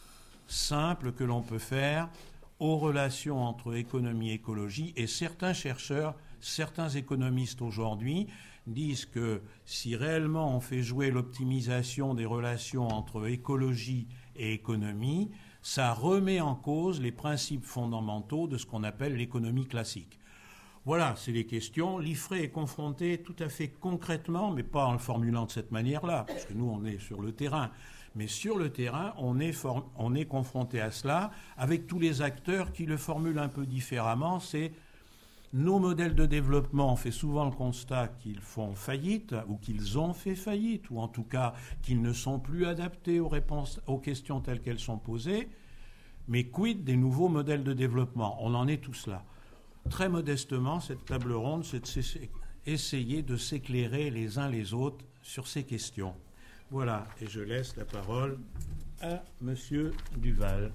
simple que l'on peut faire aux relations entre économie et écologie, et certains chercheurs, certains économistes aujourd'hui disent que si réellement on fait jouer l'optimisation des relations entre écologie et économie, ça remet en cause les principes fondamentaux de ce qu'on appelle l'économie classique. Voilà, c'est les questions. L'I F R E est confronté tout à fait concrètement, mais pas en le formulant de cette manière-là, parce que nous, on est sur le terrain. Mais sur le terrain, on est, for- on est confronté à cela avec tous les acteurs qui le formulent un peu différemment. C'est nos modèles de développement, on fait souvent le constat qu'ils font faillite, ou qu'ils ont fait faillite, ou en tout cas qu'ils ne sont plus adaptés aux réponses, aux questions telles qu'elles sont posées. Mais quid des nouveaux modèles de développement? On en est tous là. Très modestement, cette table ronde, c'est essayer de s'éclairer les uns les autres sur ces questions. Voilà, et je laisse la parole à Monsieur Duval.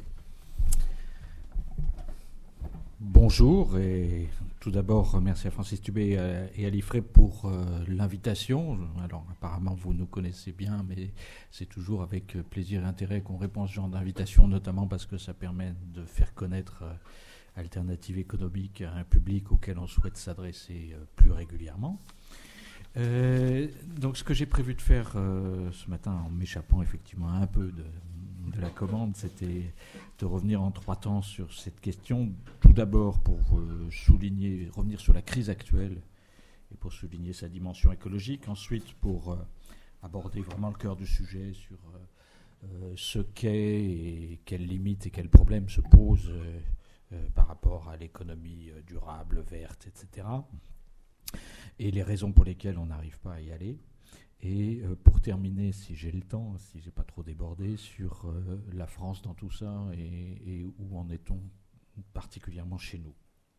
Bonjour, et tout d'abord, merci à Francis Tubé et à l'I F R E pour euh, l'invitation. Alors, apparemment, vous nous connaissez bien, mais c'est toujours avec plaisir et intérêt qu'on répond à ce genre d'invitation, notamment parce que ça permet de faire connaître euh, Alternative économique à un public auquel on souhaite s'adresser euh, plus régulièrement. Euh, donc, ce que j'ai prévu de faire euh, ce matin, en m'échappant effectivement un peu de, de la commande, c'était de revenir en trois temps sur cette question. Tout d'abord pour euh, souligner, revenir sur la crise actuelle et pour souligner sa dimension écologique. Ensuite, pour euh, aborder vraiment le cœur du sujet sur euh, euh, ce qu'est et quelles limites et quels problèmes se posent euh, euh, par rapport à l'économie euh, durable, verte, et cetera. Et les raisons pour lesquelles on n'arrive pas à y aller. Et euh, pour terminer, si j'ai le temps, si j'ai pas trop débordé, sur euh, la France dans tout ça et, et où en est-on particulièrement chez nous.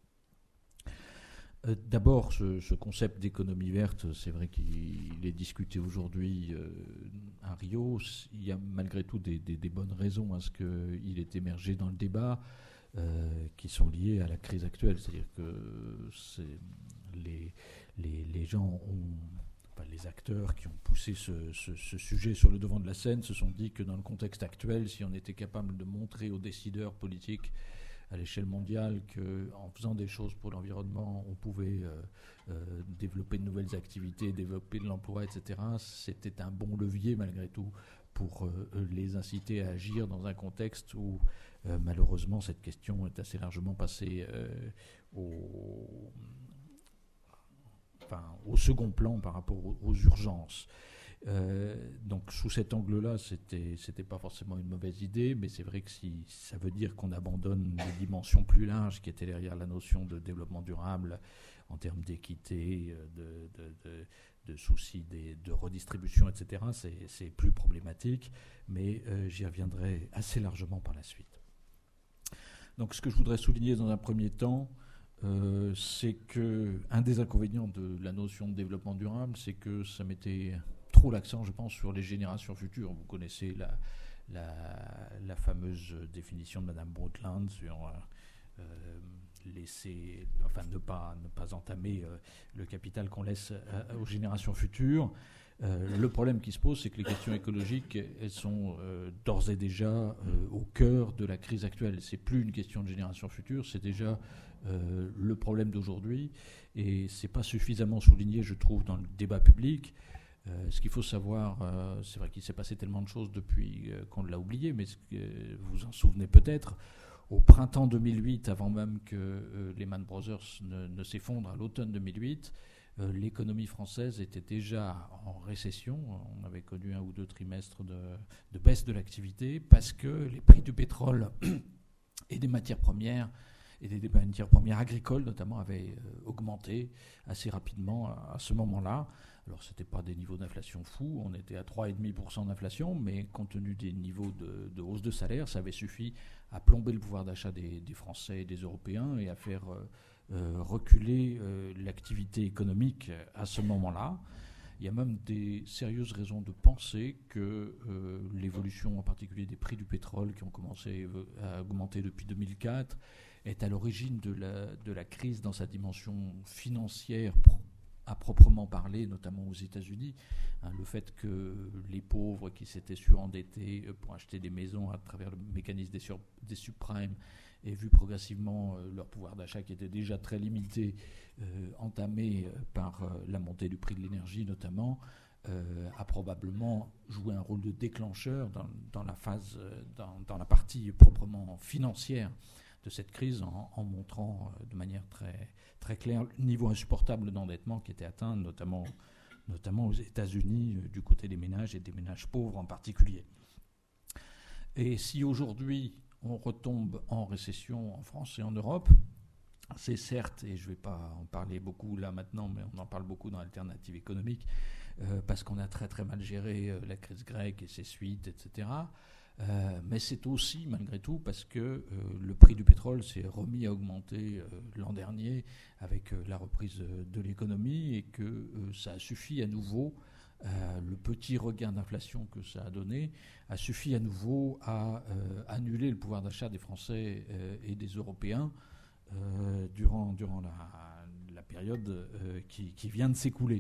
Euh, d'abord, ce, ce concept d'économie verte, c'est vrai qu'il est discuté aujourd'hui euh, à Rio. Il y a malgré tout des, des, des bonnes raisons à ce qu'il ait émergé dans le débat, euh, qui sont liées à la crise actuelle. C'est-à-dire que c'est les, les, les gens ont... Enfin, les acteurs qui ont poussé ce, ce, ce sujet sur le devant de la scène se sont dit que dans le contexte actuel, si on était capable de montrer aux décideurs politiques à l'échelle mondiale qu'en faisant des choses pour l'environnement, on pouvait euh, euh, développer de nouvelles activités, développer de l'emploi, et cetera, c'était un bon levier malgré tout pour euh, les inciter à agir dans un contexte où euh, malheureusement cette question est assez largement passée euh, au... Enfin, au second plan par rapport aux, aux urgences. Euh, donc sous cet angle-là, c'était c'était pas forcément une mauvaise idée, mais c'est vrai que si ça veut dire qu'on abandonne les dimensions plus larges qui étaient derrière la notion de développement durable en termes d'équité, de, de, de, de soucis des, de redistribution, et cetera, c'est, c'est plus problématique, mais euh, j'y reviendrai assez largement par la suite. Donc ce que je voudrais souligner dans un premier temps, Euh, c'est que un des inconvénients de la notion de développement durable, c'est que ça mettait trop l'accent, je pense, sur les générations futures. Vous connaissez la, la, la fameuse définition de Madame Brundtland sur euh, laisser, enfin ne pas ne pas entamer euh, le capital qu'on laisse à, aux générations futures. Euh, le problème qui se pose, c'est que les questions écologiques, elles sont euh, d'ores et déjà euh, au cœur de la crise actuelle. C'est plus une question de génération future, c'est déjà euh, le problème d'aujourd'hui, et c'est pas suffisamment souligné, je trouve, dans le débat public. Euh, ce qu'il faut savoir, euh, c'est vrai qu'il s'est passé tellement de choses depuis euh, qu'on l'a oublié, mais ce que vous vous en souvenez peut-être. Au printemps deux mille huit, avant même que euh, Lehman Brothers ne, ne s'effondre à l'automne deux mille huit, Euh, l'économie française était déjà en récession. On avait connu un ou deux trimestres de, de baisse de l'activité parce que les prix du pétrole et des matières premières, et des, des matières premières agricoles notamment, avaient euh, augmenté assez rapidement à, à ce moment-là. Alors ce n'était pas des niveaux d'inflation fous, on était à trois virgule cinq pour cent d'inflation, mais compte tenu des niveaux de, de hausse de salaire, ça avait suffi à plomber le pouvoir d'achat des, des Français et des Européens et à faire... Euh, Euh, reculer euh, l'activité économique à ce moment-là. Il y a même des sérieuses raisons de penser que euh, l'évolution en particulier des prix du pétrole qui ont commencé à augmenter depuis deux mille quatre est à l'origine de la, de la crise dans sa dimension financière pro- à proprement parler, notamment aux États-Unis. Hein, le fait que les pauvres qui s'étaient surendettés pour acheter des maisons à travers le mécanisme des, sur, des subprimes et vu progressivement euh, leur pouvoir d'achat qui était déjà très limité, euh, entamé par euh, la montée du prix de l'énergie notamment, euh, a probablement joué un rôle de déclencheur dans, dans la phase, euh, dans, dans la partie proprement financière de cette crise, en, en montrant euh, de manière très, très claire le niveau insupportable d'endettement qui était atteint, notamment, notamment aux États-Unis, euh, du côté des ménages et des ménages pauvres en particulier. Et si aujourd'hui on retombe en récession en France et en Europe, c'est certes, et je ne vais pas en parler beaucoup là maintenant, mais on en parle beaucoup dans l'alternative économique, euh, parce qu'on a très très mal géré euh, la crise grecque et ses suites, et cetera. Euh, mais c'est aussi, malgré tout, parce que euh, le prix du pétrole s'est remis à augmenter euh, l'an dernier avec euh, la reprise de, de l'économie et que euh, ça a suffi à nouveau, euh, le petit regain d'inflation que ça a donné, a suffi à nouveau à euh, annuler le pouvoir d'achat des Français euh, et des Européens euh, durant, durant la, la période euh, qui, qui vient de s'écouler.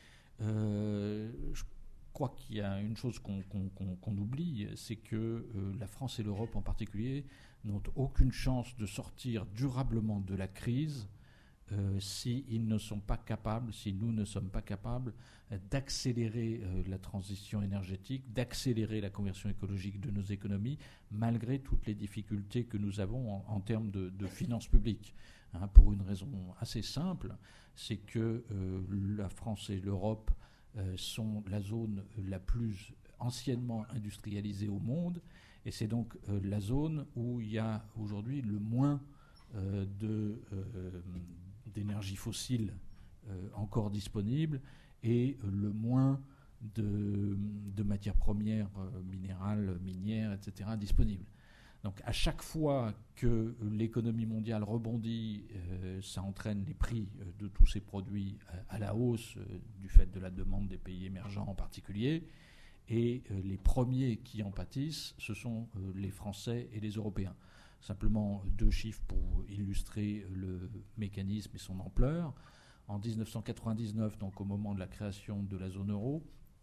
Euh, je Je crois qu'il y a une chose qu'on, qu'on, qu'on, qu'on oublie, c'est que euh, la France et l'Europe en particulier n'ont aucune chance de sortir durablement de la crise euh, s'ils ne sont pas capables, si nous ne sommes pas capables euh, d'accélérer euh, la transition énergétique, d'accélérer la conversion écologique de nos économies, malgré toutes les difficultés que nous avons en, en termes de, de finances publiques. Hein, pour une raison assez simple, c'est que euh, la France et l'Europe Euh, sont la zone la plus anciennement industrialisée au monde, et c'est donc euh, la zone où il y a aujourd'hui le moins euh, de, euh, d'énergie fossile euh, encore disponible et euh, le moins de, de matières premières euh, minérales, minières, et cetera disponibles. Donc à chaque fois que l'économie mondiale rebondit, euh, ça entraîne les prix euh, de tous ces produits à, à la hausse euh, du fait de la demande des pays émergents en particulier. Et euh, les premiers qui en pâtissent, ce sont euh, les Français et les Européens. Simplement deux chiffres pour illustrer le mécanisme et son ampleur. En dix-neuf cent quatre-vingt-dix-neuf, donc au moment de la création de la zone euro,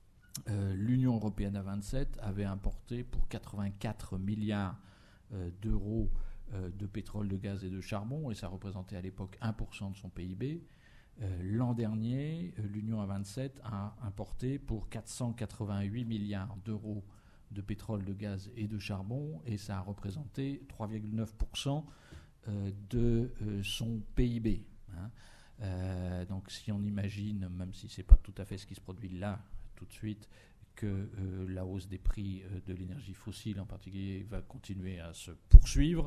euh, l'Union européenne à vingt-sept avait importé pour quatre-vingt-quatre milliards d'euros de pétrole, de gaz et de charbon, et ça représentait à l'époque un pour cent de son P I B. Euh, l'an dernier, l'Union à vingt-sept a importé pour quatre cent quatre-vingt-huit milliards d'euros de pétrole, de gaz et de charbon, et ça a représenté trois virgule neuf pour cent euh, de euh, son P I B. Hein. Euh, donc si on imagine, même si ce n'est pas tout à fait ce qui se produit là, tout de suite, que euh, la hausse des prix euh, de l'énergie fossile en particulier va continuer à se poursuivre,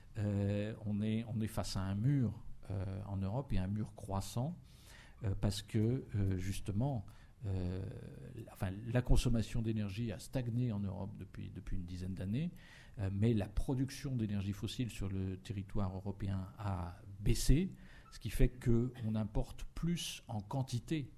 euh, on, est, on est face à un mur euh, en Europe, et un mur croissant, euh, parce que euh, justement euh, enfin, la consommation d'énergie a stagné en Europe depuis, depuis une dizaine d'années, euh, mais la production d'énergie fossile sur le territoire européen a baissé, ce qui fait qu'on importe plus en quantité.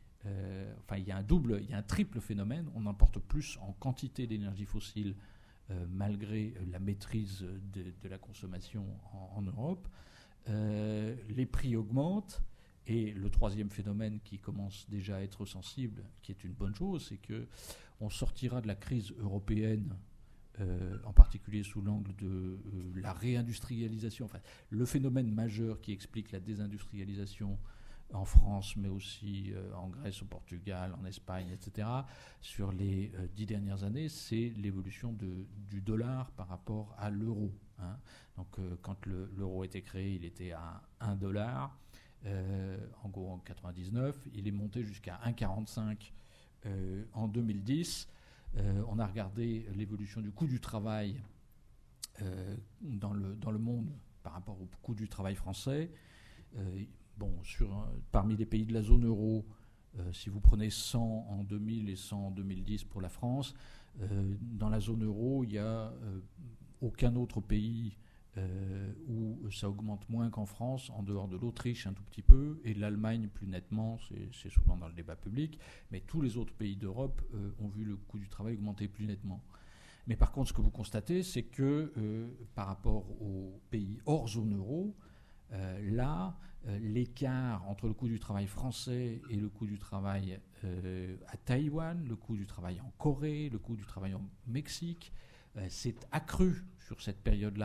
Euh, enfin, il y a un double, il y a un triple phénomène. On importe plus en quantité d'énergie fossile euh, malgré la maîtrise de, de la consommation en, en Europe. Euh, les prix augmentent, et le troisième phénomène qui commence déjà à être sensible, qui est une bonne chose, c'est que on sortira de la crise européenne, euh, en particulier sous l'angle de euh, la réindustrialisation. Enfin, le phénomène majeur qui explique la désindustrialisation en France, mais aussi euh, en Grèce, au Portugal, en Espagne, et cetera, sur les euh, dix dernières années, c'est l'évolution de, du dollar par rapport à l'euro. Hein. Donc, euh, quand le, l'euro a été créé, il était à un dollar, euh, en gros en quatre-vingt-dix-neuf. Il est monté jusqu'à un virgule quarante-cinq euh, en deux mille dix. Euh, on a regardé l'évolution du coût du travail euh, dans, le, dans le monde par rapport au coût du travail français. Euh, Bon, sur, parmi les pays de la zone euro, euh, si vous prenez cent en deux mille et cent en deux mille dix pour la France, euh, dans la zone euro, il n'y a euh, aucun autre pays euh, où ça augmente moins qu'en France, en dehors de l'Autriche un tout petit peu, et de l'Allemagne plus nettement, c'est, c'est souvent dans le débat public, mais tous les autres pays d'Europe euh, ont vu le coût du travail augmenter plus nettement. Mais par contre, ce que vous constatez, c'est que euh, par rapport aux pays hors zone euro, euh, là, Euh, l'écart entre le coût du travail français et le coût du travail euh, à Taïwan, le coût du travail en Corée, le coût du travail au Mexique, euh, s'est accru sur cette période-là.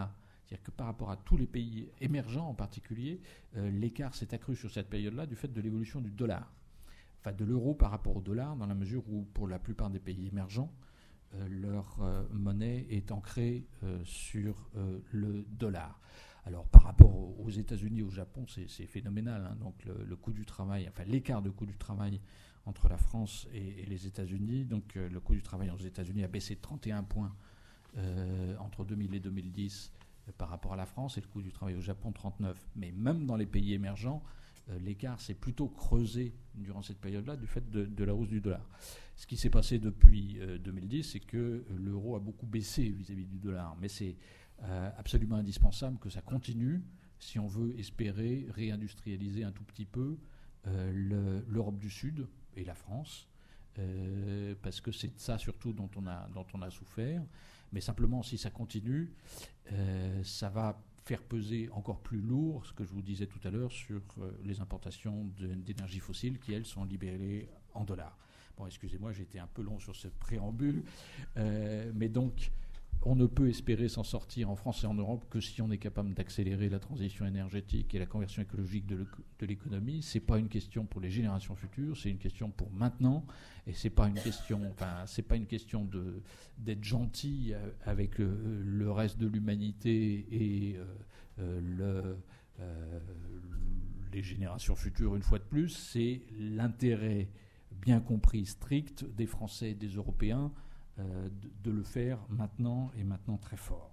C'est-à-dire que par rapport à tous les pays émergents en particulier, euh, l'écart s'est accru sur cette période-là du fait de l'évolution du dollar. Enfin, de l'euro par rapport au dollar, dans la mesure où, pour la plupart des pays émergents, euh, leur euh, monnaie est ancrée euh, sur euh, le dollar. Alors, par rapport aux États-Unis, au Japon, c'est, c'est phénoménal. Hein. Donc, le, le coût du travail, enfin, l'écart de coût du travail entre la France et, et les États-Unis. Donc, euh, le coût du travail aux États-Unis a baissé de trente et un points euh, entre deux mille et deux mille dix euh, par rapport à la France, et le coût du travail au Japon, trente-neuf. Mais même dans les pays émergents, euh, l'écart s'est plutôt creusé durant cette période-là du fait de, de la hausse du dollar. Ce qui s'est passé depuis euh, deux mille dix, c'est que euh, l'euro a beaucoup baissé vis-à-vis du dollar. Mais c'est euh, absolument indispensable que ça continue si on veut espérer réindustrialiser un tout petit peu euh, le, l'Europe du Sud et la France, euh, parce que c'est ça surtout dont on a, dont on a souffert. Mais simplement, si ça continue, euh, ça va faire peser encore plus lourd, ce que je vous disais tout à l'heure, sur euh, les importations de, d'énergie fossile qui, elles, sont libérées en dollars. Bon, excusez-moi, j'ai été un peu long sur ce préambule, euh, mais donc, on ne peut espérer s'en sortir en France et en Europe que si on est capable d'accélérer la transition énergétique et la conversion écologique de, de l'économie. C'est pas une question pour les générations futures, c'est une question pour maintenant, et c'est pas une question, enfin, c'est pas une question de d'être gentil avec le, le reste de l'humanité et euh, euh, le, euh, les générations futures une fois de plus. C'est l'intérêt bien compris strict des Français et des Européens Euh, de, de le faire maintenant et maintenant très fort.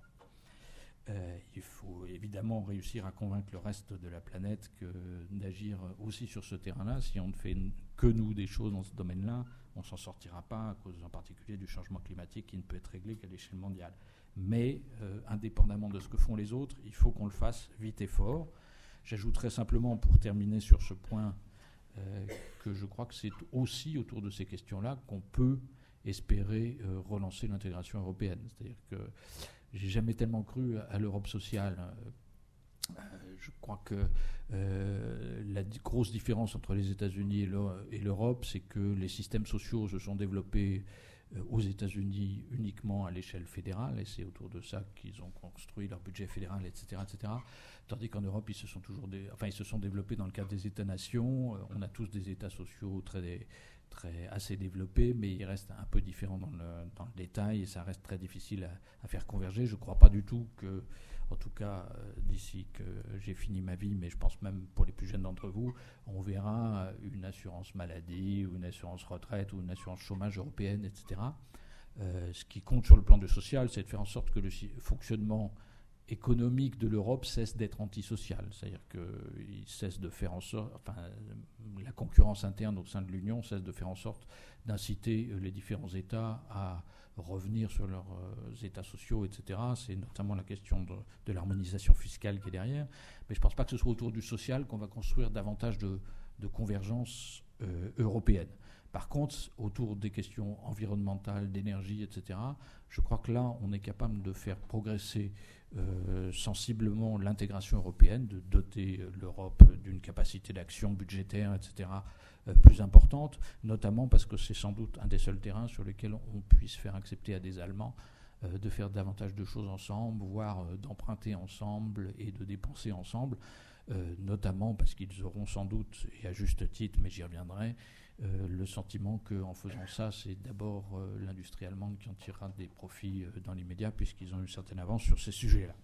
Euh, il faut évidemment réussir à convaincre le reste de la planète que, d'agir aussi sur ce terrain-là. Si on ne fait que nous des choses dans ce domaine-là, on ne s'en sortira pas, à cause en particulier du changement climatique qui ne peut être réglé qu'à l'échelle mondiale. Mais euh, indépendamment de ce que font les autres, il faut qu'on le fasse vite et fort. J'ajouterai simplement, pour terminer sur ce point, euh, que je crois que c'est aussi autour de ces questions-là qu'on peut espérer euh, relancer l'intégration européenne. C'est-à-dire que j'ai jamais tellement cru à, à l'Europe sociale. Euh, je crois que euh, la di- grosse différence entre les États-Unis et, l'E- et l'Europe, c'est que les systèmes sociaux se sont développés euh, aux États-Unis uniquement à l'échelle fédérale, et c'est autour de ça qu'ils ont construit leur budget fédéral, et cetera, et cetera. Tandis qu'en Europe, ils se sont toujours, dé- enfin, ils se sont développés dans le cadre des États-nations. Euh, on a tous des États sociaux très très assez développé, mais il reste un peu différent dans le, dans le détail, et ça reste très difficile à, à faire converger. Je ne crois pas du tout que, en tout cas euh, d'ici que j'ai fini ma vie, mais je pense même pour les plus jeunes d'entre vous, on verra une assurance maladie, ou une assurance retraite, ou une assurance chômage européenne, et cetera. Euh, ce qui compte sur le plan du social, c'est de faire en sorte que le fonctionnement économique de l'Europe cesse d'être antisocial, c'est-à-dire qu'il cesse de faire en sorte, enfin, la concurrence interne au sein de l'Union cesse de faire en sorte d'inciter les différents États à revenir sur leurs euh, États sociaux, et cetera. C'est notamment la question de, de l'harmonisation fiscale qui est derrière, mais je ne pense pas que ce soit autour du social qu'on va construire davantage de, de convergence euh, européenne. Par contre, autour des questions environnementales, d'énergie, et cetera, je crois que là, on est capable de faire progresser euh, sensiblement l'intégration européenne, de doter l'Europe d'une capacité d'action budgétaire, et cetera, euh, plus importante, notamment parce que c'est sans doute un des seuls terrains sur lesquels on puisse faire accepter à des Allemands euh, de faire davantage de choses ensemble, voire euh, d'emprunter ensemble et de dépenser ensemble, euh, notamment parce qu'ils auront sans doute, et à juste titre, mais j'y reviendrai, Euh, le sentiment qu'en faisant ça, c'est d'abord euh, l'industrie allemande qui en tirera des profits euh, dans l'immédiat, puisqu'ils ont une certaine avance sur ces sujets-là.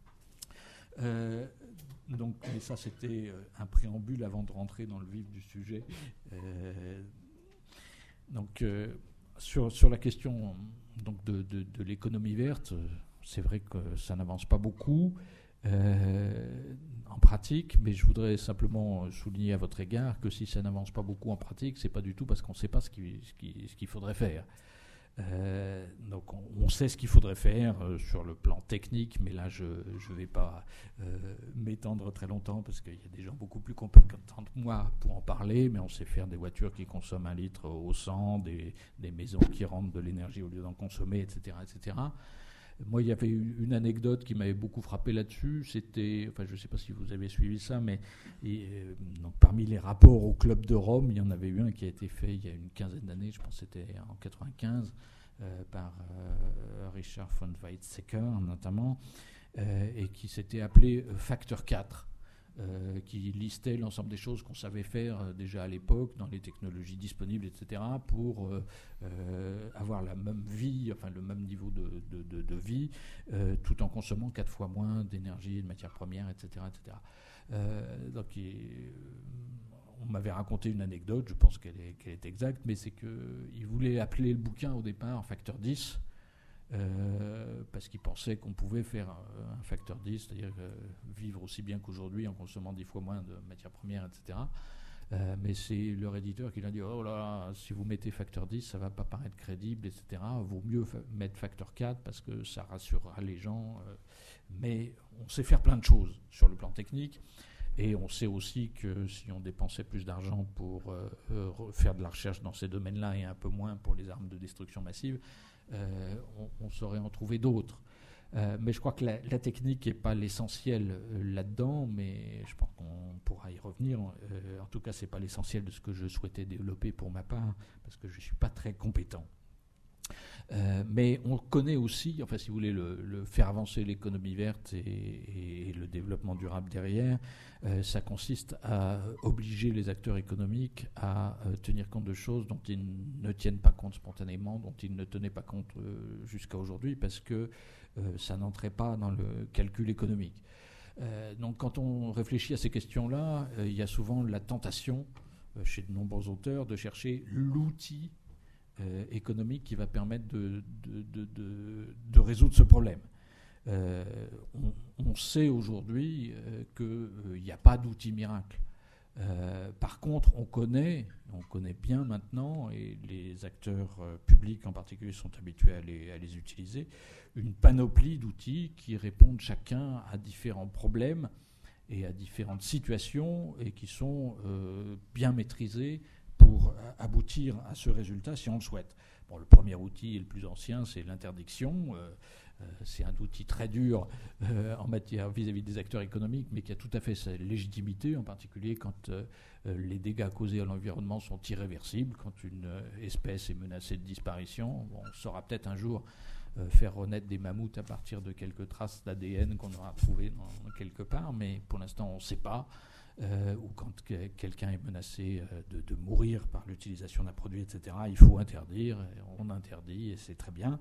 Euh, donc, mais ça, c'était euh, un préambule avant de rentrer dans le vif du sujet. Euh, donc, euh, sur, sur la question donc, de, de, de l'économie verte, c'est vrai que ça n'avance pas beaucoup. Euh, en pratique, mais je voudrais simplement souligner à votre égard que si ça n'avance pas beaucoup en pratique, c'est pas du tout parce qu'on ne sait pas ce qu'il, ce qu'il, ce qu'il faudrait faire. Euh, donc on, on sait ce qu'il faudrait faire euh, sur le plan technique, mais là je ne vais pas euh, m'étendre très longtemps parce qu'il y a des gens beaucoup plus compétents que moi pour en parler, mais on sait faire des voitures qui consomment un litre au cent, des, des maisons qui rendent de l'énergie au lieu d'en consommer, et cetera, et cetera. Moi, il y avait une anecdote qui m'avait beaucoup frappé là-dessus. C'était, enfin, je ne sais pas si vous avez suivi ça, mais et, euh, donc, parmi les rapports au Club de Rome, il y en avait eu un qui a été fait il y a une quinzaine d'années, je pense que c'était en quatre-vingt-quinze, euh, par euh, Richard von Weizsäcker notamment, euh, et qui s'était appelé Facteur quatre. Euh, qui listait l'ensemble des choses qu'on savait faire euh, déjà à l'époque dans les technologies disponibles, et cetera, pour euh, euh, avoir la même vie, enfin le même niveau de, de, de, de vie, euh, tout en consommant quatre fois moins d'énergie et de matières premières, et cetera, et cetera. Euh, donc, il, on m'avait raconté une anecdote, je pense qu'elle est, qu'elle est exacte, mais c'est qu'il voulait appeler le bouquin au départ Facteur dix. Euh, parce qu'il pensait qu'on pouvait faire un, un facteur dix, c'est-à-dire euh, vivre aussi bien qu'aujourd'hui en consommant dix fois moins de matières premières, et cetera. Euh, mais c'est leur éditeur qui l'a dit, oh là, si vous mettez facteur dix, ça ne va pas paraître crédible, et cetera. Vaut mieux fa- mettre facteur quatre parce que ça rassurera les gens. Euh, mais on sait faire plein de choses sur le plan technique. Et on sait aussi que si on dépensait plus d'argent pour euh, euh, faire de la recherche dans ces domaines-là et un peu moins pour les armes de destruction massive, Euh, on, on saurait en trouver d'autres. Euh, mais je crois que la, la technique n'est pas l'essentiel euh, là-dedans, mais je pense qu'on pourra y revenir. Euh, en tout cas, ce n'est pas l'essentiel de ce que je souhaitais développer pour ma part, parce que je ne suis pas très compétent. Euh, mais on connaît aussi, enfin si vous voulez, le, le faire avancer l'économie verte et, et, et le développement durable derrière, euh, ça consiste à obliger les acteurs économiques à euh, tenir compte de choses dont ils ne tiennent pas compte spontanément, dont ils ne tenaient pas compte euh, jusqu'à aujourd'hui, parce que euh, ça n'entrait pas dans le calcul économique. Euh, donc quand on réfléchit à ces questions-là, euh, il y a souvent la tentation, euh, chez de nombreux auteurs, de chercher l'outil Euh, économique qui va permettre de, de, de, de, de résoudre ce problème. Euh, on, on sait aujourd'hui euh, qu'il n'y euh, a pas d'outil miracle. Euh, par contre, on connaît, on connaît bien maintenant, et les acteurs euh, publics en particulier sont habitués à les, à les utiliser, une panoplie d'outils qui répondent chacun à différents problèmes et à différentes situations et qui sont euh, bien maîtrisés pour aboutir à ce résultat si on le souhaite. Bon, le premier outil et le plus ancien, c'est l'interdiction. Euh, euh, c'est un outil très dur euh, en matière vis-à-vis des acteurs économiques, mais qui a tout à fait sa légitimité, en particulier quand euh, les dégâts causés à l'environnement sont irréversibles, quand une euh, espèce est menacée de disparition. Bon, on saura peut-être un jour euh, faire renaître des mammouths à partir de quelques traces d'A D N qu'on aura trouvées dans, quelque part, mais pour l'instant, on ne sait pas. Euh, ou quand que, quelqu'un est menacé euh, de, de mourir par l'utilisation d'un produit, et cetera, il faut interdire, on interdit, et c'est très bien.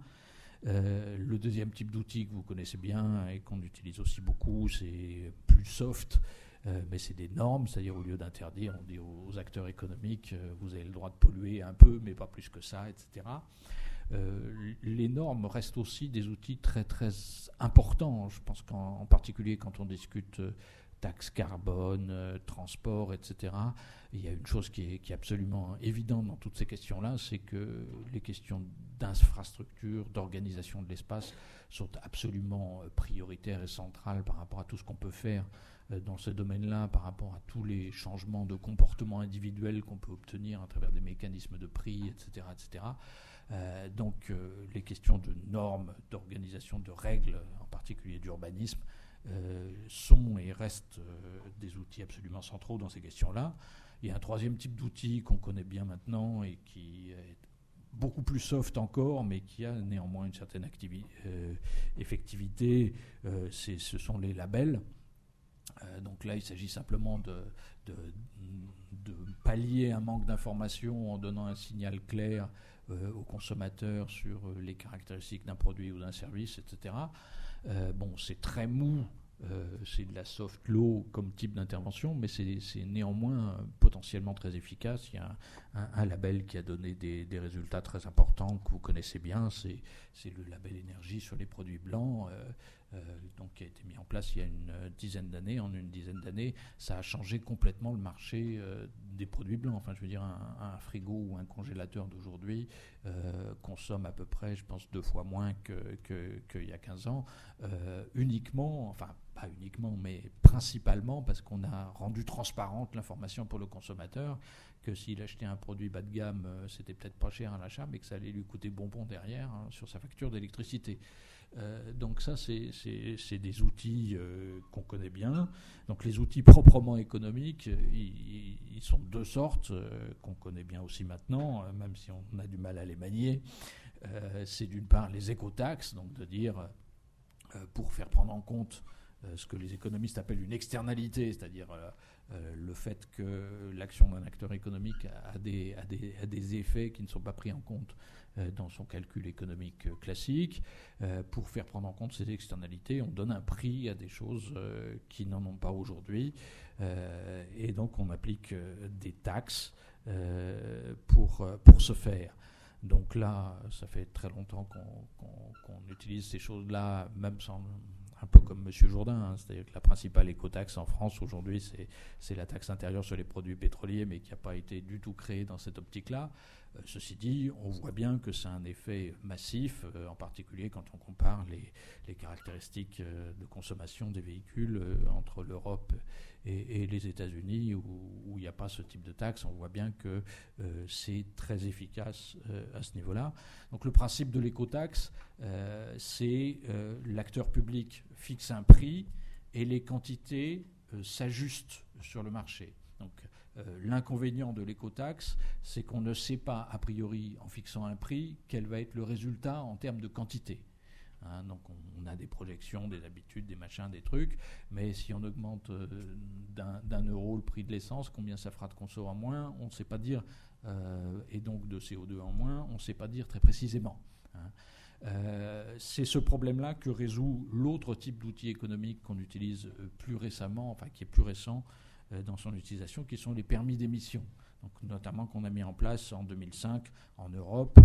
Euh, le deuxième type d'outil que vous connaissez bien et qu'on utilise aussi beaucoup, c'est plus soft, euh, mais c'est des normes, c'est-à-dire au lieu d'interdire, on dit aux, aux acteurs économiques, euh, vous avez le droit de polluer un peu, mais pas plus que ça, et cetera. Euh, les normes restent aussi des outils très très importants. Je pense qu'en en particulier quand on discute euh, taxes carbone, euh, transport, et cetera. Il y a une chose qui est, qui est absolument évidente dans toutes ces questions-là, c'est que les questions d'infrastructure, d'organisation de l'espace sont absolument prioritaires et centrales par rapport à tout ce qu'on peut faire euh, dans ce domaine-là, par rapport à tous les changements de comportement individuel qu'on peut obtenir à travers des mécanismes de prix, et cetera, et cetera. Euh, donc euh, les questions de normes, d'organisation, de règles, en particulier d'urbanisme, Euh, sont et restent euh, des outils absolument centraux dans ces questions-là. Il y a un troisième type d'outil qu'on connaît bien maintenant et qui est beaucoup plus soft encore, mais qui a néanmoins une certaine activi- euh, effectivité, euh, c'est, ce sont les labels. Euh, donc là, il s'agit simplement de, de, de pallier un manque d'information en donnant un signal clair euh, aux consommateurs sur euh, les caractéristiques d'un produit ou d'un service, et cetera. Euh, bon, c'est très mou, euh, c'est de la soft law comme type d'intervention, mais c'est, c'est néanmoins euh, potentiellement très efficace. Il y a un, un, un label qui a donné des, des résultats très importants que vous connaissez bien, c'est, c'est le label énergie sur les produits blancs, euh, euh, donc, qui a été mis en place il y a une euh, dizaine d'années. En une dizaine d'années, ça a changé complètement le marché euh, des produits blancs. Enfin, je veux dire, un, un frigo ou un congélateur d'aujourd'hui euh, consomme à peu près, je pense, deux fois moins que, que, qu'il y a quinze ans, euh, uniquement, enfin, pas uniquement, mais principalement parce qu'on a rendu transparente l'information pour le consommateur, que s'il achetait un produit bas de gamme, euh, c'était peut-être pas cher à l'achat, mais que ça allait lui coûter bonbon derrière hein, sur sa facture d'électricité. Euh, donc ça, c'est, c'est, c'est des outils euh, qu'on connaît bien. Donc les outils proprement économiques, ils, ils sont de deux sortes, euh, qu'on connaît bien aussi maintenant, euh, même si on a du mal à les manier. Euh, c'est d'une part les écotaxes, donc de dire euh, pour faire prendre en compte euh, ce que les économistes appellent une externalité, c'est-à-dire euh, euh, le fait que l'action d'un acteur économique a, a, des, a, des, a des effets qui ne sont pas pris en compte euh, dans son calcul économique euh, classique. Euh, pour faire prendre en compte ces externalités, on donne un prix à des choses euh, qui n'en ont pas aujourd'hui. Euh, et donc on applique euh, des taxes euh, pour, euh, pour ce faire. Donc là, ça fait très longtemps qu'on, qu'on, qu'on utilise ces choses-là, même sans, un peu comme M. Jourdain, hein, c'est-à-dire que la principale écotaxe en France aujourd'hui, c'est, c'est la taxe intérieure sur les produits pétroliers, mais qui n'a pas été du tout créée dans cette optique-là. Euh, ceci dit, on voit bien que c'est un effet massif, euh, en particulier quand on compare les, les caractéristiques euh, de consommation des véhicules euh, entre l'Europe et, et les États-Unis, où, où il n'y a pas ce type de taxe. On voit bien que euh, c'est très efficace euh, à ce niveau-là. Donc le principe de l'écotaxe, euh, c'est euh, l'acteur public fixe un prix et les quantités euh, s'ajustent sur le marché. Donc euh, l'inconvénient de l'écotaxe, c'est qu'on ne sait pas, a priori, en fixant un prix, quel va être le résultat en termes de quantité. Hein, donc on, on a des projections, des habitudes, des machins, des trucs, mais si on augmente euh, d'un, d'un euro le prix de l'essence, combien ça fera de conso en moins, on ne sait pas dire, euh, et donc de C O deux en moins, on ne sait pas dire très précisément. Hein. Euh, c'est ce problème-là que résout l'autre type d'outil économique qu'on utilise euh, plus récemment, enfin qui est plus récent euh, dans son utilisation, qui sont les permis d'émission. Donc, notamment qu'on a mis en place en deux mille cinq en Europe.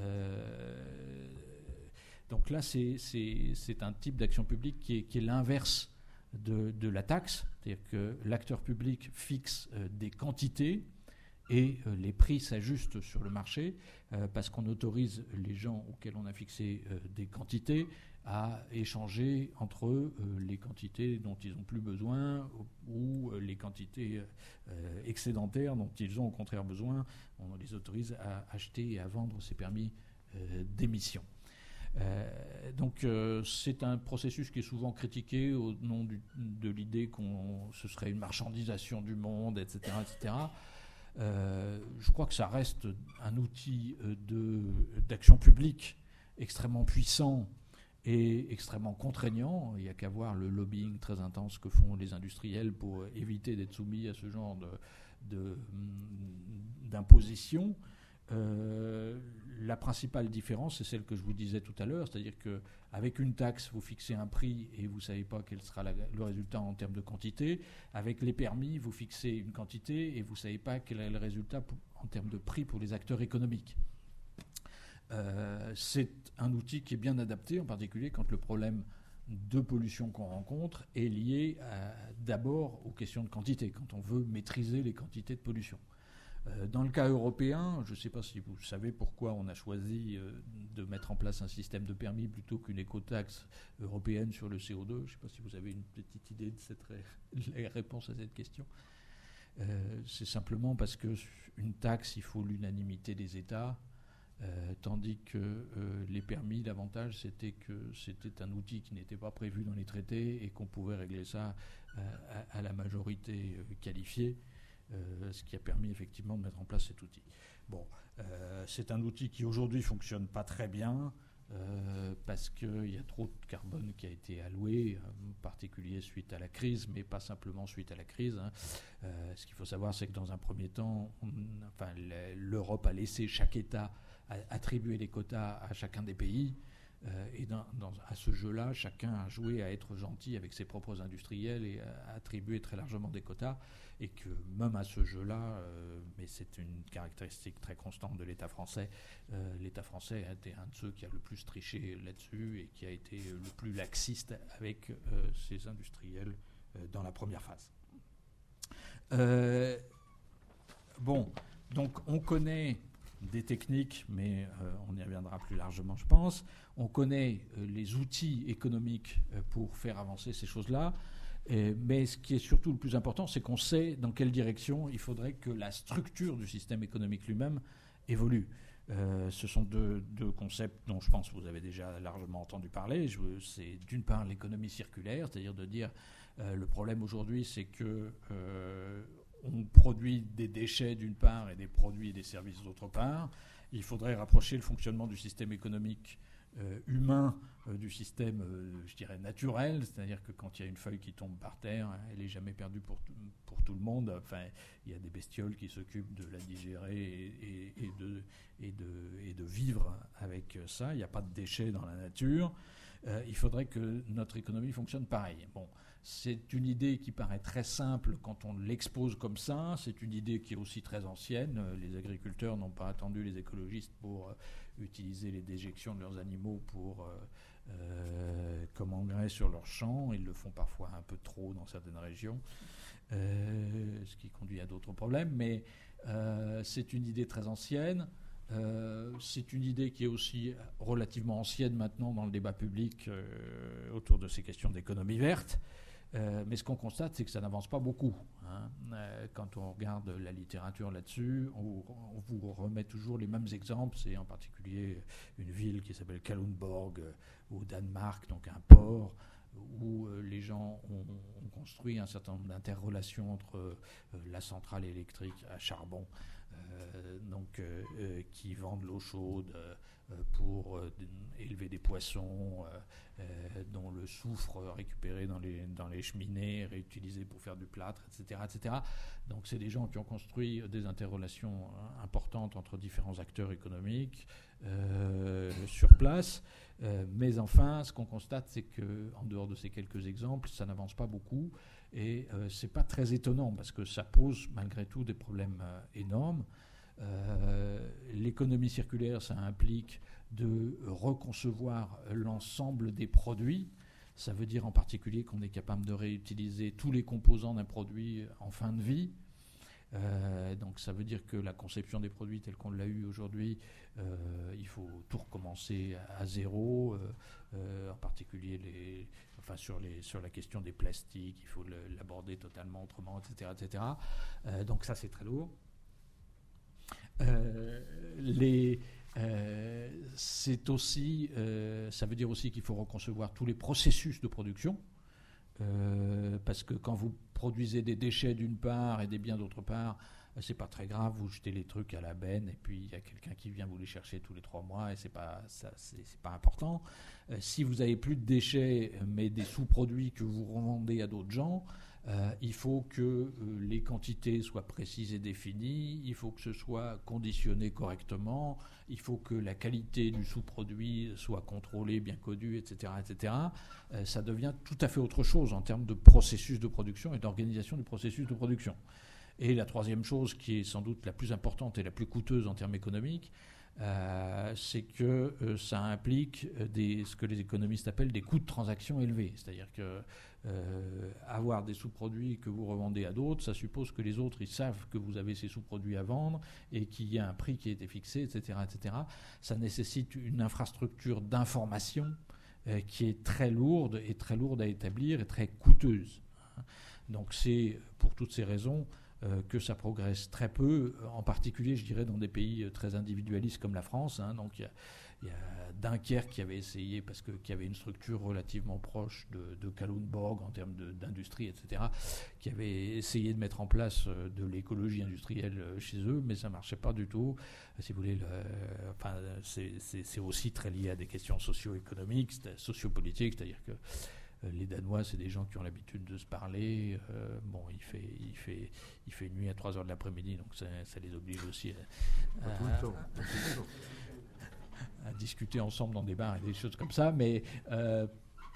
Euh, donc là, c'est, c'est, c'est un type d'action publique qui est, qui est l'inverse de, de la taxe, c'est-à-dire que l'acteur public fixe euh, des quantités et euh, les prix s'ajustent sur le marché euh, parce qu'on autorise les gens auxquels on a fixé euh, des quantités à échanger entre eux euh, les quantités dont ils n'ont plus besoin ou, ou euh, les quantités euh, excédentaires dont ils ont au contraire besoin. On les autorise à acheter et à vendre ces permis euh, d'émission. Euh, donc euh, c'est un processus qui est souvent critiqué au nom du, de l'idée qu'on ce serait une marchandisation du monde, et cetera, et cetera. Euh, je crois que ça reste un outil de, d'action publique extrêmement puissant et extrêmement contraignant. Il n'y a qu'à voir le lobbying très intense que font les industriels pour éviter d'être soumis à ce genre de, de, d'imposition. Euh, la principale différence, c'est celle que je vous disais tout à l'heure, c'est-à-dire qu'avec une taxe, vous fixez un prix et vous ne savez pas quel sera la, le résultat en termes de quantité. Avec les permis, vous fixez une quantité et vous ne savez pas quel est le résultat pour, en termes de prix pour les acteurs économiques. Euh, c'est un outil qui est bien adapté, en particulier quand le problème de pollution qu'on rencontre est lié à, d'abord aux questions de quantité, quand on veut maîtriser les quantités de pollution. Dans le cas européen, je ne sais pas si vous savez pourquoi on a choisi de mettre en place un système de permis plutôt qu'une écotaxe européenne sur le C O deux. Je ne sais pas si vous avez une petite idée de cette ré- la réponse à cette question. Euh, c'est simplement parce qu'une taxe, il faut l'unanimité des États, euh, tandis que euh, les permis, l'avantage, c'était que c'était un outil qui n'était pas prévu dans les traités et qu'on pouvait régler ça euh, à, à la majorité euh, qualifiée. Euh, ce qui a permis effectivement de mettre en place cet outil. Bon, euh, c'est un outil qui aujourd'hui ne fonctionne pas très bien euh, parce qu'il y a trop de carbone qui a été alloué, en particulier suite à la crise, mais pas simplement suite à la crise. Hein. Euh, ce qu'il faut savoir, c'est que dans un premier temps, on, enfin, l'Europe a laissé chaque État attribuer des quotas à chacun des pays. Euh, et dans, dans, à ce jeu-là, chacun a joué à être gentil avec ses propres industriels et à attribuer très largement des quotas. Et que même à ce jeu-là, euh, mais c'est une caractéristique très constante de l'État français, euh, l'État français a été un de ceux qui a le plus triché là-dessus et qui a été le plus laxiste avec euh, ses industriels euh, dans la première phase. Euh, bon, donc on connaît des techniques, mais euh, on y reviendra plus largement, je pense. On connaît euh, les outils économiques euh, pour faire avancer ces choses-là. Et, mais ce qui est surtout le plus important, c'est qu'on sait dans quelle direction il faudrait que la structure du système économique lui-même évolue. Euh, ce sont deux, deux concepts dont je pense que vous avez déjà largement entendu parler. Je, c'est d'une part l'économie circulaire, c'est-à-dire de dire euh, le problème aujourd'hui, c'est que euh, on produit des déchets d'une part et des produits et des services d'autre part. Il faudrait rapprocher le fonctionnement du système économique euh, humain euh, du système, euh, je dirais, naturel, c'est-à-dire que quand il y a une feuille qui tombe par terre, elle n'est jamais perdue pour, pour tout le monde. Enfin, il y a des bestioles qui s'occupent de la digérer et, et, et, de, et, de, et de vivre avec ça. Il n'y a pas de déchets dans la nature. Euh, il faudrait que notre économie fonctionne pareil. Bon, c'est une idée qui paraît très simple quand on l'expose comme ça. C'est une idée qui est aussi très ancienne. Les agriculteurs n'ont pas attendu les écologistes pour euh, utiliser les déjections de leurs animaux pour, euh, euh, comme engrais sur leurs champs. Ils le font parfois un peu trop dans certaines régions, euh, ce qui conduit à d'autres problèmes. Mais euh, c'est une idée très ancienne. Euh, c'est une idée qui est aussi relativement ancienne maintenant dans le débat public euh, autour de ces questions d'économie verte. Euh, mais ce qu'on constate, c'est que ça n'avance pas beaucoup. Hein. Euh, quand on regarde la littérature là-dessus, on, on vous remet toujours les mêmes exemples. C'est en particulier une ville qui s'appelle Kalundborg euh, au Danemark, donc un port où euh, les gens ont, ont construit un certain nombre d'interrelations entre euh, la centrale électrique à charbon, euh, donc euh, euh, qui vendent l'eau chaude euh, pour euh, élever des poissons, euh, euh, dont le soufre récupéré dans les, dans les cheminées, réutilisé pour faire du plâtre, et cetera, et cetera. Donc c'est des gens qui ont construit des interrelations importantes entre différents acteurs économiques euh, sur place. Euh, mais enfin, ce qu'on constate, c'est qu'en dehors de ces quelques exemples, ça n'avance pas beaucoup. Et euh, ce n'est pas très étonnant, parce que ça pose malgré tout des problèmes euh, énormes. Euh, l'économie circulaire, ça implique de reconcevoir l'ensemble des produits. Ça veut dire en particulier qu'on est capable de réutiliser tous les composants d'un produit en fin de vie. Euh, donc ça veut dire que la conception des produits telle qu'on l'a eu aujourd'hui, euh, il faut tout recommencer à, à zéro, euh, euh, en particulier les, enfin sur, les, sur la question des plastiques, il faut le, l'aborder totalement autrement, et cetera, et cetera. Euh, donc ça c'est très lourd. Euh, les, euh, c'est aussi, euh, ça veut dire aussi qu'il faut reconcevoir tous les processus de production, euh, parce que quand vous produisez des déchets d'une part et des biens d'autre part, c'est pas très grave, vous jetez les trucs à la benne et puis il y a quelqu'un qui vient vous les chercher tous les trois mois et c'est pas, ça, c'est, c'est pas important. Euh, si vous avez plus de déchets mais des sous-produits que vous revendez à d'autres gens, Euh, il faut que euh, les quantités soient précises et définies, il faut que ce soit conditionné correctement, il faut que la qualité du sous-produit soit contrôlée, bien connue, et cetera, et cetera. Euh, ça devient tout à fait autre chose en termes de processus de production et d'organisation du processus de production. Et la troisième chose, qui est sans doute la plus importante et la plus coûteuse en termes économiques, euh, c'est que euh, ça implique des, ce que les économistes appellent des coûts de transaction élevés. C'est-à-dire que Euh, avoir des sous-produits que vous revendez à d'autres, ça suppose que les autres, ils savent que vous avez ces sous-produits à vendre et qu'il y a un prix qui a été fixé, et cetera, et cetera. Ça nécessite une infrastructure d'information euh, qui est très lourde et très lourde à établir et très coûteuse. Donc c'est pour toutes ces raisons euh, que ça progresse très peu, en particulier, je dirais, dans des pays très individualistes comme la France. Hein. Donc il y a Il y a Dunkerque qui avait essayé, parce que, qui avait une structure relativement proche de, de Kalundborg en termes de, d'industrie, et cetera, qui avait essayé de mettre en place de l'écologie industrielle chez eux, mais ça ne marchait pas du tout. Si vous voulez, le, enfin, c'est, c'est, c'est aussi très lié à des questions socio-économiques, sociopolitiques, c'est-à-dire que les Danois, c'est des gens qui ont l'habitude de se parler. Euh, bon, il fait, il, fait, il fait nuit à trois heures de l'après-midi, donc ça, ça les oblige aussi à, Pas tout le temps. Pas tout le temps. à discuter ensemble dans des bars et des choses comme ça, mais euh,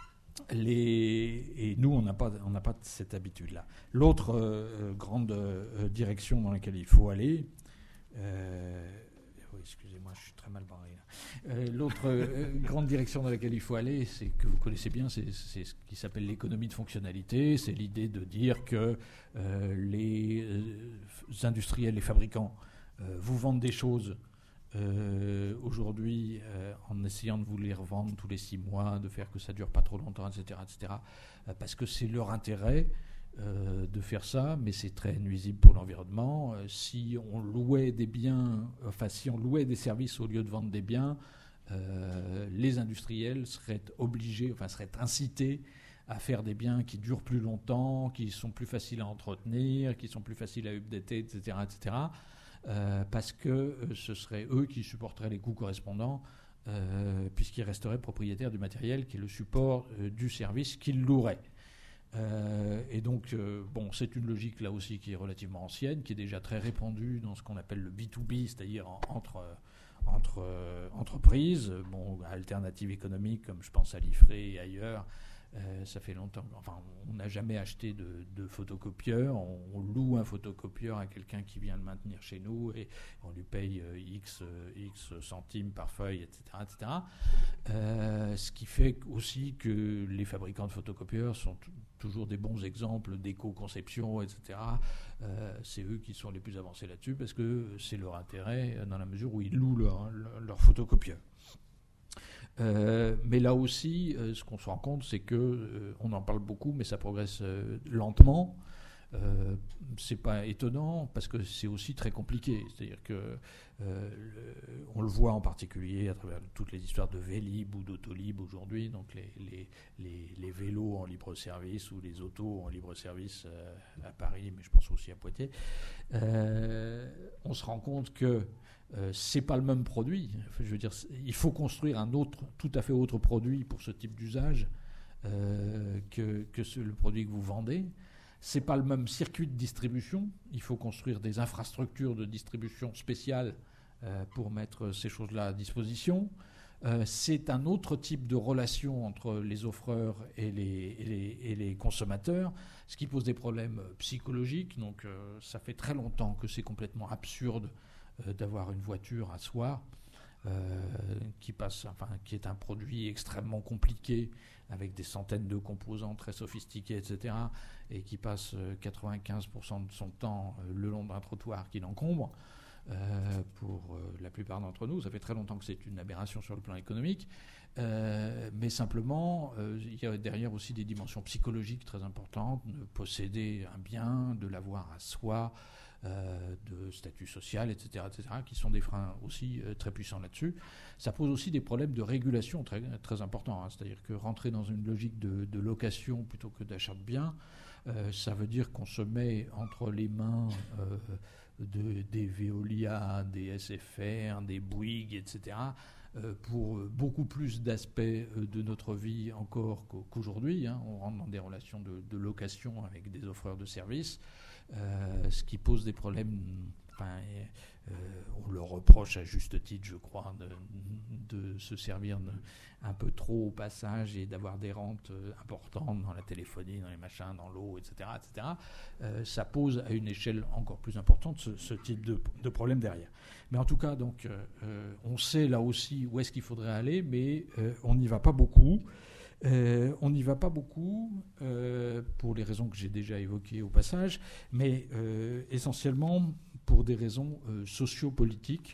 les, et nous, on n'a pas, on n'a pas cette habitude-là. L'autre euh, grande euh, direction dans laquelle il faut aller, euh, oui, excusez-moi, je suis très mal barré là. Euh, l'autre euh, grande direction dans laquelle il faut aller, c'est que vous connaissez bien, c'est, c'est ce qui s'appelle l'économie de fonctionnalité. C'est l'idée de dire que euh, les euh, industriels, les fabricants, euh, vous vendent des choses Euh, aujourd'hui, euh, en essayant de vous les revendre tous les six mois, de faire que ça dure pas trop longtemps, et cetera, et cetera, euh, parce que c'est leur intérêt euh, de faire ça, mais c'est très nuisible pour l'environnement. Euh, si on louait des biens, enfin si on louait des services au lieu de vendre des biens, euh, les industriels seraient obligés, enfin seraient incités à faire des biens qui durent plus longtemps, qui sont plus faciles à entretenir, qui sont plus faciles à updater, et cetera, et cetera. Euh, parce que euh, ce seraient eux qui supporteraient les coûts correspondants euh, puisqu'il resterait propriétaire du matériel qui est le support euh, du service qu'il louerait. Euh, et donc, euh, bon, c'est une logique là aussi qui est relativement ancienne, qui est déjà très répandue dans ce qu'on appelle le B deux B, c'est-à-dire en, entre, entre euh, entreprises, bon, alternatives économiques, comme je pense à l'IFRE et ailleurs. Euh, ça fait longtemps, enfin, on n'a jamais acheté de, de photocopieur, on, on loue un photocopieur à quelqu'un qui vient le maintenir chez nous et on lui paye euh, X, euh, X centimes par feuille, et cetera, et cetera. Euh, ce qui fait aussi que les fabricants de photocopieurs sont t- toujours des bons exemples d'éco-conception, et cetera. Euh, c'est eux qui sont les plus avancés là-dessus parce que c'est leur intérêt dans la mesure où ils louent leur, leur, leur photocopieur. Euh, mais là aussi, euh, ce qu'on se rend compte, c'est que euh, on en parle beaucoup, mais ça progresse euh, lentement. Euh, c'est pas étonnant parce que c'est aussi très compliqué. C'est-à-dire que euh, le, on le voit en particulier à travers toutes les histoires de Vélib ou d'Autolib aujourd'hui, donc les, les, les, les vélos en libre service ou les autos en libre service euh, à Paris, mais je pense aussi à Poitiers. Euh, on se rend compte que Euh, c'est pas le même produit. Je veux dire, il faut construire un autre, tout à fait autre produit pour ce type d'usage euh, que, que ce, le produit que vous vendez. C'est pas le même circuit de distribution. Il faut construire des infrastructures de distribution spéciales euh, pour mettre ces choses-là à disposition. Euh, c'est un autre type de relation entre les offreurs et les, et les, et les consommateurs, ce qui pose des problèmes psychologiques. Donc, euh, ça fait très longtemps que c'est complètement absurde d'avoir une voiture à soi euh, qui passe, enfin, qui est un produit extrêmement compliqué avec des centaines de composants très sophistiqués, et cetera, et qui passe quatre-vingt-quinze pour cent de son temps le long d'un trottoir qui l'encombre. Euh, pour euh, la plupart d'entre nous, ça fait très longtemps que c'est une aberration sur le plan économique, euh, mais simplement, euh, il y a derrière aussi des dimensions psychologiques très importantes, de posséder un bien, de l'avoir à soi, Euh, de statut social, et cetera, et cetera, qui sont des freins aussi euh, très puissants là-dessus. Ça pose aussi des problèmes de régulation très, très importants. Hein. C'est-à-dire que rentrer dans une logique de, de location plutôt que d'achat de biens, euh, ça veut dire qu'on se met entre les mains euh, de, des Veolia, des S F R, des Bouygues, et cetera, euh, pour beaucoup plus d'aspects de notre vie encore qu'aujourd'hui. Hein. On rentre dans des relations de, de location avec des offreurs de services. Euh, ce qui pose des problèmes, enfin, euh, on leur reproche à juste titre, je crois, de, de se servir de, un peu trop au passage et d'avoir des rentes importantes dans la téléphonie, dans les machins, dans l'eau, et cetera, et cetera. Euh, ça pose à une échelle encore plus importante ce, ce type de, de problème derrière. Mais en tout cas, donc, euh, on sait là aussi où est-ce qu'il faudrait aller, mais euh, on n'y va pas beaucoup. Euh, on n'y va pas beaucoup euh, pour les raisons que j'ai déjà évoquées au passage, mais euh, essentiellement pour des raisons euh, sociopolitiques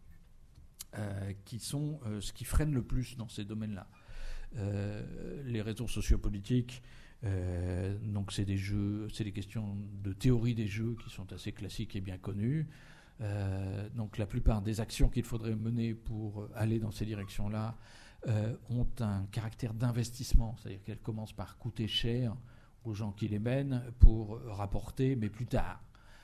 euh, qui sont euh, ce qui freine le plus dans ces domaines-là. Euh, les raisons sociopolitiques, euh, donc c'est des jeux, c'est des questions de théorie des jeux qui sont assez classiques et bien connues. Euh, donc la plupart des actions qu'il faudrait mener pour aller dans ces directions-là Euh, ont un caractère d'investissement, c'est-à-dire qu'elles commencent par coûter cher aux gens qui les mènent pour rapporter, mais plus tard.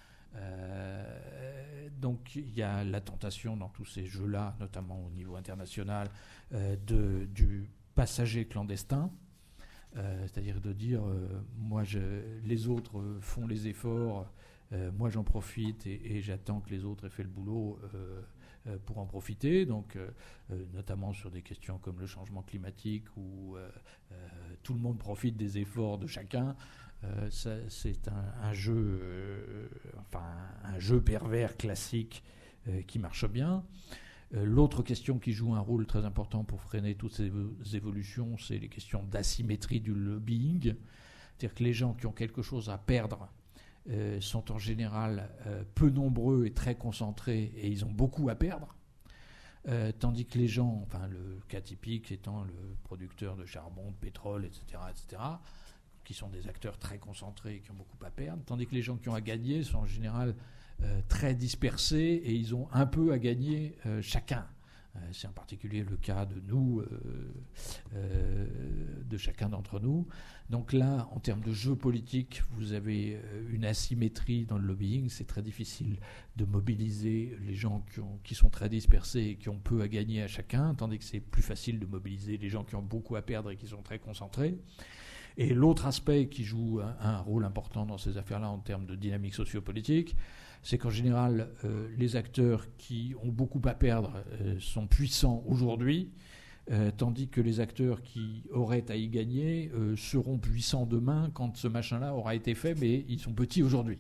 Euh, donc il y a la tentation dans tous ces jeux-là, notamment au niveau international, euh, de, du passager clandestin, euh, c'est-à-dire de dire euh, moi je, les autres font les efforts, euh, moi j'en profite et, et j'attends que les autres aient fait le boulot euh, pour en profiter, donc euh, notamment sur des questions comme le changement climatique où euh, euh, tout le monde profite des efforts de chacun. Euh, ça, c'est un, un jeu, euh, enfin un jeu pervers classique euh, qui marche bien. Euh, l'autre question qui joue un rôle très important pour freiner toutes ces évolutions, c'est les questions d'asymétrie du lobbying, c'est-à-dire que les gens qui ont quelque chose à perdre Euh, sont en général euh, peu nombreux et très concentrés et ils ont beaucoup à perdre, euh, tandis que les gens, enfin le cas typique étant le producteur de charbon, de pétrole, et cetera, et cetera, qui sont des acteurs très concentrés et qui ont beaucoup à perdre, tandis que les gens qui ont à gagner sont en général euh, très dispersés et ils ont un peu à gagner euh, chacun. C'est en particulier le cas de nous, euh, euh, de chacun d'entre nous. Donc là, en termes de jeu politique, vous avez une asymétrie dans le lobbying. C'est très difficile de mobiliser les gens qui, ont, qui sont très dispersés et qui ont peu à gagner à chacun, tandis que c'est plus facile de mobiliser les gens qui ont beaucoup à perdre et qui sont très concentrés. Et l'autre aspect qui joue un, un rôle important dans ces affaires-là en termes de dynamique sociopolitique, c'est qu'en général, euh, les acteurs qui ont beaucoup à perdre euh, sont puissants aujourd'hui, euh, tandis que les acteurs qui auraient à y gagner euh, seront puissants demain quand ce machin-là aura été fait, mais ils sont petits aujourd'hui.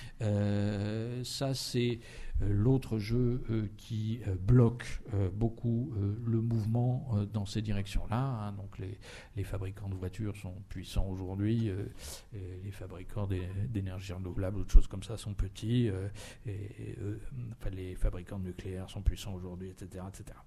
Euh, ça, c'est euh, l'autre jeu euh, qui euh, bloque euh, beaucoup euh, le mouvement euh, dans ces directions-là. Hein. Donc les, les fabricants de voitures sont puissants aujourd'hui, euh, et les fabricants d'énergie renouvelable ou de choses comme ça sont petits, euh, et, et euh, enfin, les fabricants de nucléaire sont puissants aujourd'hui, et cetera, et cetera.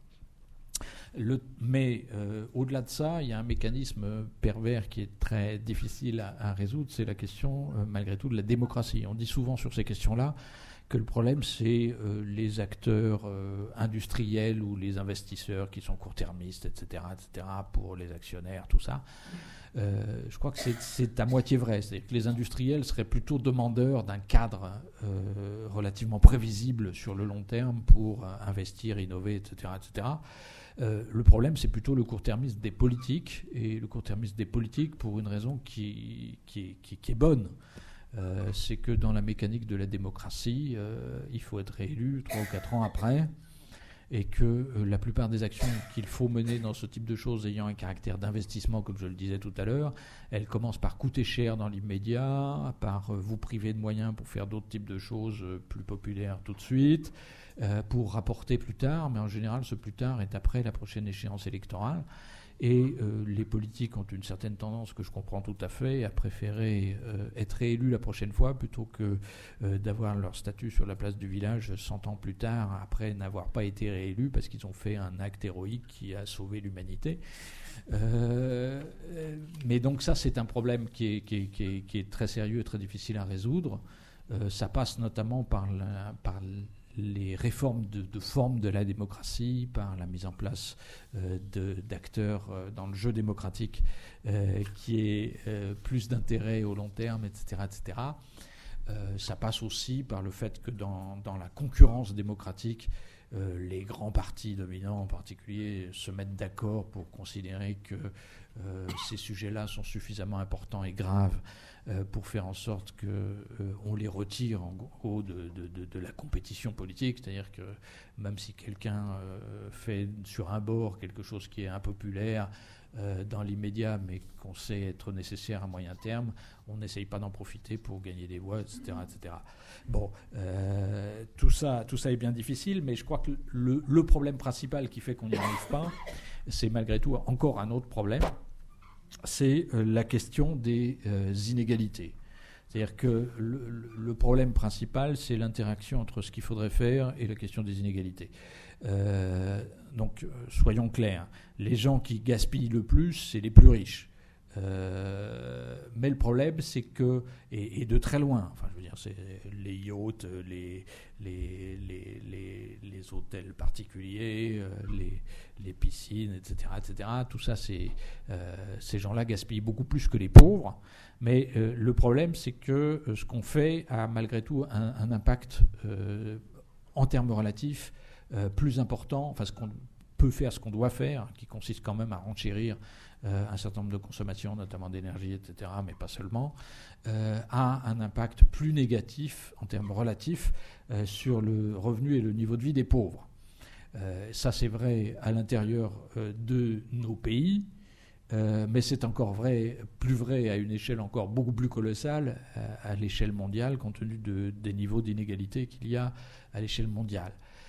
Le, mais euh, au-delà de ça, il y a un mécanisme pervers qui est très difficile à, à résoudre, c'est la question, euh, malgré tout, de la démocratie. On dit souvent sur ces questions-là que le problème, c'est euh, les acteurs euh, industriels ou les investisseurs qui sont court-termistes, et cetera, et cetera, pour les actionnaires, tout ça. Euh, je crois que c'est, c'est à moitié vrai. C'est-à-dire que les industriels seraient plutôt demandeurs d'un cadre euh, relativement prévisible sur le long terme pour euh, investir, innover, et cetera, et cetera. Euh, le problème, c'est plutôt le court-termisme des politiques, et le court-termisme des politiques pour une raison qui, qui, qui, qui est bonne. Euh, c'est que dans la mécanique de la démocratie, euh, il faut être réélu trois ou quatre ans après, et que euh, la plupart des actions qu'il faut mener dans ce type de choses ayant un caractère d'investissement, comme je le disais tout à l'heure, elles commencent par coûter cher dans l'immédiat, par euh, vous priver de moyens pour faire d'autres types de choses euh, plus populaires tout de suite, euh, pour rapporter plus tard, mais en général ce plus tard est après la prochaine échéance électorale. Et euh, les politiques ont une certaine tendance, que je comprends tout à fait, à préférer euh, être réélus la prochaine fois plutôt que euh, d'avoir leur statut sur la place du village cent ans plus tard, après n'avoir pas été réélus parce qu'ils ont fait un acte héroïque qui a sauvé l'humanité. Euh, mais donc ça, c'est un problème qui est, qui est, qui est, qui est très sérieux et très difficile à résoudre. Euh, ça passe notamment par, la, par les réformes de, de forme de la démocratie, par la mise en place euh, de, d'acteurs euh, dans le jeu démocratique euh, qui ait euh, plus d'intérêt au long terme, et cetera, et cetera. Euh, ça passe aussi par le fait que dans, dans la concurrence démocratique, euh, les grands partis dominants en particulier se mettent d'accord pour considérer que euh, ces sujets-là sont suffisamment importants et graves Euh, pour faire en sorte qu'on euh, les retire en gros de, de, de, de la compétition politique, c'est-à-dire que même si quelqu'un euh, fait sur un bord quelque chose qui est impopulaire euh, dans l'immédiat, mais qu'on sait être nécessaire à moyen terme, on n'essaye pas d'en profiter pour gagner des voix, et cetera, et cetera. Bon, euh, tout ça, tout ça est bien difficile, mais je crois que le, le problème principal qui fait qu'on n'y arrive pas, c'est malgré tout encore un autre problème. C'est euh, la question des euh, inégalités. C'est-à-dire que le, le problème principal, c'est l'interaction entre ce qu'il faudrait faire et la question des inégalités. Euh, donc, soyons clairs, les gens qui gaspillent le plus, c'est les plus riches. Euh, mais le problème, c'est que, et, et de très loin, enfin, je veux dire, c'est les yachts, les, les, les, les, les hôtels particuliers, les, les piscines, et cetera, et cetera. Tout ça, c'est, euh, ces gens-là gaspillent beaucoup plus que les pauvres. Mais euh, le problème, c'est que euh, ce qu'on fait a malgré tout un, un impact euh, en termes relatifs euh, plus important. Enfin, ce qu'on peut faire, ce qu'on doit faire, qui consiste quand même à renchérir Euh, un certain nombre de consommations, notamment d'énergie, et cetera, mais pas seulement, euh, a un impact plus négatif en termes relatifs euh, sur le revenu et le niveau de vie des pauvres. Euh, ça, c'est vrai à l'intérieur euh, de nos pays, euh, mais c'est encore vrai, plus vrai à une échelle encore beaucoup plus colossale, à, à l'échelle mondiale, compte tenu de, des niveaux d'inégalité qu'il y a à l'échelle mondiale.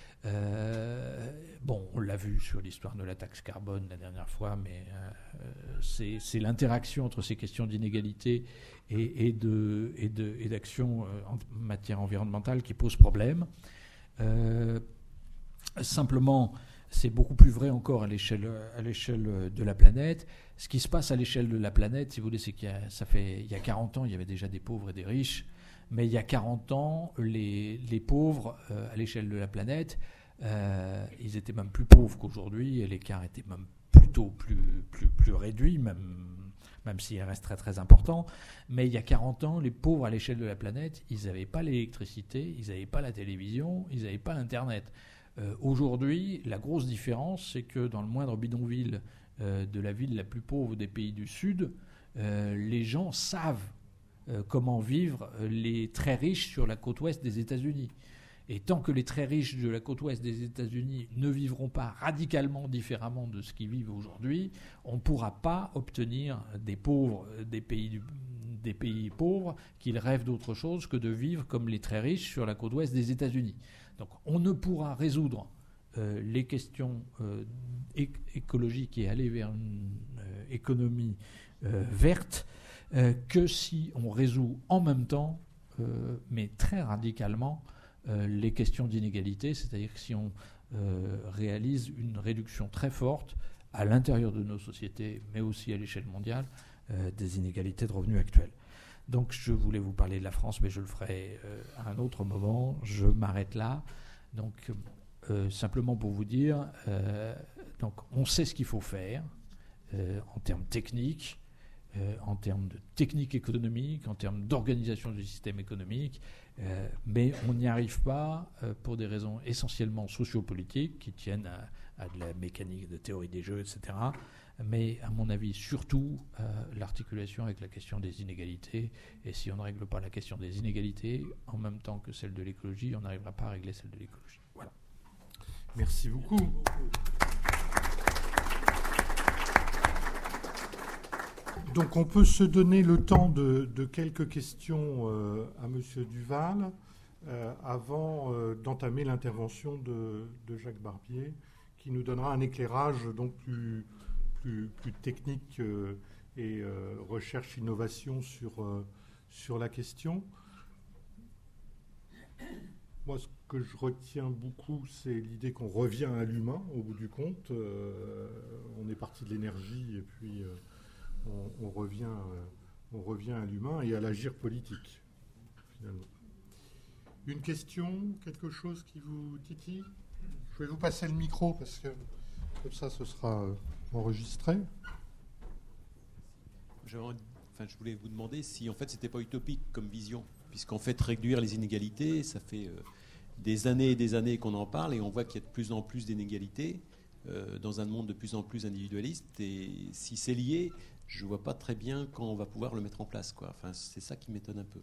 Euh, bon, on l'a vu sur l'histoire de la taxe carbone la dernière fois, mais euh, c'est, c'est l'interaction entre ces questions d'inégalité et, et, de, et, de, et d'action euh, en matière environnementale qui pose problème. Euh, simplement, c'est beaucoup plus vrai encore à l'échelle, à l'échelle de la planète. Ce qui se passe à l'échelle de la planète, si vous voulez, c'est qu'il y a, ça fait, il y a quarante ans, il y avait déjà des pauvres et des riches. Mais il y a quarante ans, les, les pauvres, euh, à l'échelle de la planète, Euh, ils étaient même plus pauvres qu'aujourd'hui et l'écart était même plutôt plus, plus, plus réduit, même, même s'il reste très très important. Mais il y a quarante ans, les pauvres à l'échelle de la planète, ils n'avaient pas l'électricité, ils n'avaient pas la télévision, ils n'avaient pas l'Internet. Euh, aujourd'hui, la grosse différence, c'est que dans le moindre bidonville euh, de la ville la plus pauvre des pays du Sud, euh, les gens savent euh, comment vivent les très riches sur la côte ouest des États-Unis. Et tant que les très riches de la côte ouest des États-Unis ne vivront pas radicalement différemment de ce qu'ils vivent aujourd'hui, on ne pourra pas obtenir des pauvres des pays, du, des pays pauvres qu'ils rêvent d'autre chose que de vivre comme les très riches sur la côte ouest des États-Unis. Donc on ne pourra résoudre euh, les questions euh, é- écologiques et aller vers une euh, économie euh, verte euh, que si on résout en même temps, euh, mais très radicalement, Euh, les questions d'inégalité, c'est-à-dire que si on euh, réalise une réduction très forte à l'intérieur de nos sociétés, mais aussi à l'échelle mondiale, euh, des inégalités de revenus actuelles. Donc je voulais vous parler de la France, mais je le ferai euh, à un autre moment. Je m'arrête là. Donc euh, simplement pour vous dire, euh, donc on sait ce qu'il faut faire euh, en termes techniques, euh, en termes de technique économique, en termes d'organisation du système économique. Euh, mais on n'y arrive pas euh, pour des raisons essentiellement sociopolitiques qui tiennent à, à de la mécanique de théorie des jeux, et cetera. Mais à mon avis, surtout euh, l'articulation avec la question des inégalités. Et si on ne règle pas la question des inégalités en même temps que celle de l'écologie, on n'arrivera pas à régler celle de l'écologie. Voilà. Merci beaucoup. Donc on peut se donner le temps de, de quelques questions euh, à Monsieur Duval euh, avant euh, d'entamer l'intervention de, de Jacques Barbier, qui nous donnera un éclairage donc plus, plus, plus technique euh, et euh, recherche-innovation sur, euh, sur la question. Moi, ce que je retiens beaucoup, c'est l'idée qu'on revient à l'humain au bout du compte. Euh, on est parti de l'énergie et puis... Euh, On, on, revient, euh, on revient à l'humain et à l'agir politique, finalement. Une question, quelque chose qui vous titille ? Je vais vous passer le micro parce que comme ça, ce sera euh, enregistré. Je, enfin, je voulais vous demander si en fait c'était pas utopique comme vision, puisqu'en fait réduire les inégalités, ça fait euh, des années et des années qu'on en parle et on voit qu'il y a de plus en plus d'inégalités euh, dans un monde de plus en plus individualiste. Et si c'est lié, je ne vois pas très bien quand on va pouvoir le mettre en place, quoi. Enfin, c'est ça qui m'étonne un peu.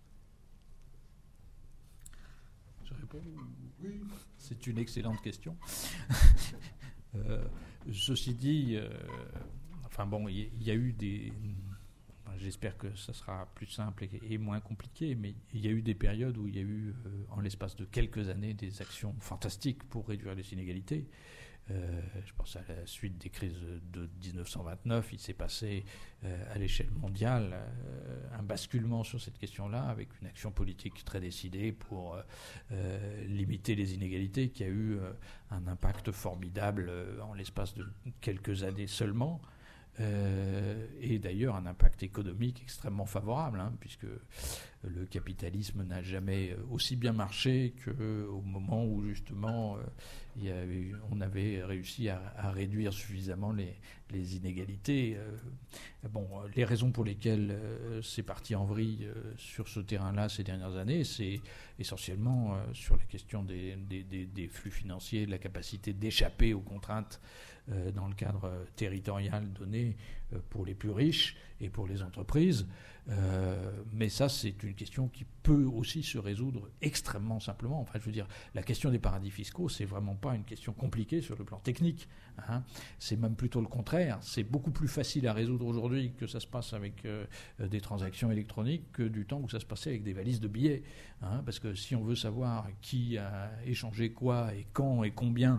Je réponds ? Oui. C'est une excellente question. euh, ceci dit, euh, enfin bon, il y, y a eu des... J'espère que ça sera plus simple et, et moins compliqué, mais il y a eu des périodes où il y a eu, euh, en l'espace de quelques années, des actions fantastiques pour réduire les inégalités. Euh, je pense à la suite des crises de dix-neuf cent vingt-neuf, il s'est passé euh, à l'échelle mondiale euh, un basculement sur cette question-là avec une action politique très décidée pour euh, limiter les inégalités qui a eu euh, un impact formidable euh, en l'espace de quelques années seulement. Euh, et d'ailleurs un impact économique extrêmement favorable, hein, puisque le capitalisme n'a jamais aussi bien marché qu'au moment où justement euh, il y avait, on avait réussi à, à réduire suffisamment les, les inégalités. Euh, bon, les raisons pour lesquelles euh, c'est parti en vrille euh, sur ce terrain-là ces dernières années, c'est essentiellement euh, sur la question des, des, des, des flux financiers, de la capacité d'échapper aux contraintes euh, dans le cadre euh, territorial donné euh, pour les plus riches et pour les entreprises. Euh, mais ça, c'est une question qui peut aussi se résoudre extrêmement simplement. Enfin, je veux dire, la question des paradis fiscaux, c'est vraiment pas une question compliquée sur le plan technique, hein. C'est même plutôt le contraire. C'est beaucoup plus facile à résoudre aujourd'hui que ça se passe avec euh, des transactions électroniques que du temps où ça se passait avec des valises de billets, hein. Parce que si on veut savoir qui a échangé quoi et quand et combien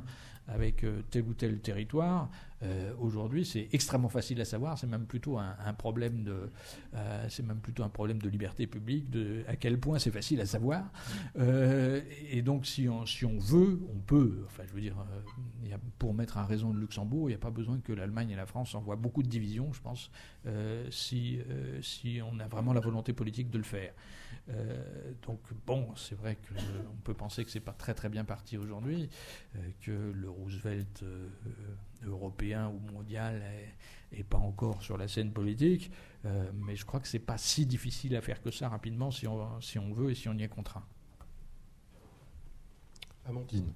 avec euh, tel ou tel territoire. Euh, aujourd'hui, c'est extrêmement facile à savoir. C'est même plutôt un, un problème de, euh, c'est même plutôt un problème de liberté publique. De à quel point c'est facile à savoir. Euh, et donc, si on, si on veut, on peut. Enfin, je veux dire, euh, y a, pour mettre un raison de Luxembourg, il n'y a pas besoin que l'Allemagne et la France envoient beaucoup de divisions, je pense, euh, si euh, si on a vraiment la volonté politique de le faire. Euh, donc bon, c'est vrai qu'on peut penser que c'est pas très très bien parti aujourd'hui, euh, que le Roosevelt euh, européen ou mondial est, est pas encore sur la scène politique, euh, mais je crois que c'est pas si difficile à faire que ça rapidement si on, si on veut et si on y est contraint. Amandine.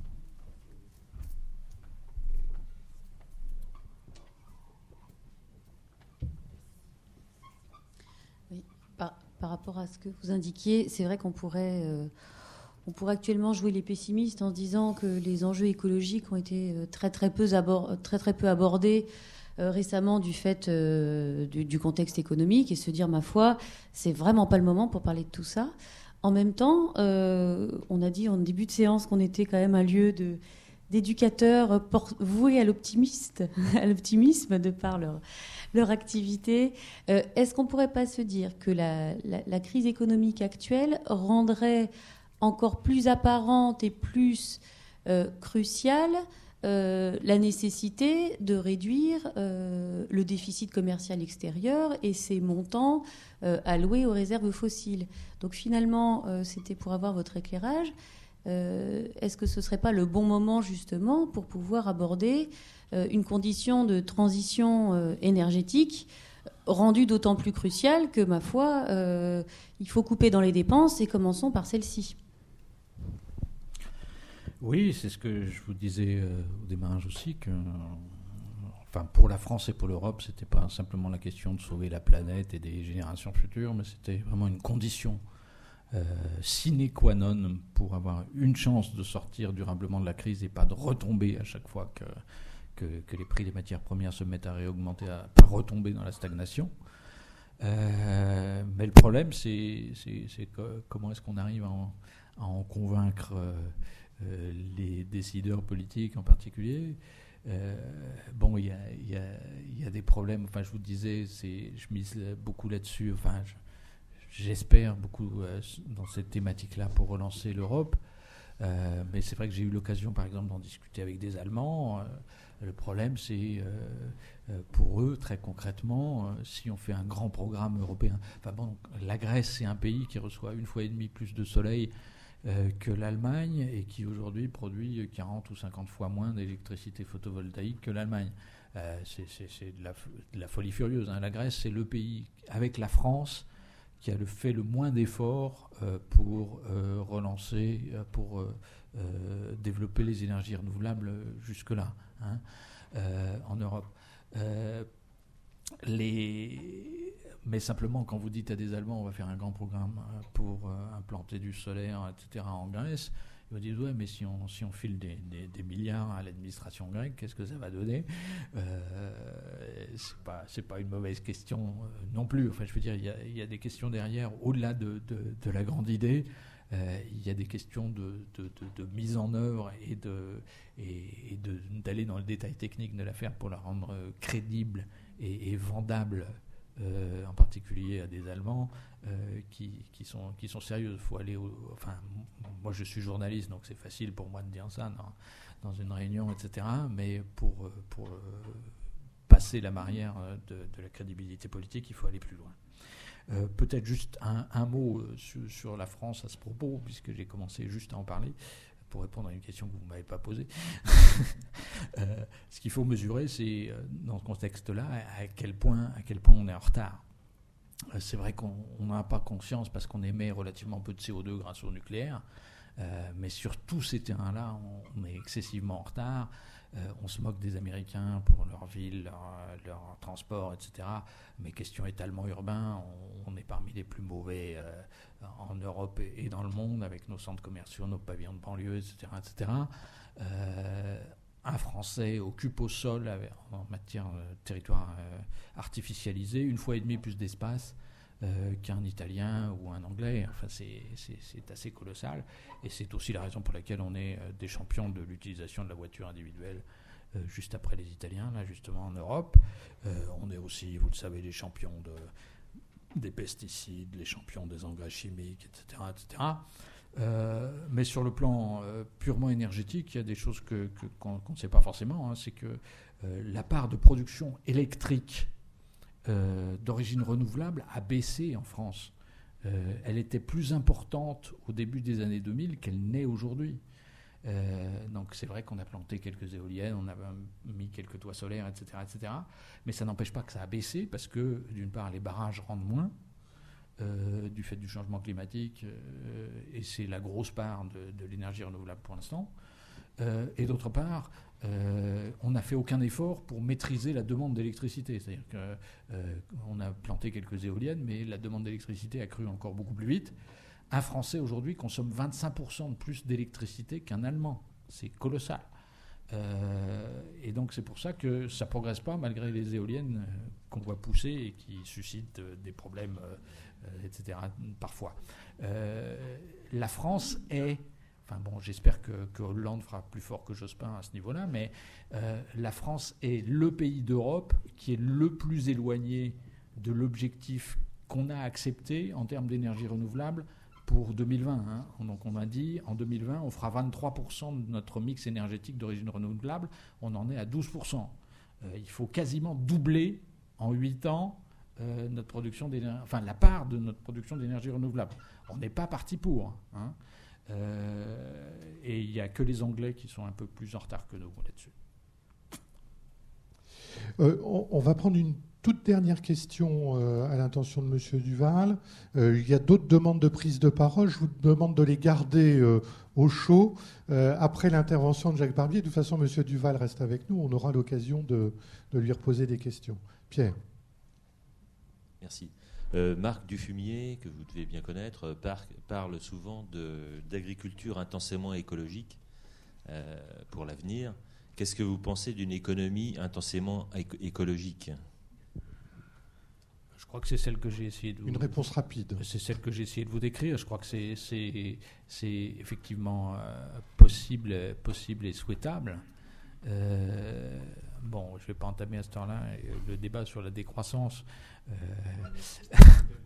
Oui, par, par rapport à ce que vous indiquiez, c'est vrai qu'on pourrait, euh, on pourrait actuellement jouer les pessimistes en se disant que les enjeux écologiques ont été très très peu, abord, très, très peu abordés euh, récemment du fait euh, du, du contexte économique et se dire, ma foi, c'est vraiment pas le moment pour parler de tout ça. En même temps, euh, on a dit en début de séance qu'on était quand même un lieu de, d'éducateurs voués à l'optimiste, à l'optimisme de par leur, leur activité. Euh, est-ce qu'on ne pourrait pas se dire que la, la, la crise économique actuelle rendrait encore plus apparente et plus euh, cruciale euh, la nécessité de réduire euh, le déficit commercial extérieur et ses montants euh, alloués aux réserves fossiles. Donc finalement, euh, c'était pour avoir votre éclairage. Euh, est-ce que ce ne serait pas le bon moment justement pour pouvoir aborder euh, une condition de transition euh, énergétique rendue d'autant plus cruciale que, ma foi, euh, il faut couper dans les dépenses et commençons par celle-ci. Oui, c'est ce que je vous disais euh, au démarrage aussi, que enfin, pour la France et pour l'Europe, ce n'était pas simplement la question de sauver la planète et des générations futures, mais c'était vraiment une condition euh, sine qua non pour avoir une chance de sortir durablement de la crise et pas de retomber à chaque fois que, que, que les prix des matières premières se mettent à réaugmenter, à pas retomber dans la stagnation. Euh, mais le problème, c'est, c'est, c'est que, comment est-ce qu'on arrive à en, à en convaincre euh, euh, les décideurs politiques en particulier. Euh, bon, il y a, y, a, y a des problèmes. Enfin, je vous disais, c'est, je mise beaucoup là-dessus. Enfin, je, j'espère beaucoup euh, dans cette thématique-là pour relancer l'Europe. Euh, mais c'est vrai que j'ai eu l'occasion, par exemple, d'en discuter avec des Allemands. Euh, le problème, c'est euh, euh, pour eux, très concrètement, euh, si on fait un grand programme européen. Enfin bon, la Grèce, c'est un pays qui reçoit une fois et demie plus de soleil euh, que l'Allemagne et qui aujourd'hui produit quarante ou cinquante fois moins d'électricité photovoltaïque que l'Allemagne. Euh, c'est, c'est, c'est de, la, de la folie furieuse, hein. La Grèce, c'est le pays, avec la France, qui a le, fait le moins d'efforts euh, pour euh, relancer, euh, pour euh, euh, développer les énergies renouvelables jusque-là, hein, euh, en Europe. Euh, les... Mais simplement, quand vous dites à des Allemands, on va faire un grand programme pour euh, implanter du solaire, et cetera, en Grèce, ils vous disent, ouais, mais si on, si on file des, des, des milliards à l'administration grecque, qu'est-ce que ça va donner ? euh, c'est pas, c'est pas une mauvaise question euh, non plus. Enfin, je veux dire, il y a, il y a des questions derrière, au-delà de, de, de la grande idée. Euh, il y a des questions de, de, de, de mise en œuvre et, de, et, et de, d'aller dans le détail technique de l'affaire pour la rendre crédible et, et vendable, euh, en particulier à des Allemands euh, qui, qui, sont, qui sont sérieux. Il faut aller au, enfin, moi je suis journaliste, donc c'est facile pour moi de dire ça dans, dans une réunion, et cetera. Mais pour, pour passer la barrière de, de la crédibilité politique, il faut aller plus loin. Euh, peut-être juste un, un mot euh, sur, sur la France à ce propos, puisque j'ai commencé juste à en parler, pour répondre à une question que vous ne m'avez pas posée. euh, ce qu'il faut mesurer, c'est, euh, dans ce contexte-là, à quel point, à quel point on est en retard. Euh, c'est vrai qu'on n'a pas conscience, parce qu'on émet relativement peu de C O deux grâce au nucléaire, euh, mais sur tous ces terrains-là, on, on est excessivement en retard. Euh, on se moque des Américains pour leur ville, leur, leur transport, et cetera. Mais question étalement urbain, on, on est parmi les plus mauvais euh, en Europe et, et dans le monde, avec nos centres commerciaux, nos pavillons de banlieue, et cetera, et cetera. Euh, un Français occupe au sol, avec, en matière de territoire euh, artificialisé, une fois et demie plus d'espace euh, qu'un Italien ou un Anglais. Enfin, c'est, c'est, c'est assez colossal. Et c'est aussi la raison pour laquelle on est euh, des champions de l'utilisation de la voiture individuelle euh, juste après les Italiens, là, justement, en Europe. Euh, on est aussi, vous le savez, les champions de, des pesticides, les champions des engrais chimiques, et cetera, et cetera. Euh, mais sur le plan euh, purement énergétique, il y a des choses que, que, qu'on, qu'on ne sait pas forcément. Hein, c'est que euh, la part de production électrique euh, d'origine renouvelable a baissé en France. Euh, elle était plus importante au début des années deux mille qu'elle n'est aujourd'hui. Euh, donc c'est vrai qu'on a planté quelques éoliennes, on a mis quelques toits solaires, et cetera, et cetera. Mais ça n'empêche pas que ça a baissé parce que, d'une part, les barrages rendent moins. Euh, du fait du changement climatique, euh, et c'est la grosse part de, de l'énergie renouvelable pour l'instant. Euh, et d'autre part, euh, on n'a fait aucun effort pour maîtriser la demande d'électricité. C'est-à-dire qu'on euh, a planté quelques éoliennes, mais la demande d'électricité a cru encore beaucoup plus vite. Un Français aujourd'hui consomme vingt-cinq pour cent de plus d'électricité qu'un Allemand. C'est colossal. Euh, et donc c'est pour ça que ça ne progresse pas malgré les éoliennes euh, qu'on voit pousser et qui suscitent euh, des problèmes, euh, euh, et cetera, parfois. Euh, la France est, enfin bon, j'espère que, que Hollande fera plus fort que Jospin à ce niveau-là, mais euh, la France est le pays d'Europe qui est le plus éloigné de l'objectif qu'on a accepté en termes d'énergie renouvelable pour deux mille vingt. Hein. Donc on a dit, en deux mille vingt, on fera vingt-trois pour cent de notre mix énergétique d'origine renouvelable. On en est à douze pour cent. Euh, il faut quasiment doubler en huit ans euh, notre production d'énergie, enfin la part de notre production d'énergie renouvelable. On n'est pas parti pour. Hein. Euh, et il n'y a que les Anglais qui sont un peu plus en retard que nous là-dessus. Euh, on, on va prendre une toute dernière question euh, à l'intention de M. Duval. Euh, il y a d'autres demandes de prise de parole. Je vous demande de les garder euh, au chaud euh, après l'intervention de Jacques Barbier. De toute façon, M. Duval reste avec nous. On aura l'occasion de, de lui reposer des questions. Pierre. Merci. Euh, Marc Dufumier, que vous devez bien connaître, par, parle souvent de, d'agriculture intensément écologique euh, pour l'avenir. Qu'est-ce que vous pensez d'une économie intensément éco- écologique ? Je crois que c'est celle que j'ai essayé de vous... Une réponse rapide. C'est celle que j'ai essayé de vous décrire. Je crois que c'est, c'est, c'est effectivement euh, possible, possible et souhaitable. Euh, bon, je ne vais pas entamer à ce temps-là le débat sur la décroissance. Euh...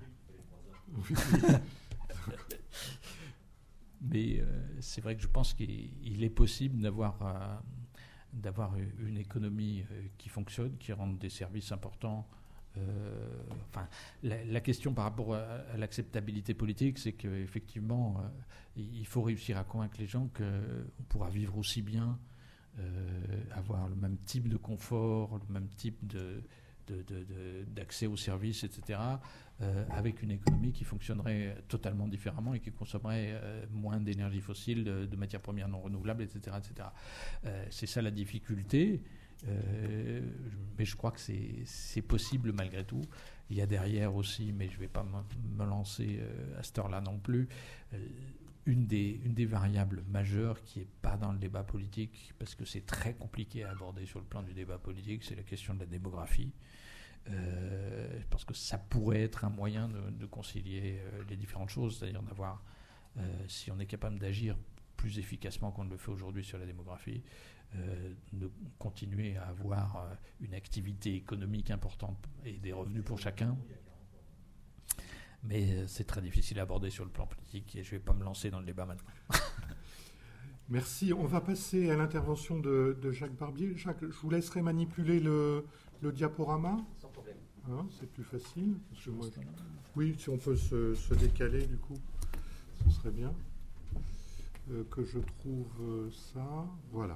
Mais euh, c'est vrai que je pense qu'il est possible d'avoir, euh, d'avoir une économie euh, qui fonctionne, qui rende des services importants. Euh, enfin, la, la question par rapport à, à l'acceptabilité politique, c'est qu'effectivement, euh, il faut réussir à convaincre les gens qu'on pourra vivre aussi bien, euh, avoir le même type de confort, le même type de, de, de, de, d'accès aux services, et cetera, euh, avec une économie qui fonctionnerait totalement différemment et qui consommerait euh, moins d'énergie fossile, de, de matières premières non renouvelables, et cetera, et cetera. Euh, c'est ça la difficulté. Euh, mais je crois que c'est, c'est possible malgré tout. Il y a derrière aussi, mais je ne vais pas me, me lancer euh, à cette heure-là non plus, euh, une, des, une des variables majeures qui n'est pas dans le débat politique, parce que c'est très compliqué à aborder sur le plan du débat politique, c'est la question de la démographie. Euh, parce que ça pourrait être un moyen de, de concilier euh, les différentes choses, c'est-à-dire d'avoir, euh, si on est capable d'agir plus efficacement qu'on ne le fait aujourd'hui sur la démographie, Euh, de continuer à avoir euh, une activité économique importante et des revenus pour chacun. Mais euh, c'est très difficile à aborder sur le plan politique et je ne vais pas me lancer dans le débat maintenant. Merci. On va passer à l'intervention de, de Jacques Barbier. Jacques, je vous laisserai manipuler le, le diaporama. Sans problème. Hein, c'est plus facile. Parce que moi, je... Oui, si on peut se, se décaler, du coup, ce serait bien. Euh, que je trouve euh, ça. Voilà.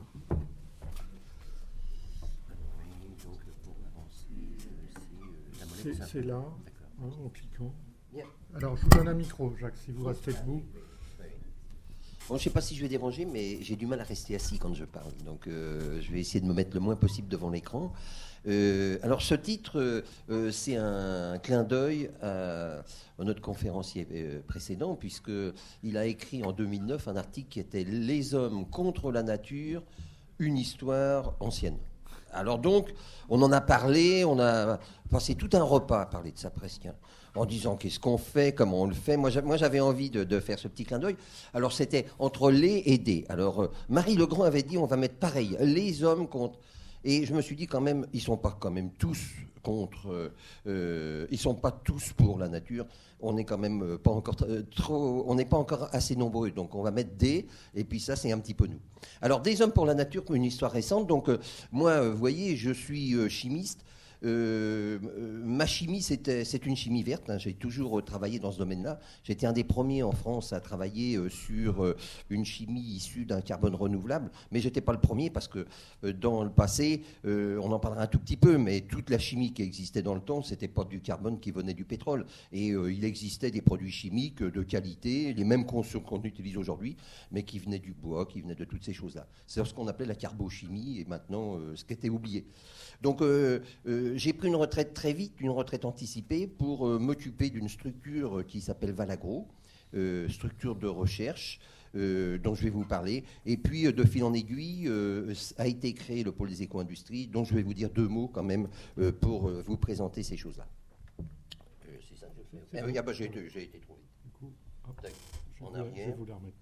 C'est, c'est là, hein, en cliquant. Alors, je vous donne un micro, Jacques, si vous restez debout. Bon, je ne sais pas si je vais déranger, mais j'ai du mal à rester assis quand je parle. Donc, euh, je vais essayer de me mettre le moins possible devant l'écran. Euh, alors, ce titre, euh, c'est un clin d'œil à, à notre conférencier euh, précédent, puisqu'il a écrit en deux mille neuf un article qui était « Les hommes contre la nature, une histoire ancienne ». Alors donc, on en a parlé, on a passé tout un repas à parler de ça presque. Hein. en disant qu'est-ce qu'on fait, comment on le fait. Moi, moi j'avais envie de, de faire ce petit clin d'œil. Alors, c'était entre les et des. Alors, euh, Marie Legrand avait dit, on va mettre pareil, les hommes contre... Et je me suis dit quand même, ils ne sont pas quand même tous contre, euh, ils ne sont pas tous pour la nature. On n'est quand même pas encore trop, on n'est pas encore assez nombreux. Donc on va mettre des, et puis ça c'est un petit peu nous. Alors des hommes pour la nature, une histoire récente. Donc euh, moi, vous voyez, je suis euh, chimiste. Euh, ma chimie, c'était, c'est une chimie verte. Hein. J'ai toujours euh, travaillé dans ce domaine-là. J'étais un des premiers en France à travailler euh, sur euh, une chimie issue d'un carbone renouvelable. Mais je n'étais pas le premier parce que euh, dans le passé, euh, on en parlera un tout petit peu, mais toute la chimie qui existait dans le temps, ce n'était pas du carbone qui venait du pétrole. Et euh, il existait des produits chimiques de qualité, les mêmes qu'on, qu'on utilise aujourd'hui, mais qui venaient du bois, qui venaient de toutes ces choses-là. C'est ce qu'on appelait la carbochimie et maintenant euh, ce qui était oublié. Donc euh, euh, j'ai pris une retraite très vite, une retraite anticipée, pour euh, m'occuper d'une structure qui s'appelle Valagro, euh, structure de recherche euh, dont je vais vous parler. Et puis, euh, de fil en aiguille, euh, a été créé le pôle des éco-industries, dont je vais vous dire deux mots quand même euh, pour euh, vous présenter ces choses-là. Euh, c'est ça que je fais. Ah, oui, ah, bah, j'ai, été, j'ai été trouvé. Du coup, hop, je, en vais, arrière. je vais vous la remettre.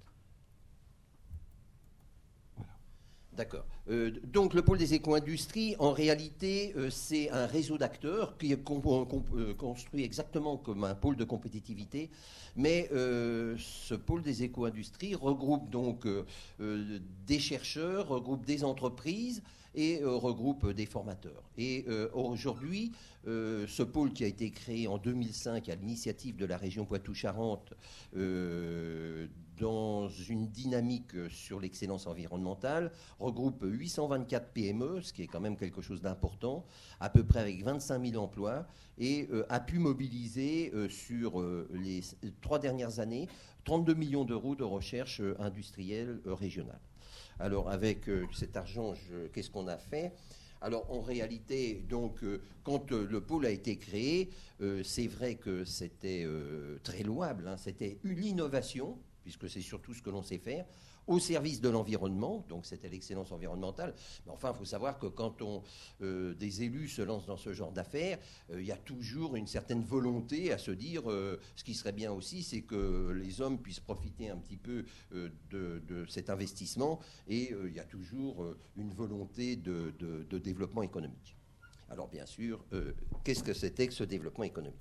D'accord. Euh, donc le pôle des éco-industries, en réalité, euh, c'est un réseau d'acteurs qui est com- com- euh, construit exactement comme un pôle de compétitivité, mais euh, ce pôle des éco-industries regroupe donc euh, euh, des chercheurs, regroupe des entreprises et euh, regroupe des formateurs. Et euh, aujourd'hui, euh, ce pôle qui a été créé en deux mille cinq à l'initiative de la région Poitou-Charentes, euh, dans une dynamique sur l'excellence environnementale, regroupe huit cent vingt-quatre P M E, ce qui est quand même quelque chose d'important, à peu près avec vingt-cinq mille emplois, et euh, a pu mobiliser euh, sur euh, les trois dernières années trente-deux millions d'euros de recherche euh, industrielle euh, régionale. Alors avec euh, cet argent, je, qu'est-ce qu'on a fait ? Alors en réalité, donc, euh, quand euh, le pôle a été créé, euh, c'est vrai que c'était euh, très louable, hein, c'était une innovation, puisque c'est surtout ce que l'on sait faire, au service de l'environnement, donc c'était l'excellence environnementale. Mais enfin, il faut savoir que quand on, euh, des élus se lancent dans ce genre d'affaires, euh, il y a toujours une certaine volonté à se dire, euh, ce qui serait bien aussi, c'est que les hommes puissent profiter un petit peu euh, de, de cet investissement, et euh, il y a toujours euh, une volonté de, de, de développement économique. Alors bien sûr, euh, qu'est-ce que c'était que ce développement économique ?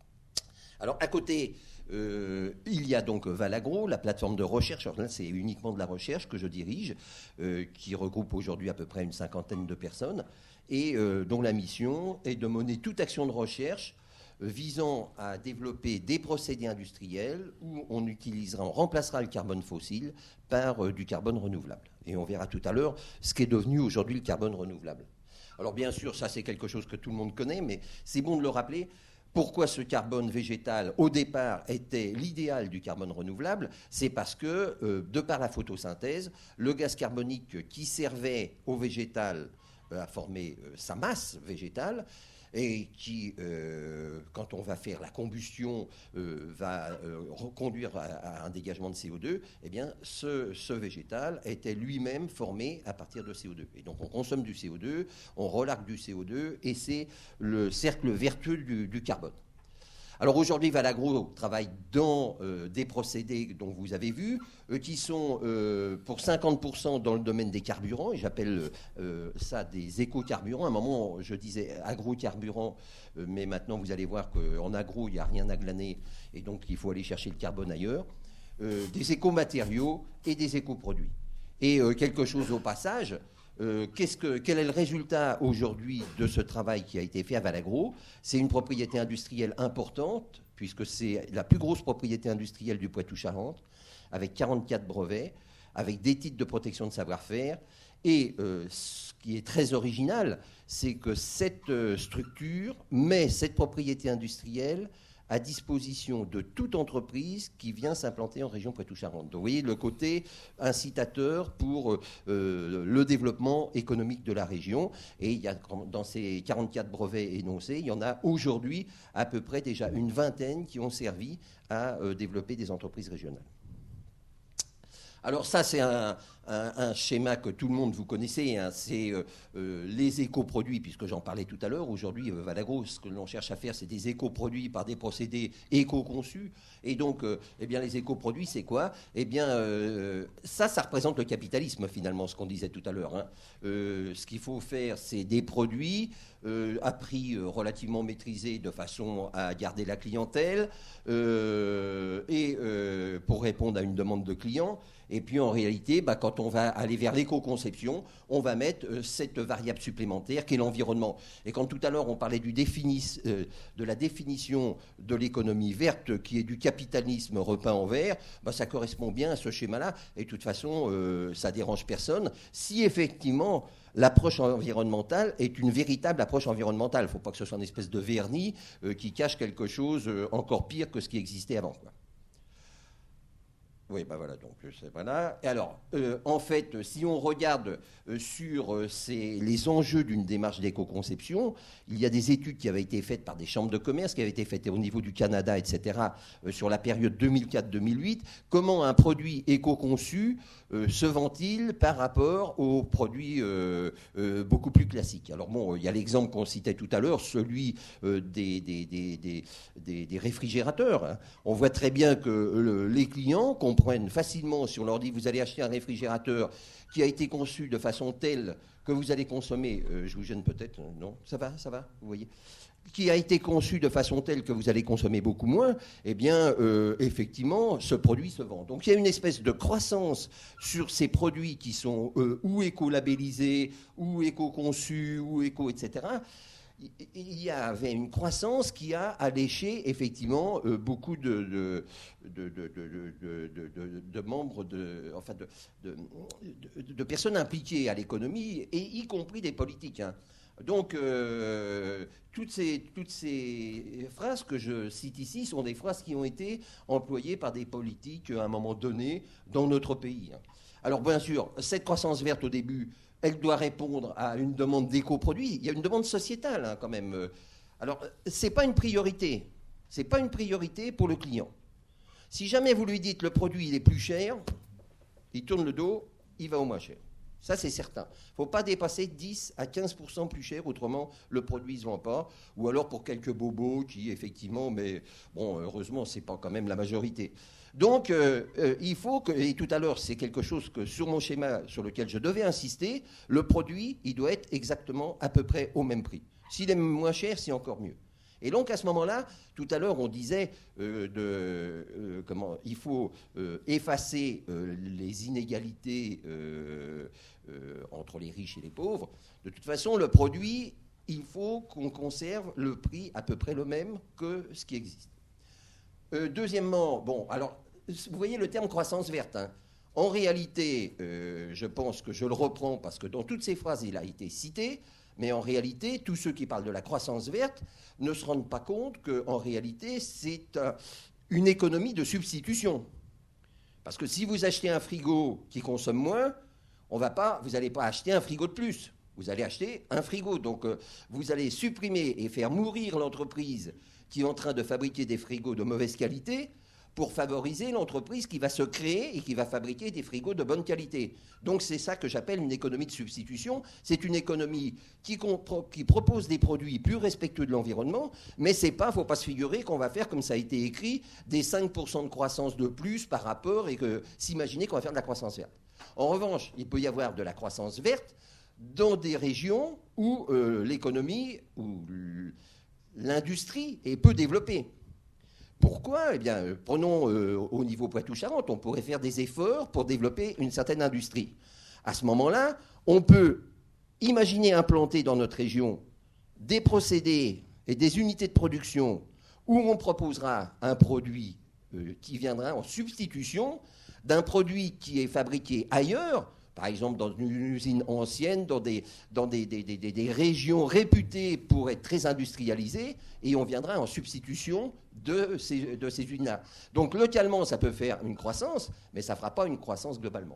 Alors à côté, euh, il y a donc Valagro, la plateforme de recherche. Alors là, c'est uniquement de la recherche que je dirige, euh, qui regroupe aujourd'hui à peu près une cinquantaine de personnes, et euh, dont la mission est de mener toute action de recherche euh, visant à développer des procédés industriels où on utilisera, on remplacera le carbone fossile par euh, du carbone renouvelable. Et on verra tout à l'heure ce qui est devenu aujourd'hui le carbone renouvelable. Alors bien sûr, ça c'est quelque chose que tout le monde connaît, mais c'est bon de le rappeler. Pourquoi ce carbone végétal, au départ, était l'idéal du carbone renouvelable ? C'est parce que, euh, de par la photosynthèse, le gaz carbonique qui servait au végétal euh, à former euh, sa masse végétale, et qui, euh, quand on va faire la combustion, euh, va euh, conduire à, à un dégagement de C O deux, eh bien, ce, ce végétal était lui-même formé à partir de C O deux. Et donc, on consomme du C O deux, on relargue du C O deux, et c'est le cercle vertueux du, du carbone. Alors aujourd'hui, Valagro travaille dans euh, des procédés dont vous avez vu, euh, qui sont euh, pour cinquante pour cent dans le domaine des carburants, et j'appelle euh, ça des éco-carburants. À un moment, je disais agrocarburants, euh, mais maintenant vous allez voir qu'en agro, il n'y a rien à glaner, et donc il faut aller chercher le carbone ailleurs. Euh, des éco-matériaux et des éco-produits. Et euh, quelque chose au passage... Euh, qu'est-ce que, quel est le résultat aujourd'hui de ce travail qui a été fait à Valagro ? C'est une propriété industrielle importante, puisque c'est la plus grosse propriété industrielle du Poitou-Charentes, avec quarante-quatre brevets, avec des titres de protection de savoir-faire. Et euh, ce qui est très original, c'est que cette euh, structure met cette propriété industrielle à disposition de toute entreprise qui vient s'implanter en région Poitou-Charentes. Donc vous voyez le côté incitateur pour euh, le développement économique de la région. Et il y a, dans ces quarante-quatre brevets énoncés, il y en a aujourd'hui à peu près déjà une vingtaine qui ont servi à euh, développer des entreprises régionales. Alors ça, c'est un, un, un schéma que tout le monde vous connaissez. Hein. C'est euh, euh, les écoproduits, puisque j'en parlais tout à l'heure. Aujourd'hui, euh, Valagro, ce que l'on cherche à faire, c'est des écoproduits par des procédés éco-conçus. Et donc, euh, eh bien, les écoproduits, c'est quoi? Eh bien, euh, ça, ça représente le capitalisme, finalement, ce qu'on disait tout à l'heure. Hein. Euh, ce qu'il faut faire, c'est des produits euh, à prix euh, relativement maîtrisé, de façon à garder la clientèle, euh, et euh, pour répondre à une demande de clients. Et puis en réalité, bah, quand on va aller vers l'éco-conception, on va mettre euh, cette variable supplémentaire qui est l'environnement. Et quand tout à l'heure on parlait du définis, euh, de la définition de l'économie verte, qui est du capitalisme repeint en vert, bah, ça correspond bien à ce schéma-là. Et de toute façon, euh, ça dérange personne. Si effectivement l'approche environnementale est une véritable approche environnementale, il ne faut pas que ce soit une espèce de vernis euh, qui cache quelque chose euh, encore pire que ce qui existait avant, quoi. Oui, ben voilà, donc c'est voilà. Et alors, euh, en fait, si on regarde euh, sur euh, ces, les enjeux d'une démarche d'éco-conception, il y a des études qui avaient été faites par des chambres de commerce, qui avaient été faites au niveau du Canada, et cetera, euh, sur la période deux mille quatre deux mille huit. Comment un produit éco-conçu euh, se vend-il par rapport aux produits euh, euh, beaucoup plus classiques? Alors bon, il y a l'exemple qu'on citait tout à l'heure, celui euh, des, des, des, des, des, des réfrigérateurs. Hein. On voit très bien que le, les clients comprennent facilement, si on leur dit vous allez acheter un réfrigérateur qui a été conçu de façon telle que vous allez consommer, euh, je vous gêne peut-être, non? Ça va, ça va, vous voyez, qui a été conçu de façon telle que vous allez consommer beaucoup moins, eh bien, euh, effectivement, ce produit se vend. Donc, il y a une espèce de croissance sur ces produits qui sont euh, ou éco-labellisés, ou éco-conçus, ou éco, et cetera. Il y avait une croissance qui a alléché effectivement euh, beaucoup de, de, de, de, de, de, de, de membres, de, enfin de, de, de, de personnes impliquées à l'économie, et y compris des politiques. Hein. Donc, euh, toutes, ces, toutes ces phrases que je cite ici sont des phrases qui ont été employées par des politiques à un moment donné dans notre pays. Alors, bien sûr, cette croissance verte au début, elle doit répondre à une demande d'éco-produits. Il y a une demande sociétale, hein, quand même. Alors, ce n'est pas une priorité. Ce n'est pas une priorité pour le client. Si jamais vous lui dites le produit il est plus cher, il tourne le dos, il va au moins cher. Ça, c'est certain. Il ne faut pas dépasser dix à quinze pour cent plus cher, autrement, le produit ne se vend pas. Ou alors pour quelques bobos qui, effectivement, mais bon, heureusement, ce n'est pas quand même la majorité. Donc, euh, euh, il faut que, et tout à l'heure, c'est quelque chose que sur mon schéma sur lequel je devais insister, le produit, il doit être exactement à peu près au même prix. S'il est moins cher, c'est encore mieux. Et donc, à ce moment-là, tout à l'heure, on disait euh, de, euh, comment il faut euh, effacer euh, les inégalités euh, euh, entre les riches et les pauvres. De toute façon, le produit, il faut qu'on conserve le prix à peu près le même que ce qui existe. Euh, deuxièmement, bon, alors, vous voyez le terme croissance verte. Hein. En réalité, euh, je pense que je le reprends parce que dans toutes ces phrases, il a été cité, mais en réalité, tous ceux qui parlent de la croissance verte ne se rendent pas compte qu'en réalité, c'est euh, une économie de substitution. Parce que si vous achetez un frigo qui consomme moins, on va pas, vous n'allez pas acheter un frigo de plus. Vous allez acheter un frigo. Donc, euh, vous allez supprimer et faire mourir l'entreprise qui est en train de fabriquer des frigos de mauvaise qualité pour favoriser l'entreprise qui va se créer et qui va fabriquer des frigos de bonne qualité. Donc c'est ça que j'appelle une économie de substitution. C'est une économie qui, qui propose des produits plus respectueux de l'environnement, mais c'est pas, faut pas se figurer qu'on va faire, comme ça a été écrit, des cinq pour cent de croissance de plus par rapport et que s'imaginer qu'on va faire de la croissance verte. En revanche, il peut y avoir de la croissance verte dans des régions où euh, l'économie, où l'industrie est peu développée. Pourquoi ? Eh bien, euh, prenons euh, au niveau Poitou-Charentes, on pourrait faire des efforts pour développer une certaine industrie. À ce moment-là, on peut imaginer implanter dans notre région des procédés et des unités de production où on proposera un produit euh, qui viendra en substitution d'un produit qui est fabriqué ailleurs, par exemple dans une usine ancienne, dans des, dans des, des, des, des régions réputées pour être très industrialisées, et on viendra en substitution de ces, de ces usines-là. Donc localement, ça peut faire une croissance, mais ça ne fera pas une croissance globalement.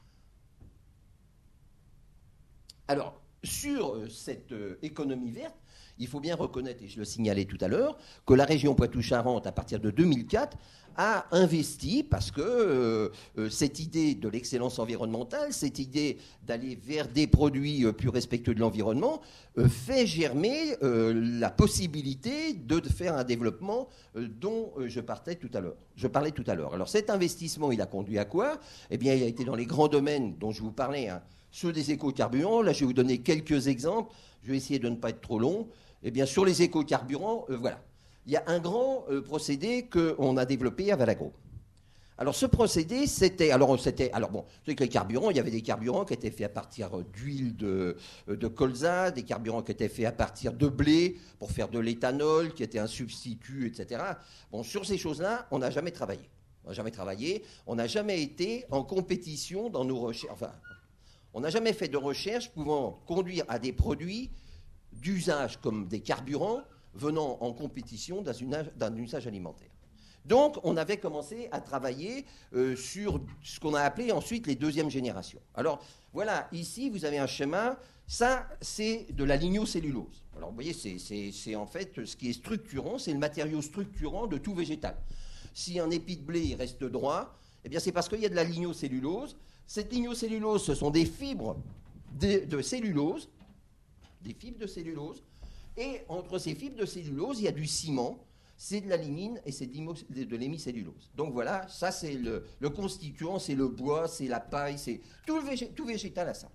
Alors, sur cette économie verte, Il faut bien reconnaître, et je le signalais tout à l'heure, que la région Poitou-Charentes, à partir de deux mille quatre, a investi parce que euh, euh, cette idée de l'excellence environnementale, cette idée d'aller vers des produits euh, plus respectueux de l'environnement, euh, fait germer euh, la possibilité de, de faire un développement euh, dont euh, je, partais tout à l'heure. je parlais tout à l'heure. Alors cet investissement, il a conduit à quoi? Eh bien, il a été dans les grands domaines dont je vous parlais, hein, ceux des écocarburants. Là, je vais vous donner quelques exemples. Je vais essayer de ne pas être trop long. Eh bien, sur les écocarburants, euh, voilà. Il y a un grand euh, procédé qu'on a développé à Valagro. Alors, ce procédé, c'était... Alors, c'était, alors bon, vous savez que les carburants, il y avait des carburants qui étaient faits à partir d'huile de, de colza, des carburants qui étaient faits à partir de blé pour faire de l'éthanol, qui était un substitut, et cetera. Bon, sur ces choses-là, on n'a jamais travaillé. On n'a jamais travaillé. On n'a jamais été en compétition dans nos recherches. Enfin, on n'a jamais fait de recherche pouvant conduire à des produits d'usage comme des carburants venant en compétition d'un usage, d'un usage alimentaire. Donc, on avait commencé à travailler euh, sur ce qu'on a appelé ensuite les deuxièmes générations. Alors, voilà, ici, vous avez un schéma. Ça, c'est de la lignocellulose. Alors, vous voyez, c'est, c'est, c'est en fait ce qui est structurant, c'est le matériau structurant de tout végétal. Si un épi de blé il reste droit, eh bien, c'est parce qu'il y a de la lignocellulose. Cette lignocellulose, ce sont des fibres de, de cellulose, des fibres de cellulose, et entre ces fibres de cellulose, il y a du ciment, c'est de la lignine et c'est de l'hémicellulose. Donc voilà, ça c'est le, le constituant, c'est le bois, c'est la paille, c'est tout, le végé, tout végétal à ça.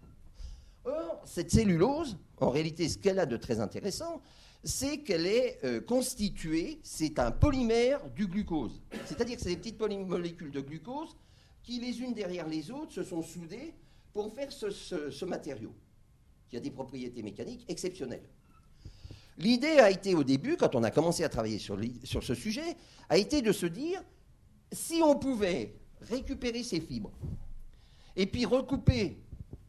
Or, cette cellulose, en réalité, ce qu'elle a de très intéressant, c'est qu'elle est euh, constituée, c'est un polymère du glucose. C'est-à-dire que c'est des petites molécules de glucose qui, les unes derrière les autres, se sont soudées pour faire ce, ce, ce matériau, qui a des propriétés mécaniques exceptionnelles. L'idée a été au début, quand on a commencé à travailler sur, sur ce sujet, a été de se dire, si on pouvait récupérer ces fibres, et puis recouper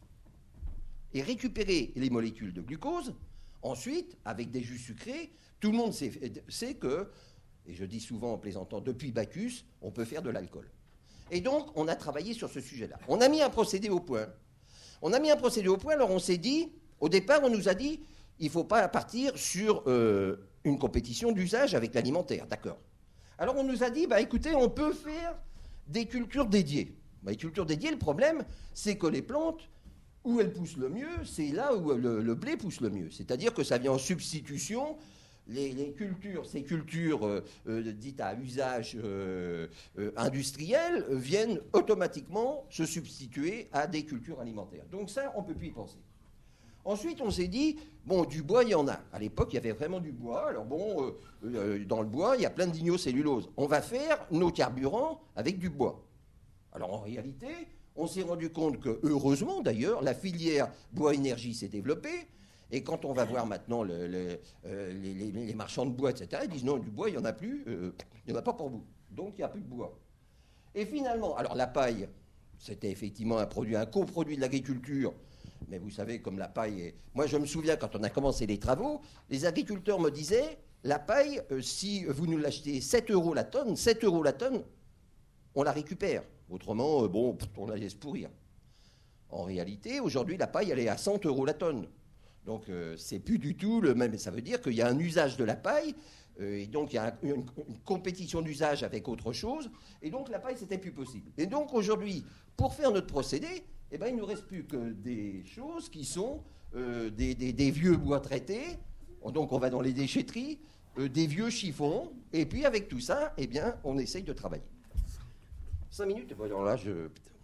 et récupérer les molécules de glucose, ensuite, avec des jus sucrés, tout le monde sait, sait que, et je dis souvent en plaisantant, depuis Bacchus, on peut faire de l'alcool. Et donc, on a travaillé sur ce sujet-là. On a mis un procédé au point. On a mis un procédé au point, alors on s'est dit, au départ, on nous a dit, il ne faut pas partir sur euh, une compétition d'usage avec l'alimentaire, d'accord. Alors on nous a dit, bah, écoutez, on peut faire des cultures dédiées. Bah, les cultures dédiées, le problème, c'est que les plantes, où elles poussent le mieux, c'est là où le, le blé pousse le mieux. C'est-à-dire que ça vient en substitution. Les, les cultures, ces cultures euh, euh, dites à usage euh, euh, industriel, euh, viennent automatiquement se substituer à des cultures alimentaires. Donc ça, on ne peut plus y penser. Ensuite, on s'est dit, bon, du bois, il y en a. À l'époque, il y avait vraiment du bois. Alors bon, euh, euh, dans le bois, il y a plein de lignocellulose. On va faire nos carburants avec du bois. Alors en réalité, on s'est rendu compte que, heureusement d'ailleurs, la filière bois-énergie s'est développée. Et quand on va voir maintenant le, le, euh, les, les, les marchands de bois, et cetera, ils disent non, du bois, il n'y en a plus, euh, il n'y en a pas pour vous. Donc il n'y a plus de bois. Et finalement, alors la paille, c'était effectivement un produit, un coproduit de l'agriculture. Mais vous savez, comme la paille est... Moi, je me souviens, quand on a commencé les travaux, les agriculteurs me disaient, la paille, euh, si vous nous l'achetez sept euros la tonne, sept euros la tonne, on la récupère. Autrement, euh, bon, on la laisse pourrir. En réalité, aujourd'hui, la paille, elle est à cent euros la tonne. Donc, euh, c'est plus du tout le même. Ça veut dire qu'il y a un usage de la paille, euh, et donc il y a une, une, une compétition d'usage avec autre chose, et donc la paille, c'était plus possible. Et donc, aujourd'hui, pour faire notre procédé, eh ben, il ne nous reste plus que des choses qui sont euh, des, des, des vieux bois traités, donc on va dans les déchetteries, euh, des vieux chiffons, et puis avec tout ça, eh bien, on essaye de travailler. Cinq minutes, alors là, je...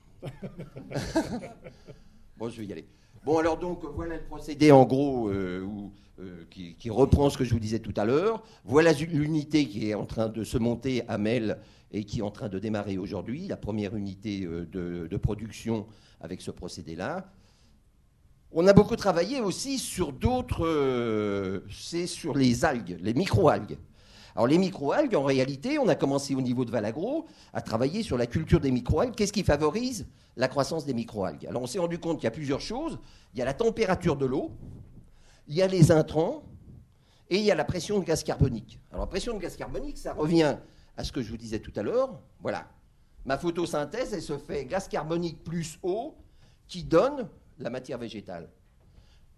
Bon, je vais y aller. Bon, alors donc, voilà le procédé en gros euh, où, euh, qui, qui reprend ce que je vous disais tout à l'heure. Voilà l'unité qui est en train de se monter à Mel et qui est en train de démarrer aujourd'hui, la première unité euh, de, de production avec ce procédé-là. On a beaucoup travaillé aussi sur d'autres... Euh, c'est sur les algues, les micro-algues. Alors les micro-algues, en réalité, on a commencé au niveau de Valagro à travailler sur la culture des micro-algues. Qu'est-ce qui favorise la croissance des micro-algues? Alors on s'est rendu compte qu'il y a plusieurs choses. Il y a la température de l'eau, il y a les intrants et il y a la pression de gaz carbonique. Alors la pression de gaz carbonique, ça revient à ce que je vous disais tout à l'heure. Voilà. Ma photosynthèse, elle se fait gaz carbonique plus eau qui donne la matière végétale.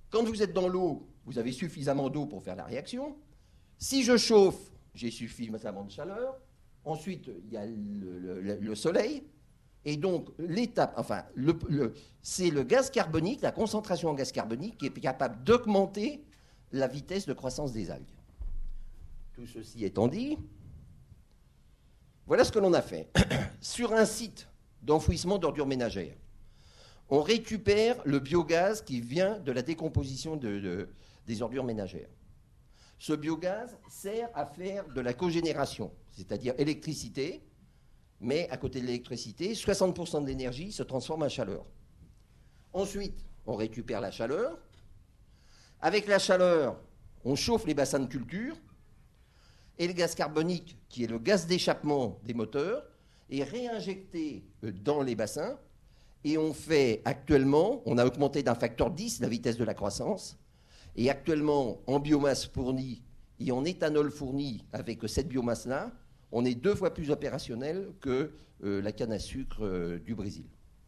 Quand vous êtes dans l'eau, vous avez suffisamment d'eau pour faire la réaction. Si je chauffe, j'ai suffisamment de chaleur. Ensuite, il y a le, le, le soleil. Et donc, l'étape, enfin, le, le, c'est le gaz carbonique, la concentration en gaz carbonique, qui est capable d'augmenter la vitesse de croissance des algues. Tout ceci étant dit, voilà ce que l'on a fait. Sur un site d'enfouissement d'ordures ménagères, on récupère le biogaz qui vient de la décomposition de, de, des ordures ménagères. Ce biogaz sert à faire de la cogénération, c'est-à-dire électricité, mais à côté de l'électricité, soixante pour cent de l'énergie se transforme en chaleur. Ensuite, on récupère la chaleur. Avec la chaleur, on chauffe les bassins de culture, et le gaz carbonique, qui est le gaz d'échappement des moteurs, est réinjecté dans les bassins, et on fait actuellement, on a augmenté d'un facteur dix la vitesse de la croissance, et actuellement, en biomasse fournie et en éthanol fourni avec cette biomasse-là, on est deux fois plus opérationnel que euh, la canne à sucre euh, du Brésil.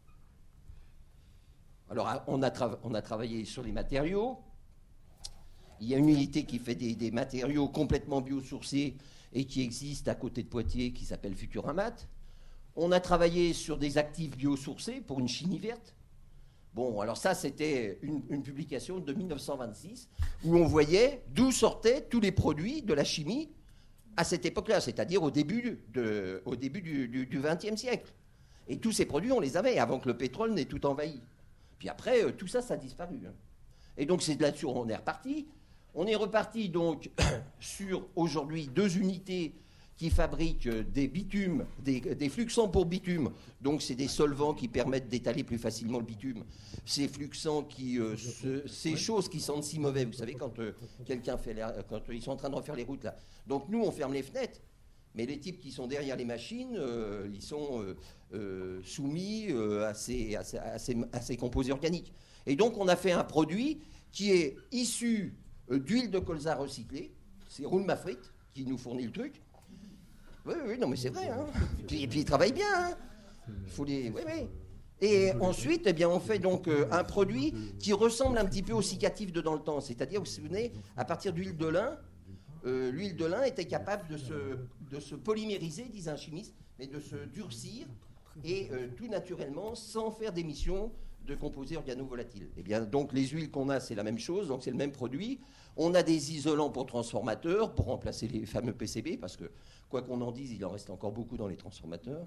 Alors, on a, tra- on a travaillé sur les matériaux. Il y a une unité qui fait des, des matériaux complètement biosourcés et qui existe à côté de Poitiers, qui s'appelle Futuramat. On a travaillé sur des actifs biosourcés pour une chimie verte. Bon, alors ça, c'était une, une publication de mille neuf cent vingt-six où on voyait d'où sortaient tous les produits de la chimie à cette époque-là, c'est-à-dire au début, de, au début du vingtième siècle. Et tous ces produits, on les avait avant que le pétrole n'ait tout envahi. Puis après, euh, tout ça, ça a disparu. Hein. Et donc, c'est de là-dessus on est reparti. On est reparti donc sur, aujourd'hui, deux unités qui fabriquent des bitumes, des, des fluxants pour bitume. Donc, c'est des solvants qui permettent d'étaler plus facilement le bitume. Ces fluxants qui, euh, ce, ces choses qui sentent si mauvais. Vous savez, quand euh, quelqu'un fait, les, quand euh, ils sont en train de refaire les routes là. Donc, nous, on ferme les fenêtres. Mais les types qui sont derrière les machines, euh, ils sont euh, euh, soumis euh, à, ces, à, ces, à, ces, à ces composés organiques. Et donc, on a fait un produit qui est issu euh, d'huile de colza recyclée. C'est Roulmafrit qui nous fournit le truc. Oui, oui, non, mais c'est vrai. Hein. Et puis, et puis, ils travaillent bien. Hein. Faut les... Oui, oui. Et ensuite, eh bien, on fait donc euh, un produit qui ressemble un petit peu au cicatif de dans le temps. C'est-à-dire, vous vous souvenez, à partir d'huile de lin, euh, l'huile de lin était capable de se, de se polymériser, disent un chimiste, mais de se durcir, et euh, tout naturellement, sans faire d'émission de composés organovolatiles. Eh bien, donc, les huiles qu'on a, c'est la même chose, donc c'est le même produit. On a des isolants pour transformateurs, pour remplacer les fameux P C B, parce que, quoi qu'on en dise, il en reste encore beaucoup dans les transformateurs.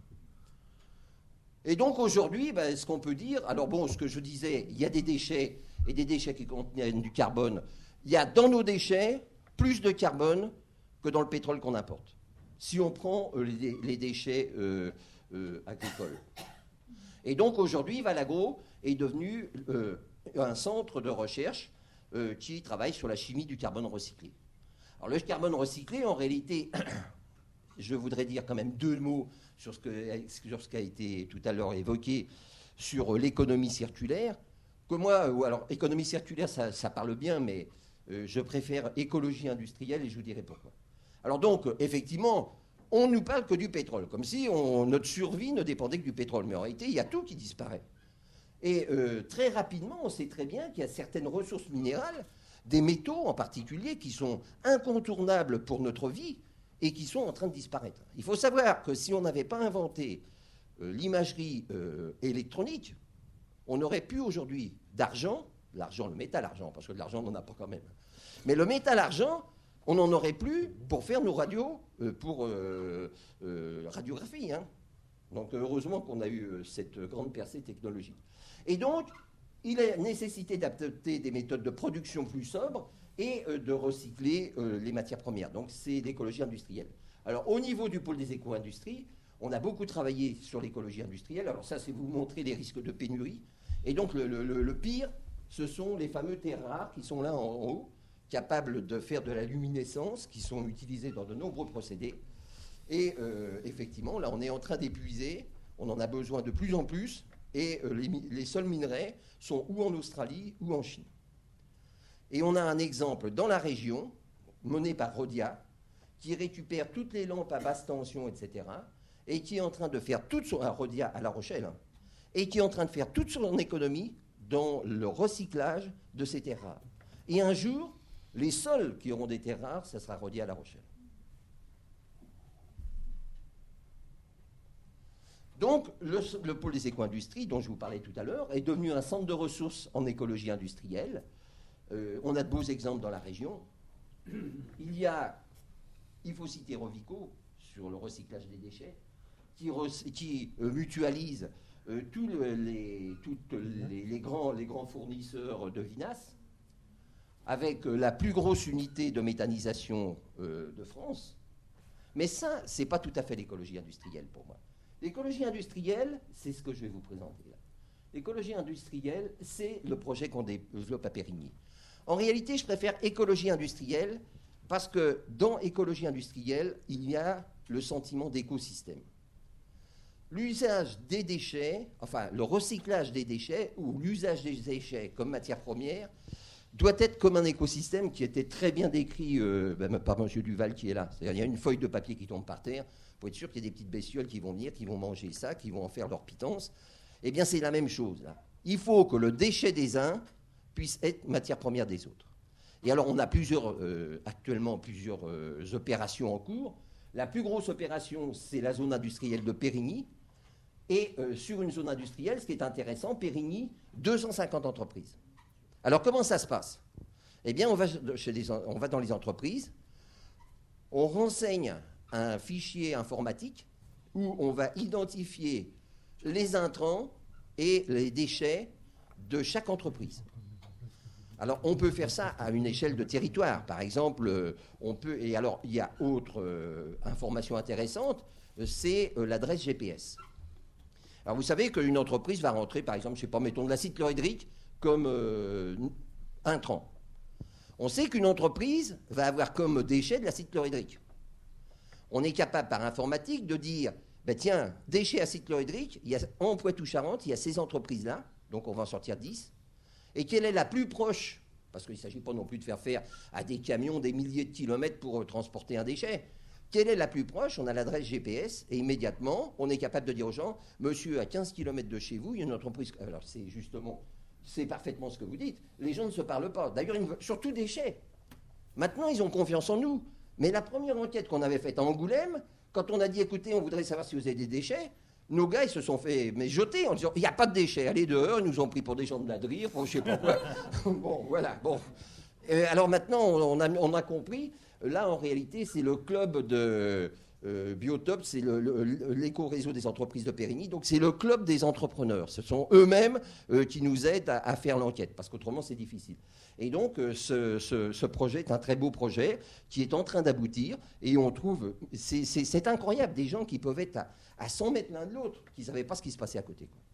Et donc, aujourd'hui, ben, ce qu'on peut dire... Alors bon, ce que je disais, il y a des déchets, et des déchets qui contiennent du carbone. Il y a dans nos déchets plus de carbone que dans le pétrole qu'on importe. Si on prend euh, les, les déchets euh, euh, agricoles. Et donc, aujourd'hui, Valagro est devenu euh, un centre de recherche euh, qui travaille sur la chimie du carbone recyclé. Alors, le carbone recyclé, en réalité, je voudrais dire quand même deux mots sur ce, que, sur ce qui a été tout à l'heure évoqué sur l'économie circulaire. Que moi, ou alors, économie circulaire, ça, ça parle bien, mais euh, je préfère écologie industrielle et je vous dirai pourquoi. Alors donc, effectivement, on ne nous parle que du pétrole, comme si on, notre survie ne dépendait que du pétrole. Mais en réalité, il y a tout qui disparaît. Et euh, très rapidement, on sait très bien qu'il y a certaines ressources minérales, des métaux en particulier, qui sont incontournables pour notre vie et qui sont en train de disparaître. Il faut savoir que si on n'avait pas inventé euh, l'imagerie euh, électronique, on aurait pu aujourd'hui d'argent, l'argent, le métal argent, parce que de l'argent on n'en a pas quand même, mais le métal argent, on n'en aurait plus pour faire nos radios, euh, pour euh, euh, radiographie. Hein. Donc heureusement qu'on a eu cette grande percée technologique. Et donc, il est nécessité d'adapter des méthodes de production plus sobres et euh, de recycler euh, les matières premières. Donc c'est l'écologie industrielle. Alors au niveau du pôle des éco-industries, on a beaucoup travaillé sur l'écologie industrielle. Alors ça, c'est vous montrer les risques de pénurie. Et donc le, le, le pire, ce sont les fameux terres rares qui sont là en, en haut, capables de faire de la luminescence, qui sont utilisés dans de nombreux procédés. Et euh, effectivement, là, on est en train d'épuiser, on en a besoin de plus en plus, et euh, les, les seuls minerais sont ou en Australie ou en Chine. Et on a un exemple dans la région, mené par Rhodia, qui récupère toutes les lampes à basse tension, et cetera, et qui est en train de faire toute son... à Rhodia, à La Rochelle, hein, et qui est en train de faire toute son économie dans le recyclage de ces terres rares. Et un jour, les sols qui auront des terres rares, ça sera relié à La Rochelle. Donc, le, le pôle des éco-industries, dont je vous parlais tout à l'heure, est devenu un centre de ressources en écologie industrielle. Euh, on a de beaux exemples dans la région. Il y a, il faut citer Rovico sur le recyclage des déchets, qui, qui euh, mutualise euh, tous le, les, toutes les, les, grands, les grands fournisseurs de vinasse, avec euh, la plus grosse unité de méthanisation euh, de France. Mais ça, ce n'est pas tout à fait l'écologie industrielle pour moi. L'écologie industrielle, c'est ce que je vais vous présenter là. L'écologie industrielle, c'est le projet qu'on développe à Périgny. En réalité, je préfère écologie industrielle parce que dans écologie industrielle, il y a le sentiment d'écosystème. L'usage des déchets, enfin le recyclage des déchets ou l'usage des déchets comme matière première doit être comme un écosystème qui était très bien décrit euh, ben, par M. Duval qui est là. C'est-à-dire il y a une feuille de papier qui tombe par terre, il faut être sûr qu'il y a des petites bestioles qui vont venir, qui vont manger ça, qui vont en faire leur pitance. Eh bien c'est la même chose là. Il faut que le déchet des uns puisse être matière première des autres. Et alors on a plusieurs, euh, actuellement plusieurs euh, opérations en cours. La plus grosse opération, c'est la zone industrielle de Périgny. Et euh, sur une zone industrielle, ce qui est intéressant, Périgny, deux cent cinquante entreprises. Alors, comment ça se passe? Eh bien, on va, chez les, on va dans les entreprises, on renseigne un fichier informatique où on va identifier les intrants et les déchets de chaque entreprise. Alors, on peut faire ça à une échelle de territoire. Par exemple, on peut... Et alors, il y a autre euh, information intéressante, c'est euh, l'adresse G P S. Alors, vous savez qu'une entreprise va rentrer, par exemple, je ne sais pas, mettons de l'acide chlorhydrique comme euh, intrant. On sait qu'une entreprise va avoir comme déchet de l'acide chlorhydrique. On est capable, par informatique, de dire, ben tiens, déchet acide chlorhydrique, il y a, en Poitou-Charentes, il y a ces entreprises-là, donc on va en sortir dix. Et quelle est la plus proche? Parce qu'il ne s'agit pas non plus de faire faire à des camions des milliers de kilomètres pour euh, transporter un déchet. Quelle est la plus proche? On a l'adresse G P S et immédiatement, on est capable de dire aux gens, monsieur, à quinze kilomètres de chez vous, il y a une entreprise... Alors c'est justement, c'est parfaitement ce que vous dites. Les gens ne se parlent pas. D'ailleurs, surtout déchets. Maintenant, ils ont confiance en nous. Mais la première enquête qu'on avait faite à Angoulême, quand on a dit, écoutez, on voudrait savoir si vous avez des déchets, nos gars, ils se sont fait mais jeter en disant, il n'y a pas de déchets, allez dehors, ils nous ont pris pour des gens de ladrir, pour je sais pas quoi. Bon, voilà, bon. Euh, alors maintenant, on a, on a compris, là, en réalité, c'est le club de euh, Biotop, c'est le, le, l'éco-réseau des entreprises de Périgny, donc c'est le club des entrepreneurs. Ce sont eux-mêmes euh, qui nous aident à, à faire l'enquête, parce qu'autrement, c'est difficile. Et donc, euh, ce, ce, ce projet est un très beau projet qui est en train d'aboutir, et on trouve, c'est, c'est, c'est incroyable, des gens qui peuvent être à, à cent mètres l'un de l'autre, qui ne savaient pas ce qui se passait à côté, quoi.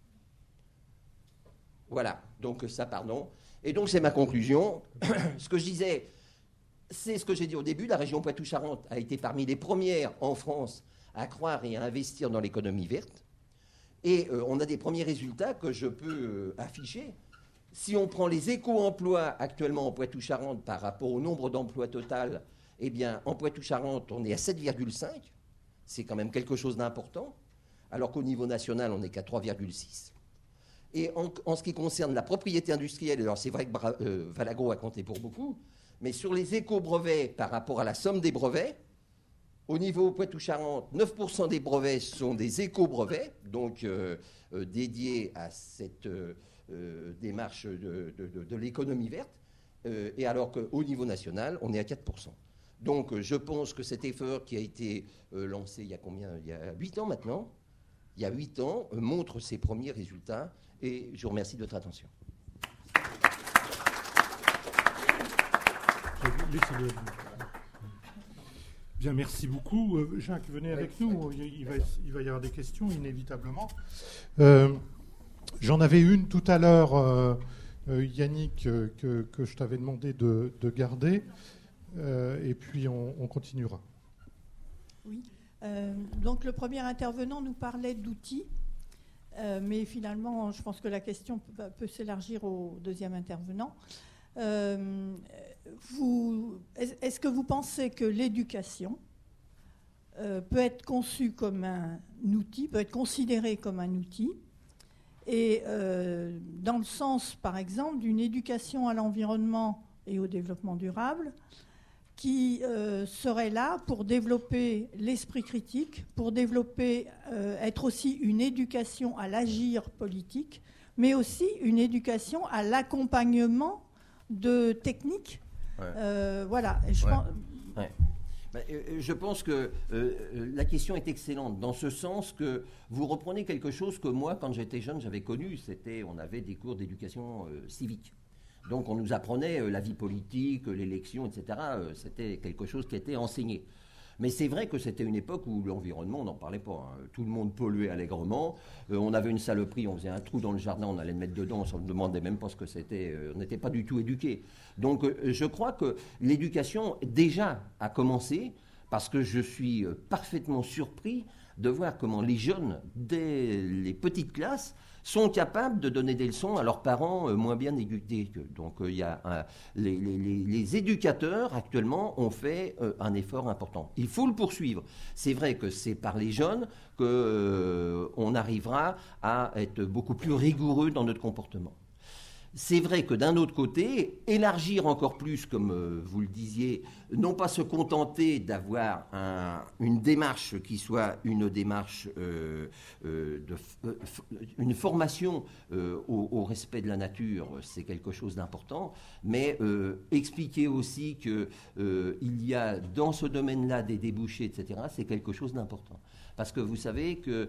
Voilà, donc ça, pardon. Et donc, c'est ma conclusion. Ce que je disais, c'est ce que j'ai dit au début, la région Poitou-Charentes a été parmi les premières en France à croire et à investir dans l'économie verte. Et euh, on a des premiers résultats que je peux euh, afficher. Si on prend les éco-emplois actuellement en Poitou-Charentes par rapport au nombre d'emplois total, eh bien, en Poitou-Charentes, on est à sept virgule cinq. C'est quand même quelque chose d'important. Alors qu'au niveau national, on n'est qu'à trois virgule six. Et en, en ce qui concerne la propriété industrielle, alors c'est vrai que Bra- euh, Valagro a compté pour beaucoup, mais sur les éco-brevets par rapport à la somme des brevets, au niveau Poitou-Charentes, neuf pour cent des brevets sont des éco-brevets, donc euh, euh, dédiés à cette euh, euh, démarche de, de, de, de l'économie verte, euh, et alors qu'au niveau national, on est à quatre pour cent. Donc euh, je pense que cet effort qui a été euh, lancé il y a combien? Il y a huit ans maintenant, il y a huit ans, euh, montre ses premiers résultats, et je vous remercie de votre attention. Bien, merci beaucoup. Euh, Jacques, venez avec nous. Il va, il va y avoir des questions, inévitablement. Euh, j'en avais une tout à l'heure, euh, euh, Yannick, euh, que, que je t'avais demandé de, de garder. Euh, et puis, on, on continuera. Oui. Euh, donc, le premier intervenant nous parlait d'outils. Euh, mais finalement, je pense que la question peut, peut s'élargir au deuxième intervenant. Euh, vous, est-ce que vous pensez que l'éducation euh, peut être conçue comme un outil, peut être considérée comme un outil, et euh, dans le sens, par exemple, d'une éducation à l'environnement et au développement durable, qui euh, serait là pour développer l'esprit critique, pour développer, euh, être aussi une éducation à l'agir politique, mais aussi une éducation à l'accompagnement de techniques. Ouais. Euh, voilà. Et je ouais. pense... ouais. Ben, euh, je pense que euh, la question est excellente, dans ce sens que vous reprenez quelque chose que moi, quand j'étais jeune, j'avais connu. C'était, on avait des cours d'éducation euh, civique. Donc on nous apprenait euh, la vie politique, l'élection, et cetera. Euh, c'était quelque chose qui était enseigné. Mais c'est vrai que c'était une époque où l'environnement, on n'en parlait pas. Hein. Tout le monde polluait allègrement. Euh, on avait une saloperie, on faisait un trou dans le jardin, on allait le mettre dedans, on ne se demandait même pas ce que c'était. Euh, on n'était pas du tout éduqués. Donc euh, je crois que l'éducation déjà a commencé, parce que je suis euh, parfaitement surpris de voir comment les jeunes, dès les petites classes, sont capables de donner des leçons à leurs parents euh, moins bien éduqués qu'eux. Donc il euh, y a un, les, les, les éducateurs actuellement ont fait euh, un effort important. Il faut le poursuivre. C'est vrai que c'est par les jeunes qu'on euh, arrivera à être beaucoup plus rigoureux dans notre comportement. C'est vrai que d'un autre côté, élargir encore plus, comme euh, vous le disiez, non pas se contenter d'avoir un, une démarche qui soit une démarche, euh, euh, de, euh, une formation euh, au, au respect de la nature, c'est quelque chose d'important, mais euh, expliquer aussi qu'il euh, y a dans ce domaine-là des débouchés, et cetera, c'est quelque chose d'important. Parce que vous savez que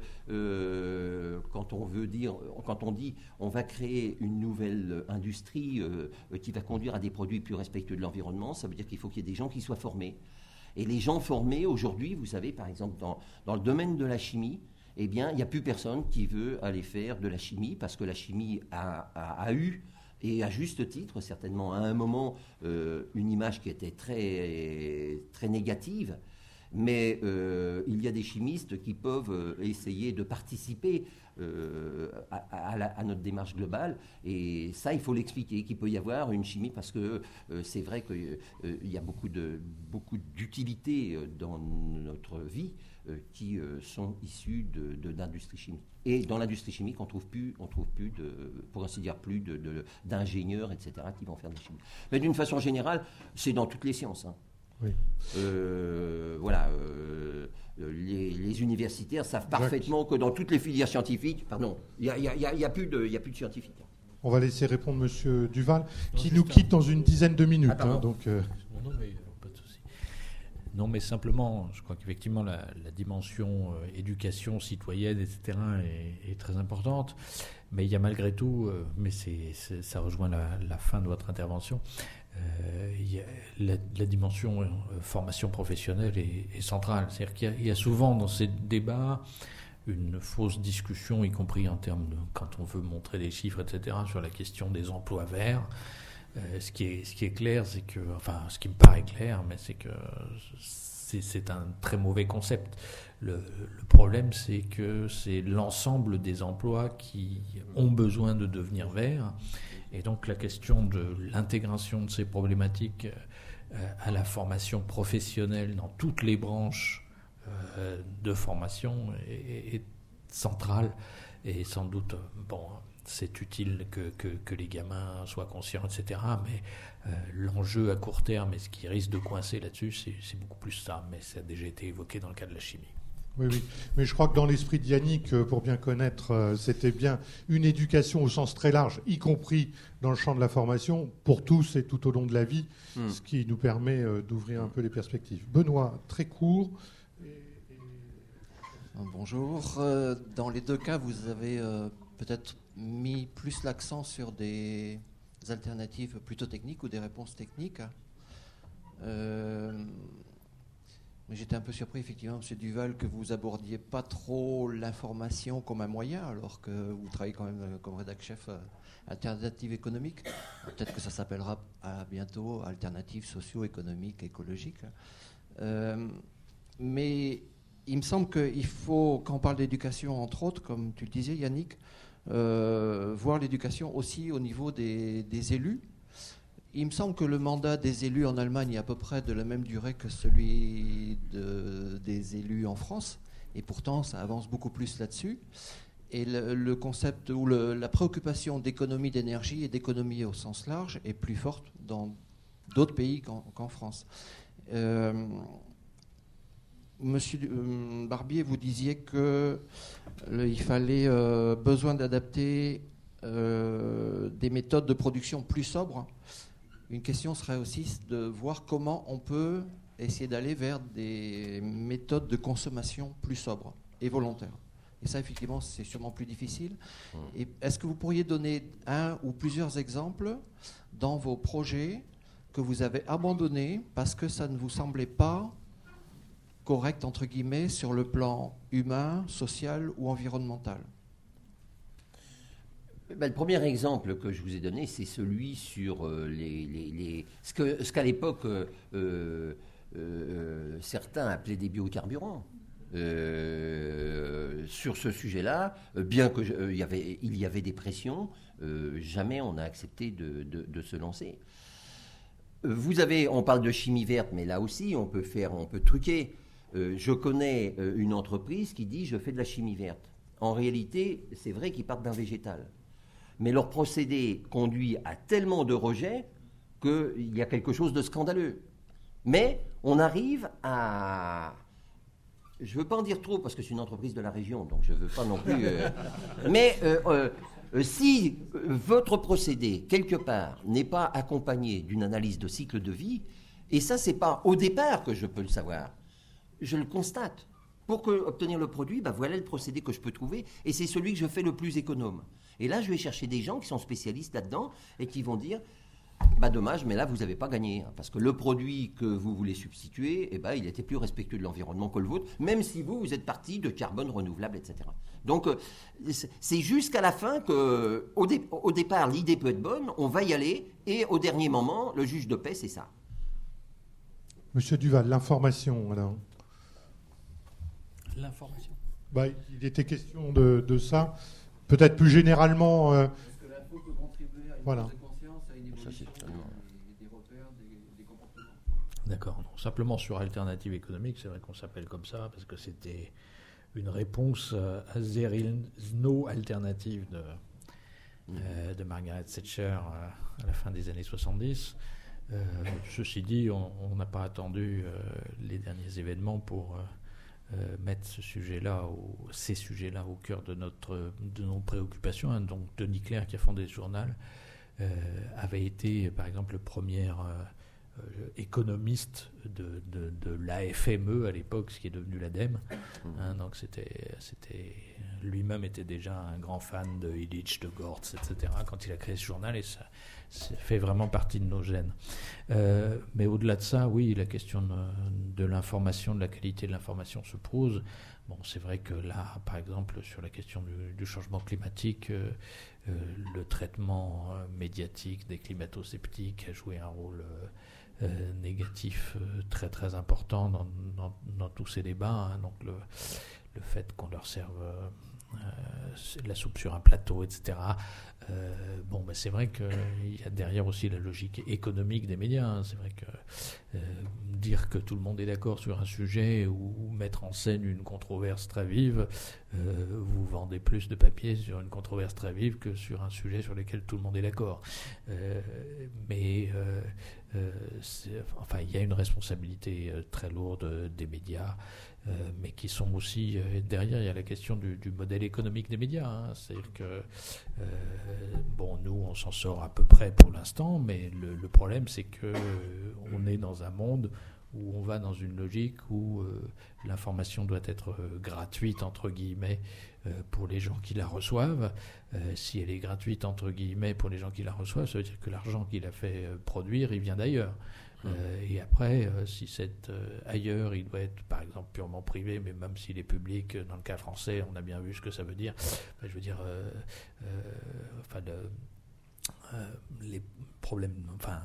euh, quand on veut dire, quand on dit on va créer une nouvelle industrie euh, qui va conduire à des produits plus respectueux de l'environnement, ça veut dire qu'il faut qu'il y ait des gens qui soient formés. Et les gens formés aujourd'hui, vous savez, par exemple, dans, dans le domaine de la chimie, eh bien, il n'y a plus personne qui veut aller faire de la chimie parce que la chimie a, a, a eu, et à juste titre, certainement, à un moment, euh, une image qui était très, très négative. Mais euh, il y a des chimistes qui peuvent euh, essayer de participer euh, à, à, la, à notre démarche globale. Et ça, il faut l'expliquer, qu'il peut y avoir une chimie, parce que euh, c'est vrai qu'il euh, y a beaucoup, de, beaucoup d'utilités dans notre vie euh, qui euh, sont issues de, de, d'industrie chimique. Et dans l'industrie chimique, on trouve plus, on trouve plus de, pour ainsi dire, plus de, de, d'ingénieurs, et cetera, qui vont faire de la chimie. Mais d'une façon générale, c'est dans toutes les sciences, hein. Oui. Euh, voilà, euh, les, les universitaires savent parfaitement Jacques. Que dans toutes les filières scientifiques, pardon, il n'y a, y a, y a, y a plus de, y a plus de scientifiques. On va laisser répondre Monsieur Duval, non, qui nous quitte dans une dizaine de minutes. Ah, hein, donc, euh... non, non, mais pas de souci. Non, mais simplement, je crois qu'effectivement la, la dimension euh, éducation citoyenne, et cetera, est, est très importante. Mais il y a malgré tout, euh, mais c'est, c'est, ça rejoint la, la fin de votre intervention. Euh, il y a la, la dimension euh, formation professionnelle est, est centrale. C'est-à-dire qu'il y a, il y a souvent dans ces débats une fausse discussion, y compris en termes de quand on veut montrer des chiffres, et cetera, sur la question des emplois verts. Euh, ce qui est, ce qui est clair, c'est que, enfin, ce qui me paraît clair, mais c'est que c'est, c'est un très mauvais concept. Le, le problème, c'est que c'est l'ensemble des emplois qui ont besoin de devenir verts. Et donc la question de l'intégration de ces problématiques euh, à la formation professionnelle dans toutes les branches euh, de formation est, est centrale. Et sans doute, bon, c'est utile que, que, que les gamins soient conscients, et cetera. Mais euh, l'enjeu à court terme et ce qui risque de coincer là-dessus, c'est, c'est beaucoup plus ça. Mais ça a déjà été évoqué dans le cas de la chimie. Oui, oui. Mais je crois que dans l'esprit de Yannick, pour bien connaître, c'était bien une éducation au sens très large, y compris dans le champ de la formation, pour tous et tout au long de la vie, mmh. ce qui nous permet d'ouvrir un peu les perspectives. Benoît, très court. Et, et... Bonjour. Dans les deux cas, vous avez peut-être mis plus l'accent sur des alternatives plutôt techniques ou des réponses techniques. Euh... Mais j'étais un peu surpris, effectivement, M. Duval, que vous abordiez pas trop l'information comme un moyen, alors que vous travaillez quand même comme rédac-chef euh, alternative économique. Peut-être que ça s'appellera à bientôt alternative socio-économique, écologique. Euh, mais il me semble qu'il faut, quand on parle d'éducation, entre autres, comme tu le disais, Yannick, euh, voir l'éducation aussi au niveau des, des élus. Il me semble que le mandat des élus en Allemagne est à peu près de la même durée que celui de, des élus en France, et pourtant ça avance beaucoup plus là-dessus. et le, le concept ou le, la préoccupation d'économie d'énergie et d'économie au sens large est plus forte dans d'autres pays qu'en, qu'en France. Euh, Monsieur euh, Barbier, vous disiez que le, il fallait euh, besoin d'adapter euh, des méthodes de production plus sobres. Une question serait aussi de voir comment on peut essayer d'aller vers des méthodes de consommation plus sobres et volontaires. Et ça, effectivement, c'est sûrement plus difficile. Et est-ce que vous pourriez donner un ou plusieurs exemples dans vos projets que vous avez abandonnés parce que ça ne vous semblait pas correct, entre guillemets, sur le plan humain, social ou environnemental? Ben, le premier exemple que je vous ai donné, c'est celui sur euh, les, les, les, ce, que, ce qu'à l'époque euh, euh, certains appelaient des biocarburants. Euh, sur ce sujet-là, bien qu'il euh, y, avait, il y avait des pressions, euh, jamais on a accepté de, de, de se lancer. Vous avez, on parle de chimie verte, mais là aussi on peut faire, on peut truquer. Euh, je connais euh, une entreprise qui dit je fais de la chimie verte. En réalité, c'est vrai qu'ils partent d'un végétal, mais leur procédé conduit à tellement de rejets qu'il y a quelque chose de scandaleux. Mais on arrive à... Je ne veux pas en dire trop parce que c'est une entreprise de la région, donc je ne veux pas non plus... Euh... Mais euh, euh, euh, si votre procédé, quelque part, n'est pas accompagné d'une analyse de cycle de vie, et ça, ce n'est pas au départ que je peux le savoir, je le constate. Pour que, obtenir le produit, ben voilà le procédé que je peux trouver, et c'est celui que je fais le plus économe. Et là, je vais chercher des gens qui sont spécialistes là-dedans et qui vont dire... Bah dommage, mais là, vous n'avez pas gagné. Hein, parce que le produit que vous voulez substituer, eh ben, il était plus respectueux de l'environnement que le vôtre, même si vous, vous êtes parti de carbone renouvelable, et cetera. Donc, euh, c'est jusqu'à la fin que, au, dé- au départ, l'idée peut être bonne, on va y aller, et au dernier moment, le juge de paix, c'est ça. Monsieur Duval, l'information, alors. L'information. Bah, il était question de, de ça. Peut-être plus généralement... Euh, Est-ce que l'info peut contribuer à une voilà. prise de conscience, à une évolution des, des repères, des, des comportements? D'accord. Non, simplement sur Alternative économique, c'est vrai qu'on s'appelle comme ça parce que c'était une réponse à There is no alternative de, mmh. euh, de Margaret Thatcher euh, à la fin des années soixante-dix. Euh, ceci dit, on n'a pas attendu euh, les derniers événements pour... Euh, Euh, mettre ce sujet-là, au, ces sujets-là au cœur de, notre, de nos préoccupations. Hein. Donc Denis Clerc, qui a fondé ce journal, euh, avait été, par exemple, le premier euh, euh, économiste de, de, de l'A F M E à l'époque, ce qui est devenu l'ADEME. Hein. Donc c'était, c'était, lui-même était déjà un grand fan de Illich, de Gortz, et cetera, quand il a créé ce journal, et ça, ça fait vraiment partie de nos gènes. Euh, mais au-delà de ça, oui, la question de, de l'information, de la qualité de l'information se pose. Bon, c'est vrai que là, par exemple, sur la question du, du changement climatique, euh, euh, le traitement euh, médiatique des climato-sceptiques a joué un rôle euh, euh, négatif euh, très très important dans, dans, dans tous ces débats. Hein. Donc le, le fait qu'on leur serve euh, euh, la soupe sur un plateau, et cetera. Euh, bon, ben c'est vrai qu'il y a derrière aussi la logique économique des médias. Hein. C'est vrai que euh, dire que tout le monde est d'accord sur un sujet ou, ou mettre en scène une controverse très vive, euh, vous vendez plus de papier sur une controverse très vive que sur un sujet sur lequel tout le monde est d'accord. Euh, mais euh, euh, c'est, enfin, il y a une responsabilité euh, très lourde des médias. Euh, mais qui sont aussi euh, derrière, il y a la question du, du modèle économique des médias. Hein. C'est-à-dire que, euh, bon, nous, on s'en sort à peu près pour l'instant, mais le, le problème, c'est que euh, on est dans un monde où on va dans une logique où euh, l'information doit être euh, gratuite, entre guillemets, euh, pour les gens qui la reçoivent. Euh, si elle est gratuite, entre guillemets, pour les gens qui la reçoivent, ça veut dire que l'argent qu'il a fait euh, produire, il vient d'ailleurs. Euh, et après, euh, si c'est euh, ailleurs, il doit être par exemple purement privé, mais même s'il est public, dans le cas français, on a bien vu ce que ça veut dire. Enfin, je veux dire, euh, euh, enfin, de, euh, les problèmes, enfin,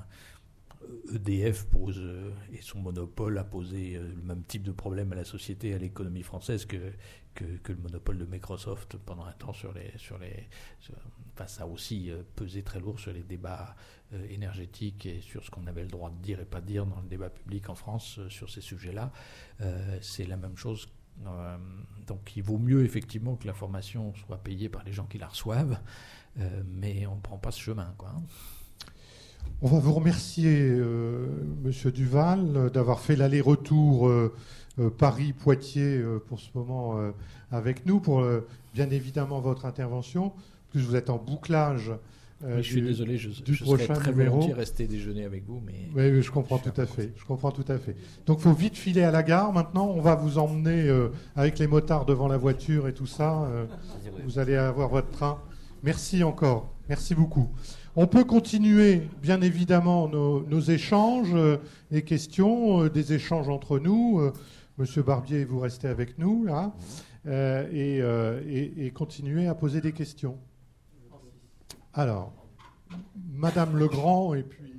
E D F pose, euh, et son monopole a posé euh, le même type de problème à la société, à l'économie française que, que, que le monopole de Microsoft pendant un temps sur les... Sur les sur, enfin, ça a aussi euh, pesé très lourd sur les débats euh, énergétiques et sur ce qu'on avait le droit de dire et pas dire dans le débat public en France euh, sur ces sujets-là. Euh, c'est la même chose Euh, donc il vaut mieux effectivement que la formation soit payée par les gens qui la reçoivent, euh, mais on ne prend pas ce chemin, quoi. On va vous remercier, euh, Monsieur Duval, d'avoir fait l'aller-retour euh, euh, Paris-Poitiers euh, pour ce moment euh, avec nous, pour euh, bien évidemment votre intervention. En plus, vous êtes en bouclage. Euh, je suis du, désolé, je, du je prochain serais très numéro. volontiers rester déjeuner avec vous, mais... Oui, oui, je comprends tout à fait. Je comprends tout à fait. Donc, il faut vite filer à la gare. Maintenant, on va vous emmener euh, avec les motards devant la voiture et tout ça. Euh, vous allez avoir votre train. Merci encore. Merci beaucoup. On peut continuer, bien évidemment, nos, nos échanges, euh, les questions, euh, des échanges entre nous. Euh, Monsieur Barbier, vous restez avec nous, là, euh, et, euh, et, et continuer à poser des questions. Alors, Madame Legrand, et puis...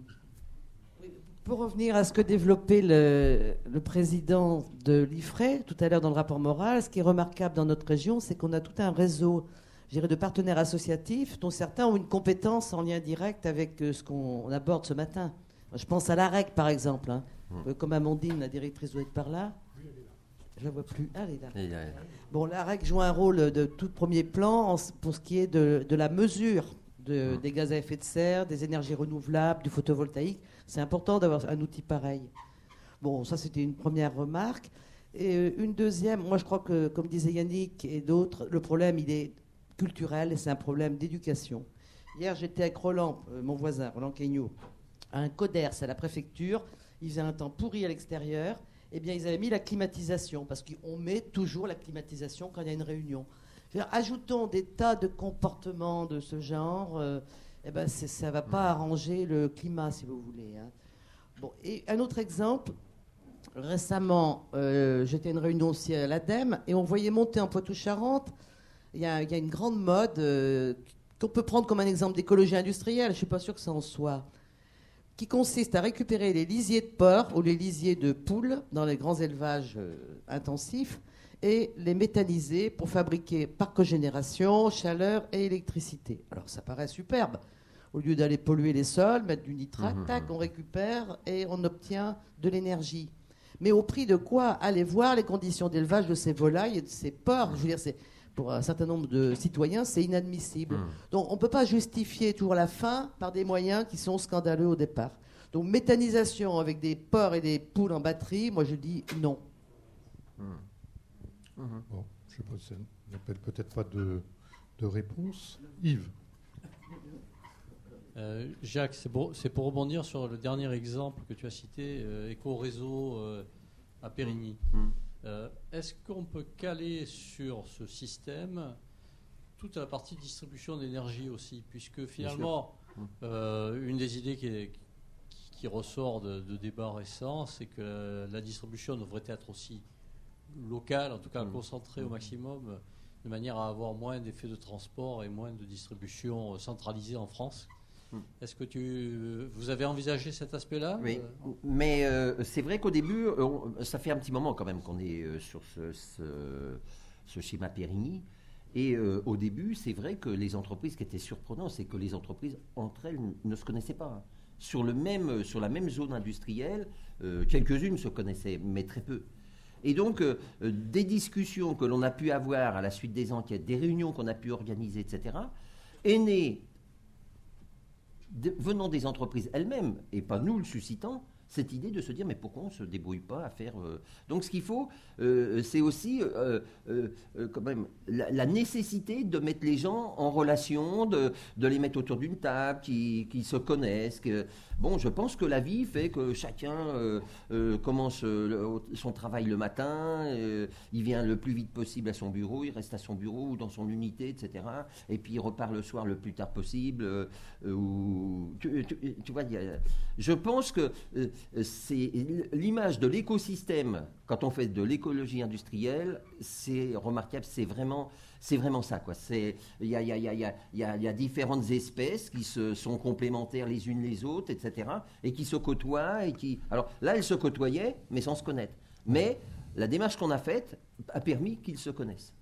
Pour revenir à ce que développait le, le président de l'I F R E tout à l'heure dans le rapport moral, ce qui est remarquable dans notre région, c'est qu'on a tout un réseau, je dirais, de partenaires associatifs, dont certains ont une compétence en lien direct avec ce qu'on aborde ce matin. Je pense à l'A R E C, par exemple. Hein. Mmh. Comme Amandine, la directrice, doit être par là. Je la vois plus. Ah, elle est là. Elle est là. Bon, l'A R E C joue un rôle de tout premier plan en, pour ce qui est de, de la mesure de, mmh. des gaz à effet de serre, des énergies renouvelables, du photovoltaïque. C'est important d'avoir un outil pareil. Bon, ça, c'était une première remarque. Et une deuxième, moi, je crois que, comme disait Yannick et d'autres, le problème, il est culturel et c'est un problème d'éducation. Hier, j'étais avec Roland, euh, mon voisin, Roland Queignot, à un CODERS à la préfecture. Il faisait un temps pourri à l'extérieur. Eh bien, ils avaient mis la climatisation, parce qu'on met toujours la climatisation quand il y a une réunion. Je veux dire, ajoutons des tas de comportements de ce genre, euh, eh ben, ça ne va pas arranger le climat, si vous voulez. Hein. Bon, et un autre exemple, récemment, euh, j'étais à une réunion aussi à l'ADEME, et on voyait monter en Poitou-Charentes, il y, y a une grande mode euh, qu'on peut prendre comme un exemple d'écologie industrielle, je ne suis pas sûr que ça en soit, qui consiste à récupérer les lisiers de porc ou les lisiers de poules dans les grands élevages euh, intensifs et les métalliser pour fabriquer par cogénération, chaleur et électricité. Alors ça paraît superbe. Au lieu d'aller polluer les sols, mettre du nitrate, mmh. tac, on récupère et on obtient de l'énergie. Mais au prix de quoi? Allez voir les conditions d'élevage de ces volailles et de ces porcs. Je veux dire, c'est, pour un certain nombre de citoyens, c'est inadmissible. Mmh. Donc on ne peut pas justifier toujours la faim par des moyens qui sont scandaleux au départ. Donc méthanisation avec des porcs et des poules en batterie, moi je dis non. Mmh. Mmh. Bon, je sais pas, ça n'appelle peut-être pas de, de réponse. Yves. Euh, Jacques, c'est pour, c'est pour rebondir sur le dernier exemple que tu as cité, euh, Éco-Réseau euh, à Périgny. Mmh. Euh, est-ce qu'on peut caler sur ce système toute la partie distribution d'énergie aussi, puisque finalement, euh, une des idées qui, est, qui, qui ressort de, de débats récents, c'est que la, la distribution devrait être aussi locale, en tout cas mmh. concentrée mmh. au maximum, de manière à avoir moins d'effets de transport et moins de distribution centralisée en France. Est-ce que tu, vous avez envisagé cet aspect-là? Oui, mais euh, c'est vrai qu'au début, on, ça fait un petit moment quand même qu'on est euh, sur ce, ce, ce schéma Périgny. Et euh, au début, c'est vrai que les entreprises, ce qui était surprenant, c'est que les entreprises, entre elles, ne se connaissaient pas. Sur, le même, sur la même zone industrielle, euh, quelques-unes se connaissaient, mais très peu. Et donc, euh, des discussions que l'on a pu avoir à la suite des enquêtes, des réunions qu'on a pu organiser, et cetera, est née De, venant des entreprises elles-mêmes, et pas nous le suscitant, cette idée de se dire mais pourquoi on ne se débrouille pas à faire... Euh... Donc ce qu'il faut, euh, c'est aussi euh, euh, euh, quand même la, la nécessité de mettre les gens en relation, de, de les mettre autour d'une table, qui, qui se connaissent. Que... Bon, je pense que la vie fait que chacun euh, euh, commence euh, son travail le matin, euh, il vient le plus vite possible à son bureau, il reste à son bureau ou dans son unité, et cetera. Et puis il repart le soir le plus tard possible. Euh, ou, tu, tu, tu vois, y a, je pense que euh, c'est l'image de l'écosystème quand on fait de l'écologie industrielle, c'est remarquable, c'est vraiment... C'est vraiment ça, quoi. Il y a, y, a, y, a, y, a, y, a, y a différentes espèces qui se, sont complémentaires les unes les autres, et cetera, et qui se côtoient. Et qui... Alors là, elles se côtoyaient, mais sans se connaître. Mais la démarche qu'on a faite a permis qu'ils se connaissent.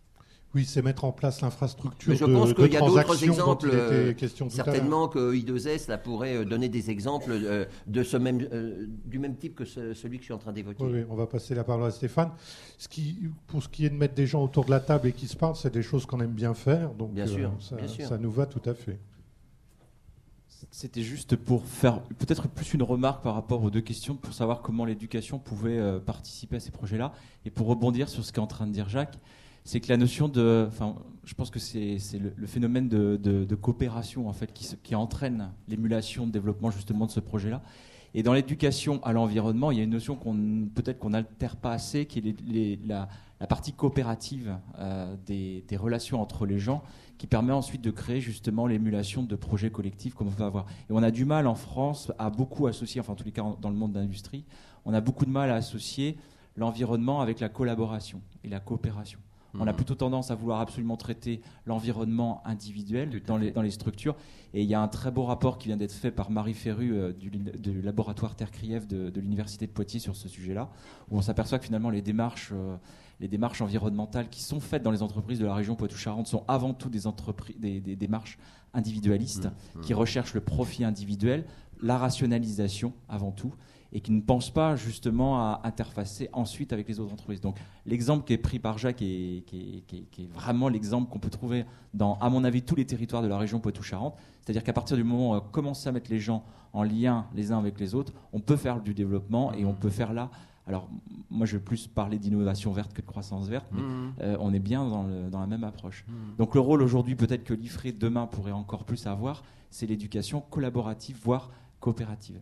Oui, c'est mettre en place l'infrastructure je de, pense de qu'il y a d'autres transactions dont exemples. il était euh, question tout certainement que I deux S là, pourrait donner des exemples euh, de ce même, euh, du même type que ce, celui que je suis en train d'évoquer. Oui, oui, on va passer la parole à Stéphane. Ce qui, pour ce qui est de mettre des gens autour de la table et qui se parlent, c'est des choses qu'on aime bien faire. Donc bien sûr, ça, bien sûr. ça nous va tout à fait. C'était juste pour faire peut-être plus une remarque par rapport aux deux questions, pour savoir comment l'éducation pouvait euh, participer à ces projets-là. Et pour rebondir sur ce qu'est en train de dire Jacques, c'est que la notion de... Enfin, je pense que c'est, c'est le, le phénomène de, de, de coopération en fait, qui, qui entraîne l'émulation de développement justement de ce projet-là. Et dans l'éducation à l'environnement, il y a une notion qu'on peut-être qu'on n'altère pas assez, qui est les, les, la, la partie coopérative euh, des, des relations entre les gens, qui permet ensuite de créer justement l'émulation de projets collectifs comme on peut avoir. Et on a du mal en France à beaucoup associer, enfin en tous les cas dans le monde de l'industrie, on a beaucoup de mal à associer l'environnement avec la collaboration et la coopération. On a plutôt tendance à vouloir absolument traiter l'environnement individuel dans les, dans les structures. Et il y a un très beau rapport qui vient d'être fait par Marie Ferru euh, du, du laboratoire Terre-Krief de, de l'Université de Poitiers sur ce sujet-là, où on s'aperçoit que finalement les démarches, euh, les démarches environnementales qui sont faites dans les entreprises de la région Poitou-Charentes sont avant tout des, entreprises, des, des démarches individualistes mmh, mmh. qui recherchent le profit individuel, la rationalisation avant tout, et qui ne pensent pas justement à interfacer ensuite avec les autres entreprises. Donc l'exemple qui est pris par Jacques est, qui est, qui est, qui est vraiment l'exemple qu'on peut trouver dans, à mon avis, tous les territoires de la région Poitou-Charentes. C'est-à-dire qu'à partir du moment où on commence à mettre les gens en lien les uns avec les autres, on peut faire du développement et on peut faire là... Alors moi je vais plus parler d'innovation verte que de croissance verte, mais mmh. euh, on est bien dans, le, dans la même approche. Mmh. Donc le rôle aujourd'hui peut-être que l'I F R E demain pourrait encore plus avoir, c'est l'éducation collaborative, voire coopérative.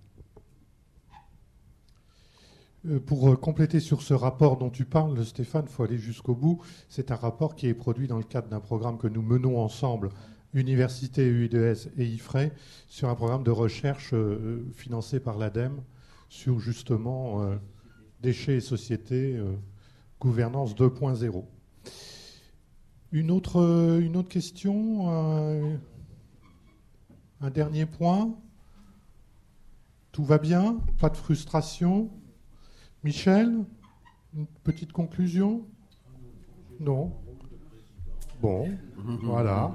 Pour compléter sur ce rapport dont tu parles, Stéphane, il faut aller jusqu'au bout. C'est un rapport qui est produit dans le cadre d'un programme que nous menons ensemble, Université U deux S et I F R E, sur un programme de recherche euh, financé par l'ADEME sur justement euh, déchets et sociétés, euh, gouvernance deux point zéro. Une autre, euh, une autre question, euh, un dernier point. Tout va bien, pas de frustration. Michel, une petite conclusion? Non. Bon, voilà.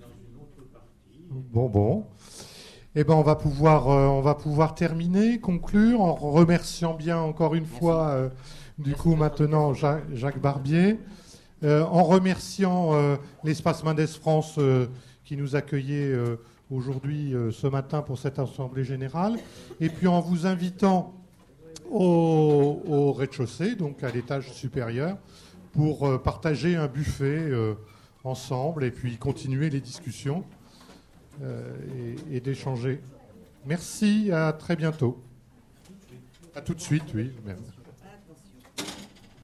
Bon, bon. Eh ben, on va pouvoir, euh, on va pouvoir terminer, conclure, en remerciant bien encore une fois, euh, du coup, maintenant, Jacques, Jacques Barbier, euh, en remerciant euh, l'Espace Mendes France euh, qui nous accueillait euh, aujourd'hui, euh, ce matin, pour cette assemblée générale, et puis en vous invitant Au, au rez-de-chaussée, donc à l'étage supérieur, pour euh, partager un buffet euh, ensemble et puis continuer les discussions euh, et, et d'échanger. Merci, à très bientôt. À tout de suite, oui, même.